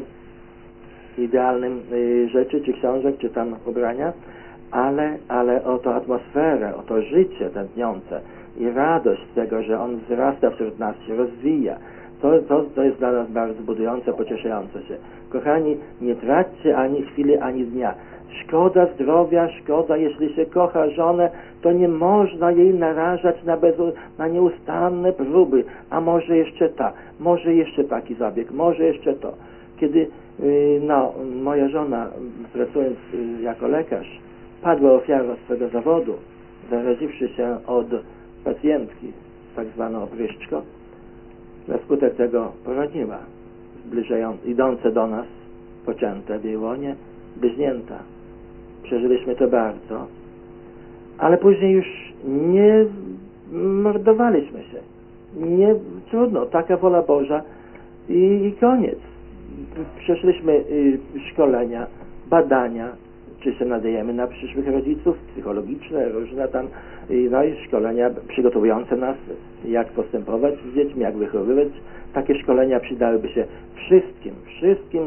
idealnym y, rzeczy, czy książek, czy tam ubrania, ale, ale o to atmosferę, o to życie tętniące i radość z tego, że on wzrasta wśród nas, się rozwija. To, to, to jest dla nas bardzo budujące, pocieszające się. Kochani, nie traćcie ani chwili, ani dnia. Szkoda zdrowia, szkoda, jeśli się kocha żonę, to nie można jej narażać na, bezu, na nieustanne próby. A może jeszcze ta, może jeszcze taki zabieg, może jeszcze to. Kiedy yy, no, moja żona, pracując yy, jako lekarz, padła ofiarą swego zawodu, zaraziwszy się od pacjentki, tak zwaną opryszczką, na skutek tego poroniła, idące do nas, poczęte w jej łonie, bliźnięta. Przeżyliśmy to bardzo, ale później już nie mordowaliśmy się. Nie, trudno, taka wola Boża i, i koniec. Przeszliśmy y, szkolenia, badania, czy się nadajemy na przyszłych rodziców, psychologiczne, różne tam, y, no i szkolenia przygotowujące nas, jak postępować z dziećmi, jak wychowywać. Takie szkolenia przydałyby się wszystkim, wszystkim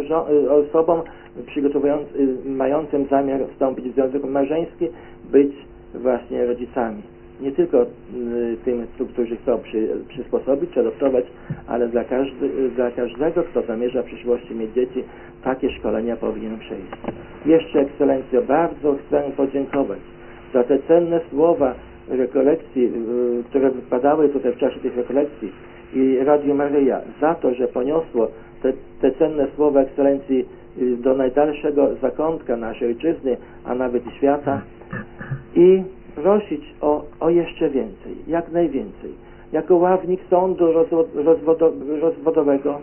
osobom przygotowującym, mającym zamiar wstąpić w związek małżeński, być właśnie rodzicami. Nie tylko y, tym, którzy chcą przy, przysposobić czy adoptować, ale dla, każdy, dla każdego, kto zamierza w przyszłości mieć dzieci, takie szkolenia powinien przejść. Jeszcze, Ekscelencjo, bardzo chcę podziękować za te cenne słowa rekolekcji, y, które wypadały tutaj w czasie tych rekolekcji, i Radio Maryja, za to, że poniosło te, te cenne słowa Ekscelencji y, do najdalszego zakątka naszej ojczyzny, a nawet i świata, i prosić o, o jeszcze więcej, jak najwięcej. Jako ławnik sądu rozwod, rozwodo, rozwodowego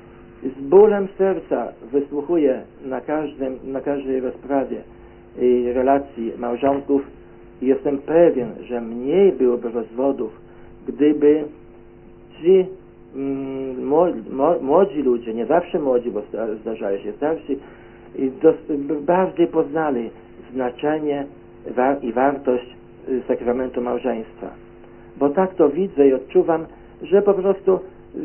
z bólem serca wysłuchuję na, każdym, na każdej rozprawie i relacji małżonków i jestem pewien, że mniej byłoby rozwodów, gdyby ci mm, młodzi, młodzi ludzie, nie zawsze młodzi, bo zdarzają się starsi, i dos, bardziej poznali znaczenie wa i wartość sakramentu małżeństwa. Bo tak to widzę i odczuwam, że po prostu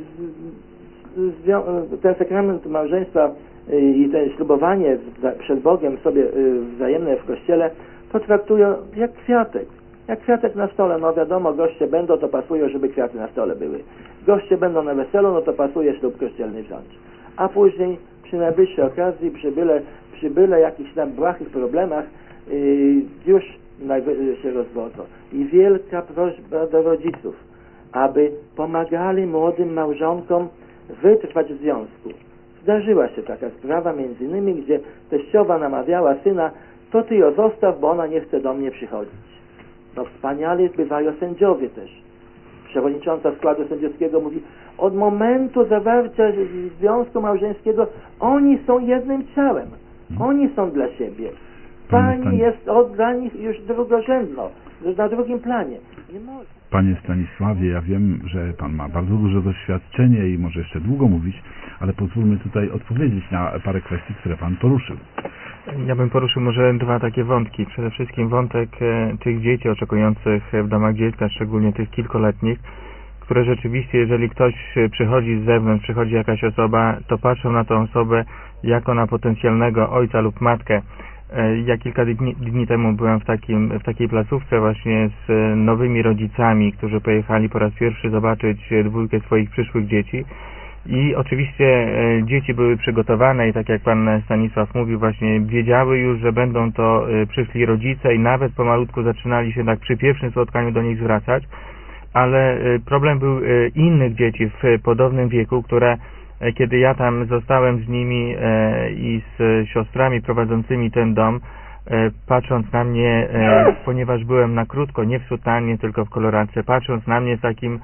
ten sakrament małżeństwa i to ślubowanie przed Bogiem sobie wzajemne w Kościele to traktują jak kwiatek. Jak kwiatek na stole. No wiadomo, goście będą, to pasuje, żeby kwiaty na stole były. Goście będą na weselu, no to pasuje ślub kościelny wziąć. A później przy najbliższej okazji, przy byle, przy byle jakichś tam błahych problemach yy, już się rozwodzą. I wielka prośba do rodziców, aby pomagali młodym małżonkom wytrwać w związku. Zdarzyła się taka sprawa między innymi, gdzie teściowa namawiała syna, to ty ją zostaw, bo ona nie chce do mnie przychodzić. No wspaniale bywają sędziowie też. Przewodnicząca składu sędziowskiego mówi, od momentu zawarcia związku małżeńskiego oni są jednym ciałem. Oni są dla siebie. Pani jest od, dla nich już drugorzędną, już na drugim planie. Nie może. Panie Stanisławie, ja wiem, że Pan ma bardzo duże doświadczenie i może jeszcze długo mówić, ale pozwólmy tutaj odpowiedzieć na parę kwestii, które Pan poruszył. Ja bym poruszył może dwa takie wątki. Przede wszystkim wątek e, tych dzieci oczekujących w domach dziecka, szczególnie tych kilkoletnich, które rzeczywiście, jeżeli ktoś przychodzi z zewnątrz, przychodzi jakaś osoba, to patrzą na tę osobę jako na potencjalnego ojca lub matkę. Ja kilka dni, dni temu byłem w, takim, w takiej placówce właśnie z nowymi rodzicami, którzy pojechali po raz pierwszy zobaczyć dwójkę swoich przyszłych dzieci. I oczywiście dzieci były przygotowane i tak jak pan Stanisław mówił, właśnie wiedziały już, że będą to przyszli rodzice i nawet pomalutku zaczynali się tak przy pierwszym spotkaniu do nich zwracać, ale problem był innych dzieci w podobnym wieku, które kiedy ja tam zostałem z nimi e, i z siostrami prowadzącymi ten dom, e, patrząc na mnie, e, ponieważ byłem na krótko, nie w sutannie, tylko w koloradce, patrząc na mnie z takim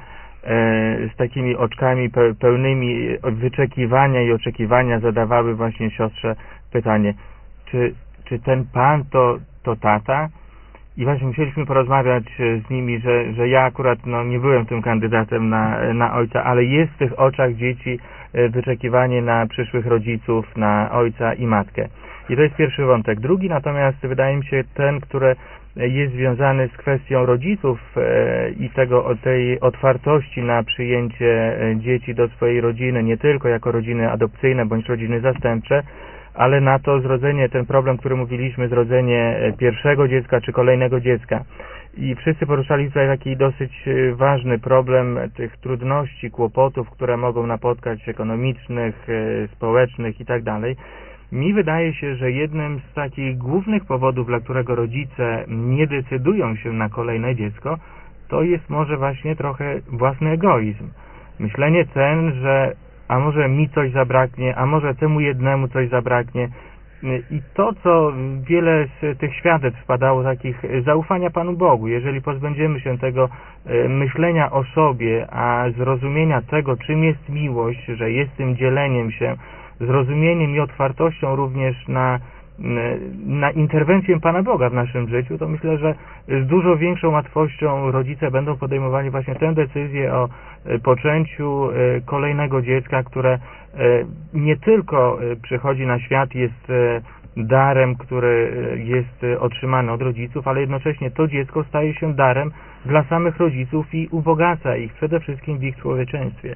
e, z takimi oczkami pe, pełnymi wyczekiwania i oczekiwania, zadawały właśnie siostrze pytanie, czy, czy ten pan to, to tata? I właśnie musieliśmy porozmawiać z nimi, że, że ja akurat no, nie byłem tym kandydatem na, na ojca, ale jest w tych oczach dzieci wyczekiwanie na przyszłych rodziców, na ojca i matkę. I to jest pierwszy wątek. Drugi natomiast wydaje mi się ten, który jest związany z kwestią rodziców e, i tego, tej otwartości na przyjęcie dzieci do swojej rodziny, nie tylko jako rodziny adopcyjne bądź rodziny zastępcze, ale na to zrodzenie, ten problem, który mówiliśmy, zrodzenie pierwszego dziecka czy kolejnego dziecka. I wszyscy poruszali tutaj taki dosyć ważny problem tych trudności, kłopotów, które mogą napotkać ekonomicznych, społecznych i tak dalej. Mi wydaje się, że jednym z takich głównych powodów, dla którego rodzice nie decydują się na kolejne dziecko, to jest może właśnie trochę własny egoizm. Myślenie ten, że a może mi coś zabraknie, a może temu jednemu coś zabraknie. I to, co wiele z tych świadectw padało, takich zaufania Panu Bogu, jeżeli pozbędziemy się tego myślenia o sobie, a zrozumienia tego, czym jest miłość, że jest tym dzieleniem się, zrozumieniem i otwartością również na, na interwencję Pana Boga w naszym życiu, to myślę, że z dużo większą łatwością rodzice będą podejmowali właśnie tę decyzję o poczęciu kolejnego dziecka, które nie tylko przychodzi na świat, jest darem, który jest otrzymany od rodziców, ale jednocześnie to dziecko staje się darem dla samych rodziców i ubogaca ich przede wszystkim w ich człowieczeństwie.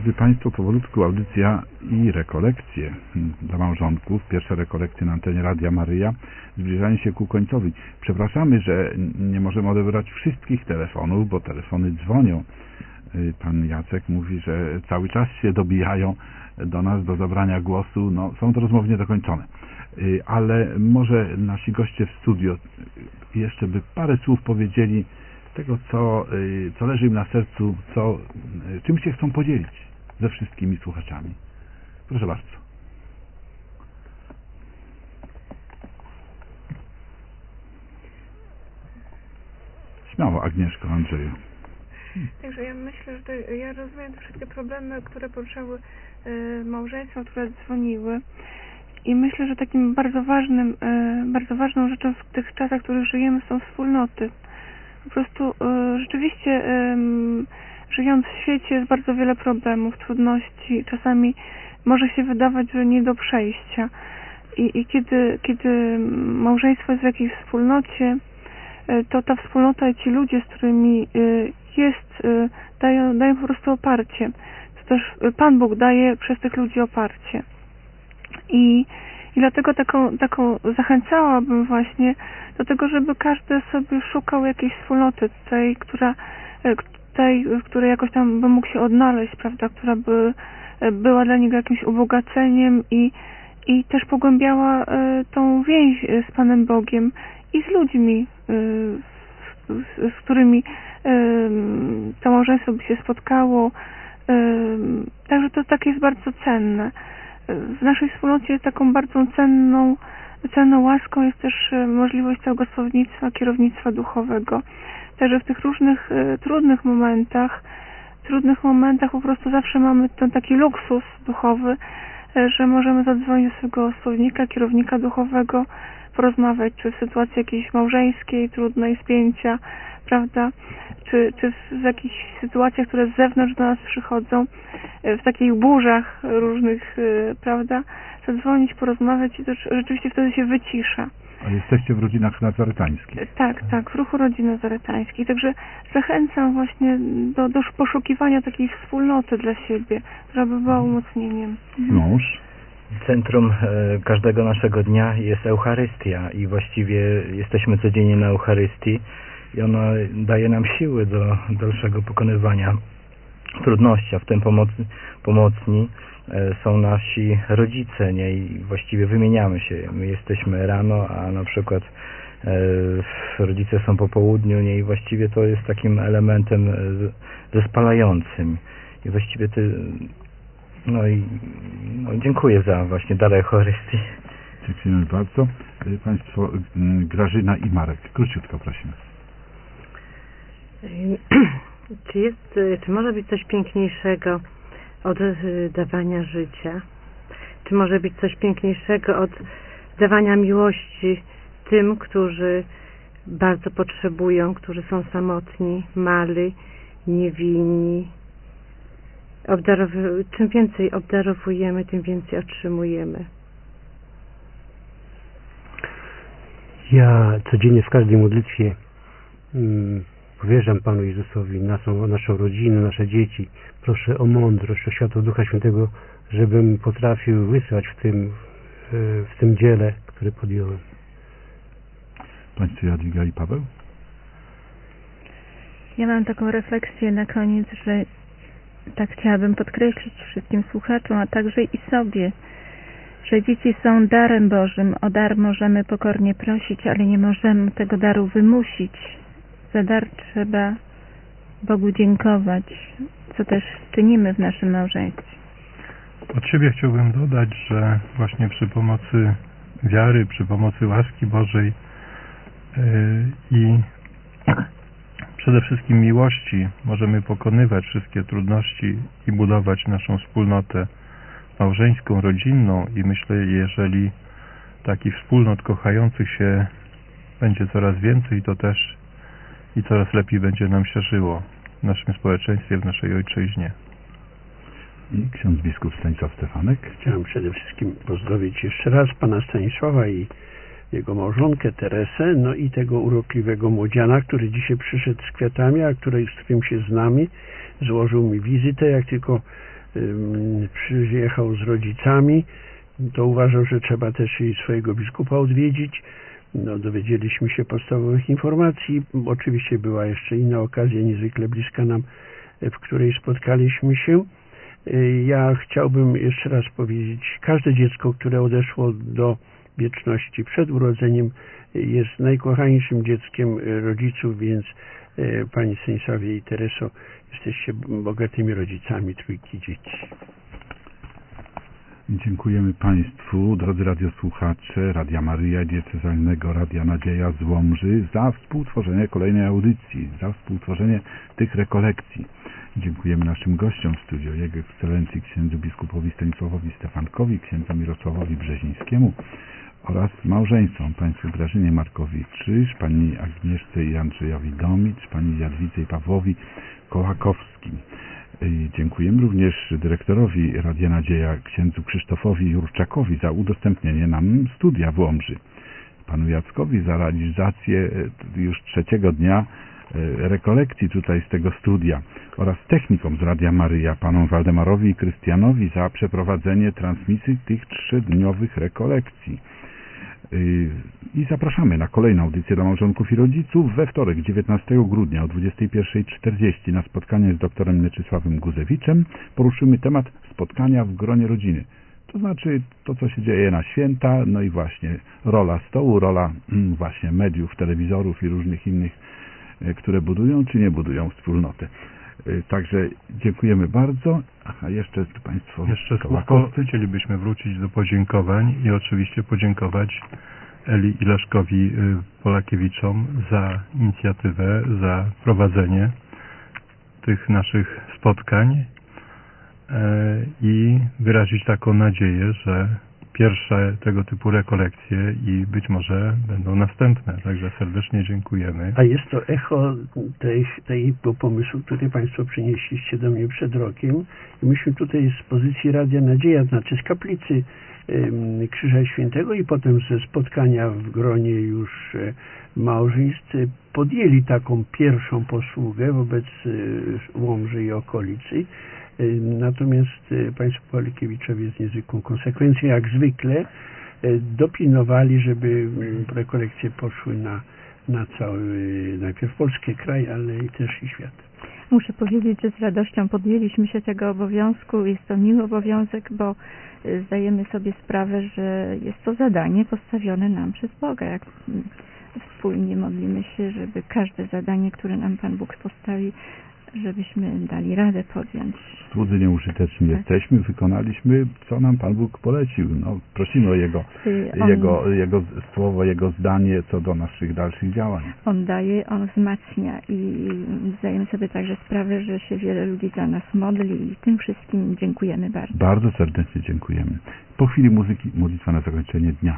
Drodzy Państwo, powolutku audycja i rekolekcje dla małżonków, pierwsze rekolekcje na antenie Radia Maryja, zbliżają się ku końcowi. Przepraszamy, że nie możemy odebrać wszystkich telefonów, bo telefony dzwonią. Pan Jacek mówi, że cały czas się dobijają do nas do zabrania głosu. No, są to rozmowy niedokończone. Ale może nasi goście w studio jeszcze by parę słów powiedzieli tego, co, co leży im na sercu, co, czym się chcą podzielić ze wszystkimi słuchaczami. Proszę bardzo. Śmiało, Agnieszko, Andrzeju. Także ja myślę, że to, ja rozumiem te wszystkie problemy, które poruszały y, małżeństwa, które dzwoniły. I myślę, że takim bardzo ważnym, y, bardzo ważną rzeczą w tych czasach, w których żyjemy, są wspólnoty. Po prostu y, rzeczywiście y, żyjąc w świecie jest bardzo wiele problemów, trudności. Czasami może się wydawać, że nie do przejścia. I, i kiedy, kiedy małżeństwo jest w jakiejś wspólnocie, y, to ta wspólnota i ci ludzie, z którymi y, jest, y, dają, dają po prostu oparcie. To też Pan Bóg daje przez tych ludzi oparcie. I, i dlatego taką, taką zachęcałabym właśnie do tego, żeby każdy sobie szukał jakiejś wspólnoty, tej, która, tej, w której jakoś tam by mógł się odnaleźć, prawda, która by była dla niego jakimś ubogaceniem i, i też pogłębiała tą więź z Panem Bogiem i z ludźmi, z, z którymi to małżeństwo by się spotkało. Także to tak jest bardzo cenne. W naszej wspólnocie taką bardzo cenną, cenną łaską jest też możliwość całego słownictwa, kierownictwa duchowego. Także w tych różnych e, trudnych momentach, trudnych momentach po prostu zawsze mamy ten taki luksus duchowy, e, że możemy zadzwonić do swojego słownika, kierownika duchowego, porozmawiać, czy w sytuacji jakiejś małżeńskiej, trudnej, spięcia, prawda, czy, czy w jakichś sytuacjach, które z zewnątrz do nas przychodzą, w takich burzach różnych, prawda, zadzwonić, porozmawiać i to rzeczywiście wtedy się wycisza. A jesteście w rodzinach nazaretańskich? Tak, tak, w ruchu rodzin nazaretańskich. Także zachęcam właśnie do, do poszukiwania takiej wspólnoty dla siebie, która by była umocnieniem. Mąż? Centrum e, każdego naszego dnia jest Eucharystia i właściwie jesteśmy codziennie na Eucharystii i ona daje nam siły do dalszego pokonywania trudności, a w tym pomocy, pomocni e, są nasi rodzice, nie? I właściwie wymieniamy się. My jesteśmy rano, a na przykład e, rodzice są po południu, nie? I właściwie to jest takim elementem e, zespalającym. I właściwie ty No i no, dziękuję za właśnie dar Eucharystii. Dziękujemy bardzo. Państwo Grażyna i Marek, króciutko prosimy. Czy jest, czy może być coś piękniejszego od dawania życia? Czy może być coś piękniejszego od dawania miłości tym, którzy bardzo potrzebują, którzy są samotni, mali, niewinni? Obdarowy, czym więcej obdarowujemy, tym więcej otrzymujemy. Ja codziennie w każdej modlitwie mm, powierzam Panu Jezusowi naszą, naszą rodzinę, nasze dzieci. Proszę o mądrość, o światło Ducha Świętego, żebym potrafił wysłać w tym, w tym dziele, które podjąłem. Państwo Jadwiga i Paweł? Ja mam taką refleksję na koniec, że tak chciałabym podkreślić wszystkim słuchaczom, a także i sobie, że dzieci są darem Bożym. O dar możemy pokornie prosić, ale nie możemy tego daru wymusić. Za dar trzeba Bogu dziękować, co też czynimy w naszym małżeństwie. Od siebie chciałbym dodać, że właśnie przy pomocy wiary, przy pomocy łaski Bożej yy, i przede wszystkim miłości możemy pokonywać wszystkie trudności i budować naszą wspólnotę małżeńską, rodzinną i myślę, jeżeli takich wspólnot kochających się będzie coraz więcej, to też i coraz lepiej będzie nam się żyło w naszym społeczeństwie, w naszej ojczyźnie. I ksiądz biskup Stanisław Stefanek. Chciałem przede wszystkim pozdrowić jeszcze raz pana Stanisława i jego małżonkę Teresę, no i tego urokliwego młodziana, który dzisiaj przyszedł z kwiatami, a który, z którym się znamy, złożył mi wizytę. Jak tylko przyjechał z rodzicami, to uważał, że trzeba też i swojego biskupa odwiedzić. No, dowiedzieliśmy się podstawowych informacji. Oczywiście była jeszcze inna okazja, niezwykle bliska nam, w której spotkaliśmy się. Ja chciałbym jeszcze raz powiedzieć, każde dziecko, które odeszło do wieczności przed urodzeniem, jest najkochańszym dzieckiem rodziców, więc Pani Stanisławie i Tereso, jesteście bogatymi rodzicami trójki dzieci. Dziękujemy Państwu, drodzy radiosłuchacze Radia Maryja, Diecezjalnego Radia Nadzieja z Łomży, za współtworzenie kolejnej audycji, za współtworzenie tych rekolekcji. Dziękujemy naszym gościom w studiu, Jego Ekscelencji księdzu biskupowi Stanisławowi Stefankowi, księdzu Mirosławowi Brzezińskiemu oraz małżeńcom, państwu Grażynie Markowicz-Czyż, pani Agnieszce i Andrzejowi Domicz, pani Jadwice i Pawłowi Kołakowskim. Dziękujemy również dyrektorowi Radia Nadzieja, księdzu Krzysztofowi Jurczakowi, za udostępnienie nam studia w Łomży, panu Jackowi za realizację już trzeciego dnia rekolekcji tutaj z tego studia oraz technikom z Radia Maryja, panom Waldemarowi i Krystianowi za przeprowadzenie transmisji tych trzydniowych rekolekcji. I zapraszamy na kolejną audycję dla małżonków i rodziców we wtorek, dziewiętnastego grudnia o dwudziestej pierwszej czterdzieści na spotkanie z doktorem Mieczysławem Guzewiczem. Poruszymy temat spotkania w gronie rodziny. To znaczy to, co się dzieje na święta, no i właśnie rola stołu, rola mm, właśnie mediów, telewizorów i różnych innych, które budują czy nie budują wspólnotę. Także dziękujemy bardzo. A jeszcze Państwo... Jeszcze słówko, chcielibyśmy wrócić do podziękowań i oczywiście podziękować Eli i Leszkowi Polakiewiczom za inicjatywę, za prowadzenie tych naszych spotkań i wyrazić taką nadzieję, że pierwsze tego typu rekolekcje i być może będą następne. Także serdecznie dziękujemy. A jest to echo tej, tego pomysłu, który Państwo przynieśliście do mnie przed rokiem. I myśmy tutaj z pozycji Radia Nadzieja, znaczy z kaplicy um, Krzyża Świętego i potem ze spotkania w gronie już e, małżeństw podjęli taką pierwszą posługę wobec e, Łomży i okolicy. Natomiast Państwo Polkiewiczowie z niezwykłą konsekwencją, jak zwykle, dopilnowali, żeby rekolekcje poszły na, na cały, najpierw polski kraj, ale i też i świat. Muszę powiedzieć, że z radością podjęliśmy się tego obowiązku. Jest to miły obowiązek, bo zdajemy sobie sprawę, że jest to zadanie postawione nam przez Boga. Jak wspólnie modlimy się, żeby każde zadanie, które nam Pan Bóg postawi, żebyśmy dali radę podjąć. Słudzy nieużyteczni tak. jesteśmy, wykonaliśmy, co nam Pan Bóg polecił. No, prosimy o Jego, On, jego, jego słowo, Jego zdanie co do naszych dalszych działań. On daje, On wzmacnia i zdajemy sobie także sprawę, że się wiele ludzi za nas modli i tym wszystkim dziękujemy bardzo. Bardzo serdecznie dziękujemy. Po chwili muzyki, modlitwa na zakończenie dnia.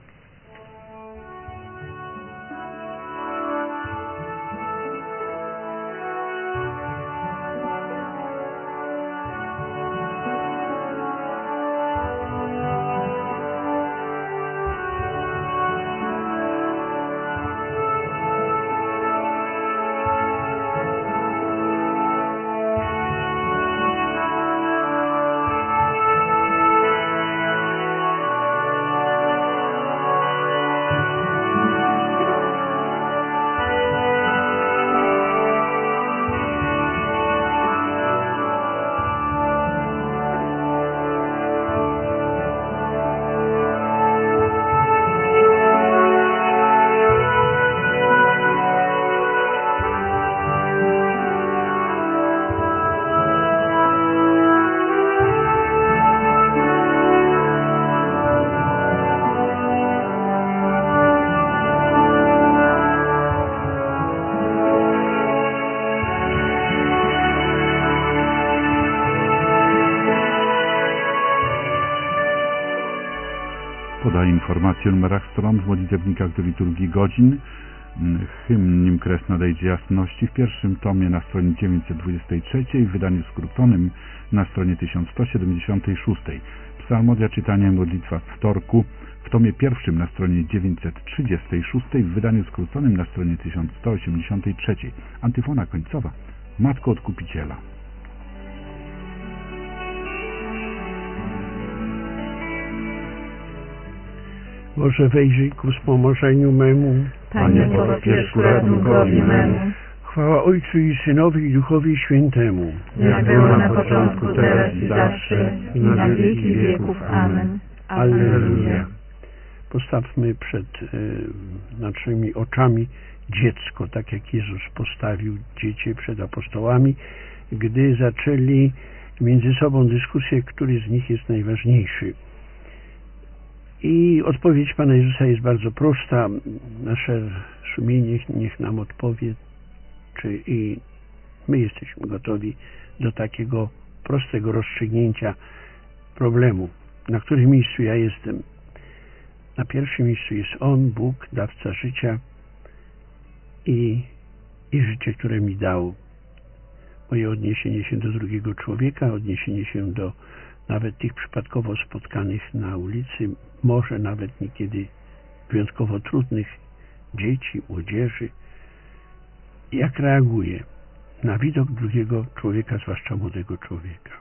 Podaję informację o numerach stron w modlitewnikach do liturgii godzin. Hymn Nim kres nadejdzie jasności w pierwszym tomie na stronie dziewięćset dwadzieścia trzy, w wydaniu skróconym na stronie tysiąc sto siedemdziesiąt sześć. Psalmodia czytania modlitwa wtorku w tomie pierwszym na stronie dziewięćset trzydzieści sześć, w wydaniu skróconym na stronie tysiąc sto osiemdziesiąt trzy. Antyfona końcowa. Matko Odkupiciela. Boże, wejrzyj ku wspomożeniu memu. Panie, pospiesz ku ratunkowi memu. Chwała Ojcu i Synowi i Duchowi Świętemu. Jak było na początku, teraz i zawsze, i na wieki wieków. Amen. Alleluja. Postawmy przed e, naszymi oczami dziecko, tak jak Jezus postawił dziecię przed apostołami, gdy zaczęli między sobą dyskusję, który z nich jest najważniejszy. I odpowiedź Pana Jezusa jest bardzo prosta. Nasze sumienie niech nam odpowie, czy i my jesteśmy gotowi do takiego prostego rozstrzygnięcia problemu. Na którym miejscu ja jestem? Na pierwszym miejscu jest On, Bóg, dawca życia i, i życie, które mi dał. Moje odniesienie się do drugiego człowieka, odniesienie się do nawet tych przypadkowo spotkanych na ulicy, może nawet niekiedy wyjątkowo trudnych dzieci, młodzieży. Jak reaguje na widok drugiego człowieka, zwłaszcza młodego człowieka?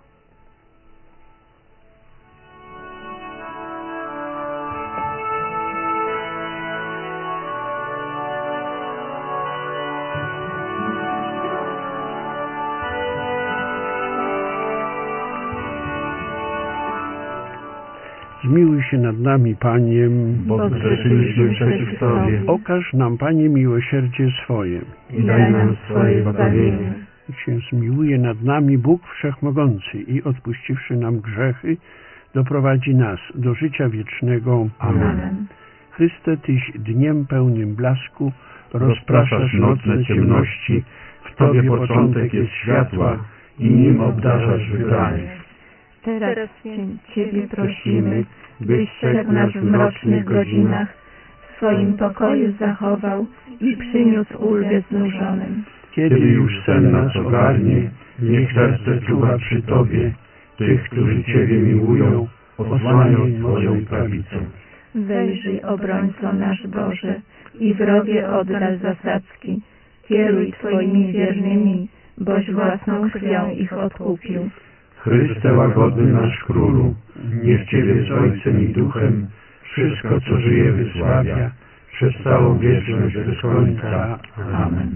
Zmiłuj się nad nami, Panie, bo zgrzeszyliśmy przeciw Tobie. Okaż nam, Panie, miłosierdzie swoje i daj nam swoje zbawienie. Niech się zmiłuje nad nami Bóg Wszechmogący i odpuściwszy nam grzechy, doprowadzi nas do życia wiecznego. Amen. Chryste, Tyś dniem pełnym blasku rozpraszasz nocne ciemności, w Tobie początek jest światła i nim obdarzasz wybranych. Teraz Ciebie prosimy, byś strzegł nas w mrocznych godzinach, w swoim pokoju zachował i przyniósł ulgę znużonym. Kiedy już sen nas ogarnie, niech serce czuwa przy Tobie, tych, którzy Ciebie miłują, osłaniaj Twoją prawicą. Wejrzyj, obrońco nasz Boże, i wrogie oddal zasadzki, kieruj Twoimi wiernymi, boś własną krwią ich odkupił. Chryste łagodny nasz Królu, niech Ciebie z Ojcem i Duchem wszystko, co żyje, wysławia, przez całą wieczność bez końca. Amen.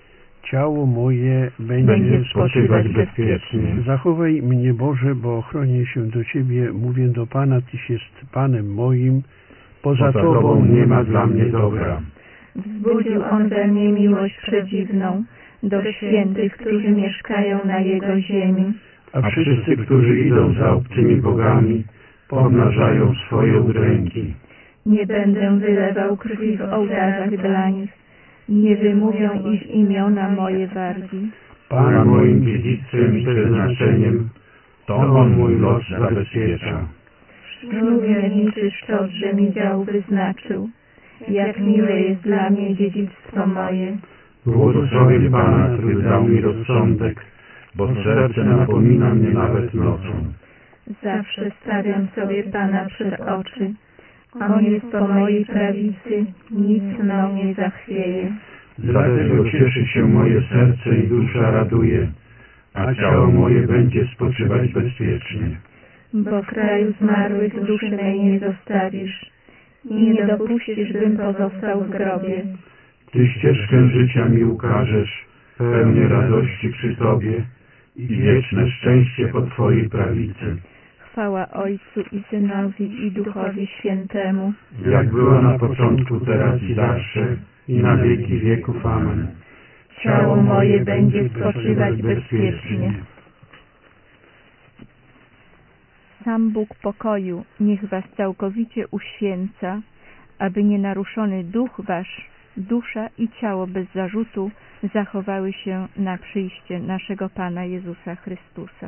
Ciało moje będzie, będzie spoczywać bezpiecznie. Zachowaj mnie, Boże, bo ochronię się do Ciebie, mówię do Pana, Tyś jest Panem moim, poza, poza Tobą nie ma dla mnie dobra. Wzbudził On we mnie miłość przedziwną do świętych, którzy mieszkają na Jego ziemi. A wszyscy, którzy idą za obcymi bogami, pomnażają swoje udręki. Nie będę wylewał krwi w ołtarzach dla nich, nie wymówią ich imiona moje wargi. Pan moim dziedzictwem i przeznaczeniem, to On mój los zabezpiecza. Sznur wierniczy szczot, że mi dział wyznaczył, jak miłe jest dla mnie dziedzictwo moje. Błogosławię Pana, który dał mi rozsądek, bo serce napomina mnie nawet nocą. Zawsze stawiam sobie Pana przed oczy. On jest po mojej prawicy, nic mną nie zachwieje. Dlatego cieszy się moje serce i dusza raduje, a ciało moje będzie spoczywać bezpiecznie. Bo w kraju zmarłych duszy mej nie zostawisz i nie dopuścisz, bym pozostał w grobie. Ty ścieżkę życia mi ukażesz, pełnię radości przy Tobie i wieczne szczęście po Twojej prawicy. Chwała Ojcu i Synowi i Duchowi Świętemu, jak była na początku, teraz i zawsze, i na wieki wieków. Amen. Ciało moje będzie spoczywać bezpiecznie. Sam Bóg pokoju niech was całkowicie uświęca, aby nienaruszony duch wasz, dusza i ciało bez zarzutu zachowały się na przyjście naszego Pana Jezusa Chrystusa.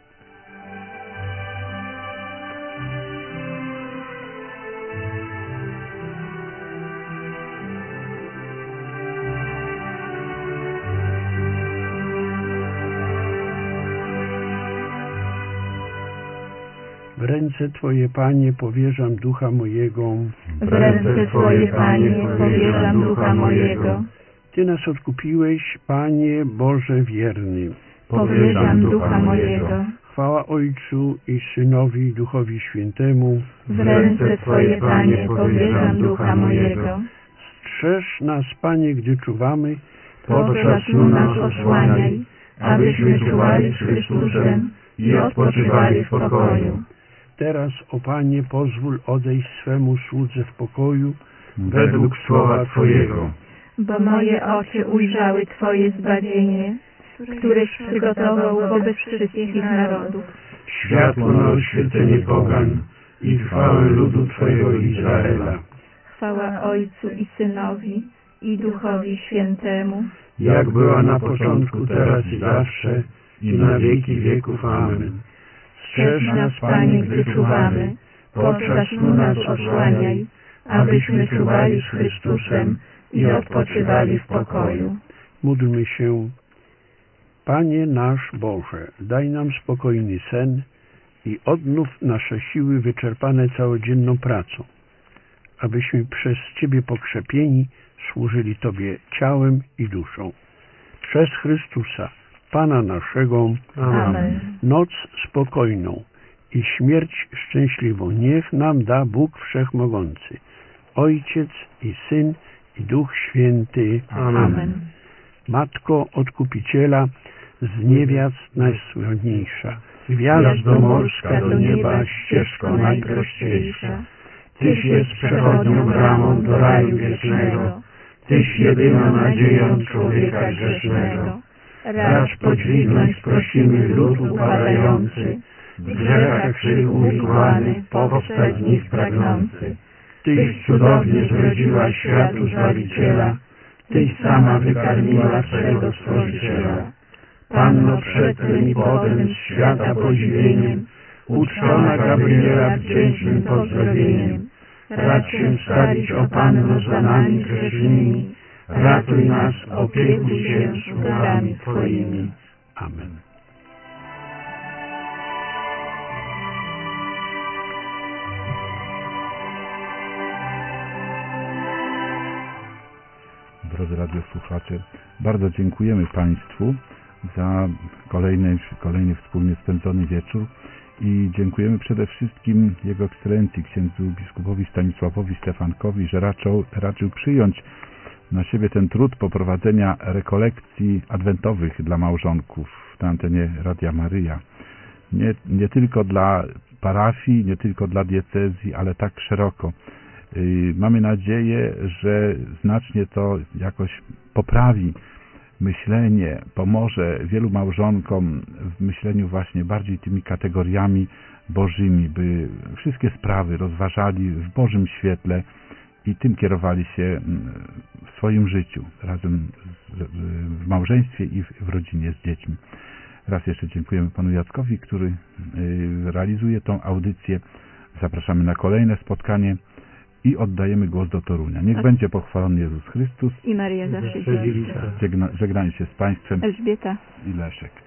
W ręce Twoje, Panie, powierzam ducha mojego. W ręce Twoje, Panie, powierzam ducha mojego. Ty nas odkupiłeś, Panie Boże wierny. Powierzam ducha mojego. Chwała Ojcu i Synowi i Duchowi Świętemu. W ręce Twoje, Panie, powierzam ducha mojego. Strzeż nas, Panie, gdy czuwamy. Podczas snu nas osłaniaj, abyśmy czuwali z Chrystusem i odpoczywali w pokoju. Teraz, o Panie, pozwól odejść swemu słudze w pokoju, według słowa Twojego. Bo moje oczy ujrzały Twoje zbawienie, któreś przygotował wobec wszystkich narodów. Światło na oświecenie pogan i chwałę ludu Twojego Izraela. Chwała Ojcu i Synowi i Duchowi Świętemu, jak była na początku, teraz i zawsze, i na wieki wieków. Amen. Strzeż nas, Panie, gdy czuwamy, podczas snu nas osłaniaj, abyśmy czuwali z Chrystusem i odpoczywali w pokoju. Módlmy się. Panie nasz Boże, daj nam spokojny sen i odnów nasze siły wyczerpane całodzienną pracą, abyśmy przez Ciebie pokrzepieni służyli Tobie ciałem i duszą. Przez Chrystusa, Pana naszego. Amen. Noc spokojną i śmierć szczęśliwą niech nam da Bóg Wszechmogący, Ojciec i Syn i Duch Święty. Amen. Matko Odkupiciela, z niewiast najsławniejsza, gwiazdo morska do nieba, ścieżko najprościejsza. Tyś jest przechodnią bramą do raju wiecznego, Tyś jedyną nadzieją człowieka grzesznego. Racz podźwignąć prosimy lud upadający, w grzechach swych uwikłany, powstać z nich pragnący. Tyś cudownie zrodziła światu Zbawiciela, Tyś sama wykarmiła swego Stworzyciela. Panno przed tym i potem z świata podziwieniem, uczczona Gabriela wdzięcznym pozdrowieniem. Racz się wstawić, o Panno, za nami grzesznymi, ratuj nas, opiekuj się sługami Twoimi. Amen. Drodzy radiosłuchacze, bardzo dziękujemy Państwu za kolejny, kolejny wspólnie spędzony wieczór i dziękujemy przede wszystkim Jego Ekscelencji, księdzu biskupowi Stanisławowi Stefankowi, że raczył, raczył przyjąć na siebie ten trud poprowadzenia rekolekcji adwentowych dla małżonków na antenie Radia Maryja. Nie, nie tylko dla parafii, nie tylko dla diecezji, ale tak szeroko. Mamy nadzieję, że znacznie to jakoś poprawi myślenie, pomoże wielu małżonkom w myśleniu właśnie bardziej tymi kategoriami bożymi, by wszystkie sprawy rozważali w Bożym świetle i tym kierowali się w swoim życiu, razem w małżeństwie i w rodzinie z dziećmi. Raz jeszcze dziękujemy panu Jackowi, który realizuje tą audycję. Zapraszamy na kolejne spotkanie i oddajemy głos do Torunia. Niech tak będzie pochwalony Jezus Chrystus i Maria zawsze. Żegna, żegnaj się z Państwem Elżbieta i Leszek.